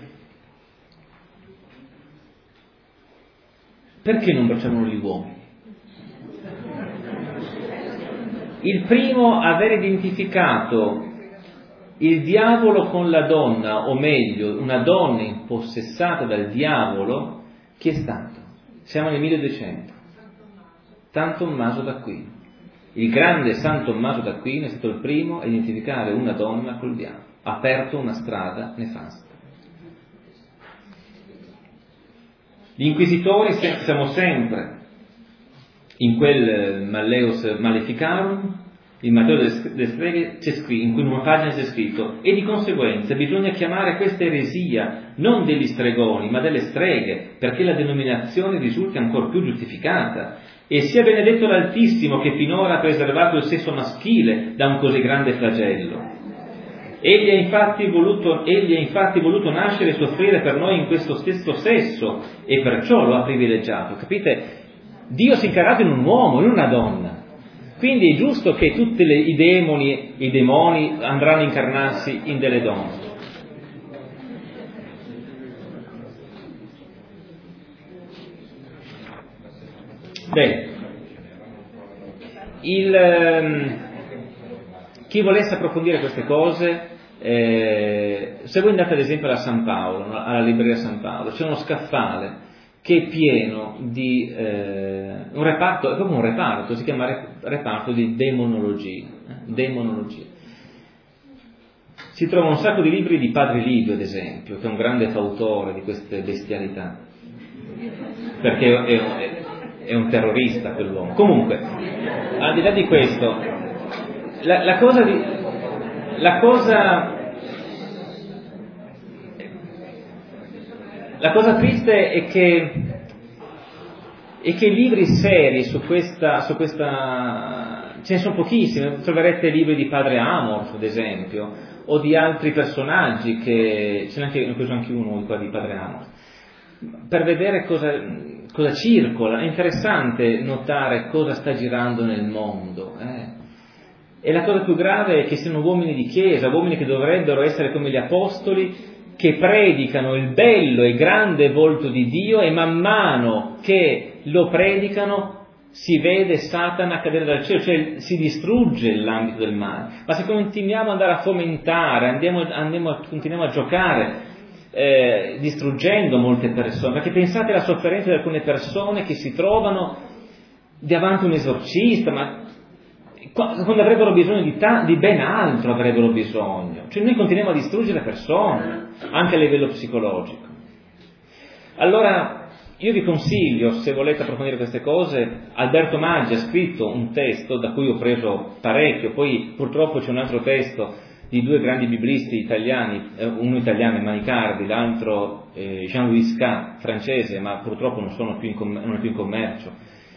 perché non bruciavano gli uomini? Il primo a aver identificato il diavolo con la donna, o meglio, una donna impossessata dal diavolo, chi è stato? Siamo nel milleduecento. San Tommaso d'Aquino. Il grande San Tommaso d'Aquino è stato il primo a identificare una donna col diavolo, ha aperto una strada nefasta. Gli inquisitori siamo sempre in quel Malleus Maleficarum, il Matteo delle streghe, c'è scritto, in cui in una pagina c'è scritto: e di conseguenza bisogna chiamare questa eresia non degli stregoni ma delle streghe, perché la denominazione risulta ancor più giustificata, e sia benedetto l'Altissimo che finora ha preservato il sesso maschile da un così grande flagello. Egli ha infatti voluto, egli ha infatti voluto nascere e soffrire per noi in questo stesso sesso, e perciò lo ha privilegiato. Capite? Dio si è incarnato in un uomo, in una donna. Quindi è giusto che tutti le, i demoni, i demoni andranno a incarnarsi in delle donne. Bene, il, ehm, chi volesse approfondire queste cose, eh, se voi andate ad esempio a San Paolo, alla libreria San Paolo, c'è uno scaffale che è pieno di eh, un reparto, è proprio un reparto, si chiama reparto di demonologia, eh, demonologia. Si trova un sacco di libri di Padre Livio, ad esempio, che è un grande fautore di queste bestialità, perché è, è, è un terrorista quell'uomo. Comunque, al di là di questo, la, la cosa di, la cosa La cosa triste è che, è che libri seri su questa, su questa, ce ne sono pochissimi. Troverete libri di Padre Amorf, ad esempio, o di altri personaggi, che ce n'è anche, ne ho preso anche uno qua di Padre Amorf, per vedere cosa, cosa circola. È interessante notare cosa sta girando nel mondo. Eh. E la cosa più grave è che siano uomini di chiesa, uomini che dovrebbero essere come gli apostoli, che predicano il bello e grande volto di Dio, e man mano che lo predicano si vede Satana cadere dal cielo, cioè si distrugge l'ambito del male. Ma se continuiamo ad andare a fomentare, andiamo, andiamo a, continuiamo a giocare eh, distruggendo molte persone, perché pensate alla sofferenza di alcune persone che si trovano davanti a un esorcista, ma quando avrebbero bisogno di, ta- di ben altro avrebbero bisogno. Cioè noi continuiamo a distruggere persone, anche a livello psicologico. Allora, io vi consiglio, se volete approfondire queste cose, Alberto Maggi ha scritto un testo da cui ho preso parecchio, poi purtroppo c'è un altro testo di due grandi biblisti italiani, eh, uno italiano è Manicardi, l'altro eh, Jean-Louis Scat, francese, ma purtroppo non sono più in, com- non è più in commercio.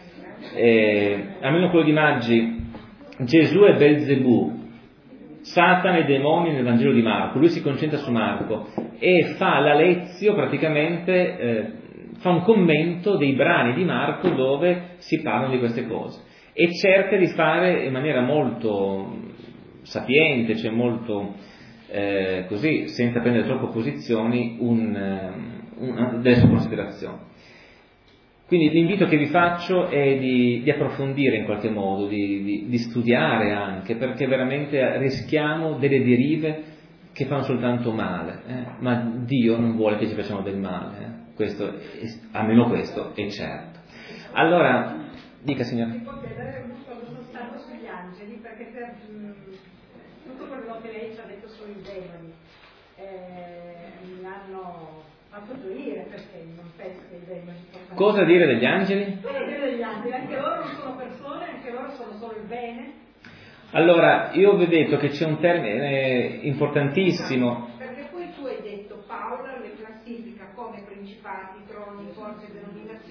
Eh, almeno quello di Maggi, Gesù e Belzebù, Satana e demoni nel Vangelo di Marco. Lui si concentra su Marco e fa la lezione, praticamente eh, fa un commento dei brani di Marco dove si parlano di queste cose, e cerca di fare in maniera molto sapiente, cioè molto eh, così, senza prendere troppo posizioni, un, un, delle sue considerazioni. Quindi l'invito che vi faccio è di, di approfondire in qualche modo, di, di, di studiare anche, perché veramente rischiamo delle derive che fanno soltanto male, eh? Ma Dio non vuole che ci facciamo del male, eh? Questo è, almeno questo è certo. Allora, dica signora. Mi può chiedere uno stato sugli angeli, perché per, mh, tutto quello che lei ci ha detto sui demoni eh, mi hanno fatto gioire, perché non penso che i demoni possano... Cosa dire degli angeli? Cosa dire degli angeli? Anche loro non sono persone, anche loro sono solo il bene. Allora, io vi ho detto che c'è un termine importantissimo. Perché poi tu hai detto Paolo le classifica come principati, troni, forze, denominazioni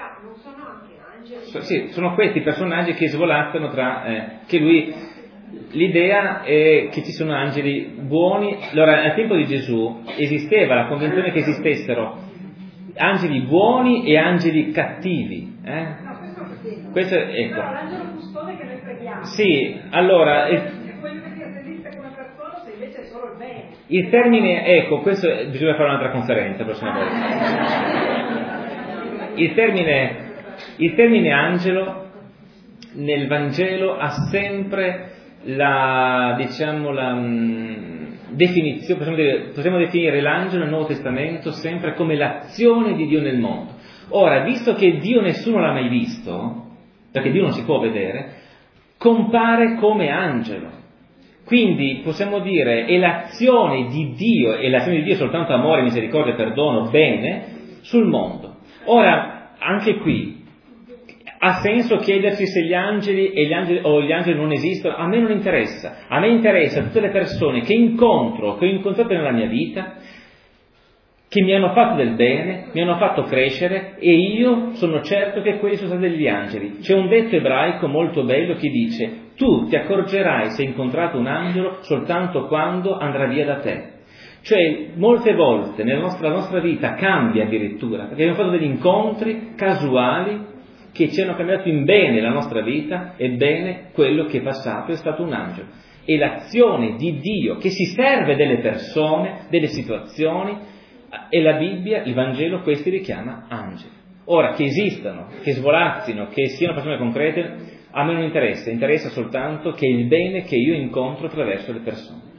cioè, non sono anche angeli? So, sì, sono questi personaggi che svolazzano tra, eh, che lui, l'idea è che ci sono angeli buoni. Allora, al tempo di Gesù esisteva la convinzione che esistessero angeli buoni e angeli cattivi, eh? No, questo lo capisco. Questo, ecco. Però l'angelo custode che noi preghiamo. Sì, allora, È quello che si attribuisce come persona, se invece è solo il bene. il termine, ecco, questo bisogna fare un'altra conferenza la prossima volta. Il termine, il termine angelo nel Vangelo ha sempre la, diciamo, la mh, definizione, possiamo, dire, possiamo definire l'angelo nel Nuovo Testamento sempre come l'azione di Dio nel mondo. Ora, visto che Dio nessuno l'ha mai visto, perché Dio non si può vedere, compare come angelo. Quindi possiamo dire è l'azione di Dio, e l'azione di Dio è soltanto amore, misericordia, perdono, bene, sul mondo. Ora, anche qui, ha senso chiedersi se gli angeli, e gli angeli o gli angeli non esistono? A me non interessa. A me interessa tutte le persone che incontro, che ho incontrato nella mia vita, che mi hanno fatto del bene, mi hanno fatto crescere, e io sono certo che quelli sono stati degli angeli. C'è un detto ebraico molto bello che dice: tu ti accorgerai se hai incontrato un angelo soltanto quando andrà via da te. Cioè, molte volte nella nostra, la nostra vita cambia addirittura, perché abbiamo fatto degli incontri casuali che ci hanno cambiato in bene la nostra vita, ebbene quello che è passato è stato un angelo. E l'azione di Dio che si serve delle persone, delle situazioni, e la Bibbia, il Vangelo, questi li chiama angeli. Ora, che esistano, che svolazzino, che siano persone concrete, a me non interessa, interessa soltanto che il bene che io incontro attraverso le persone.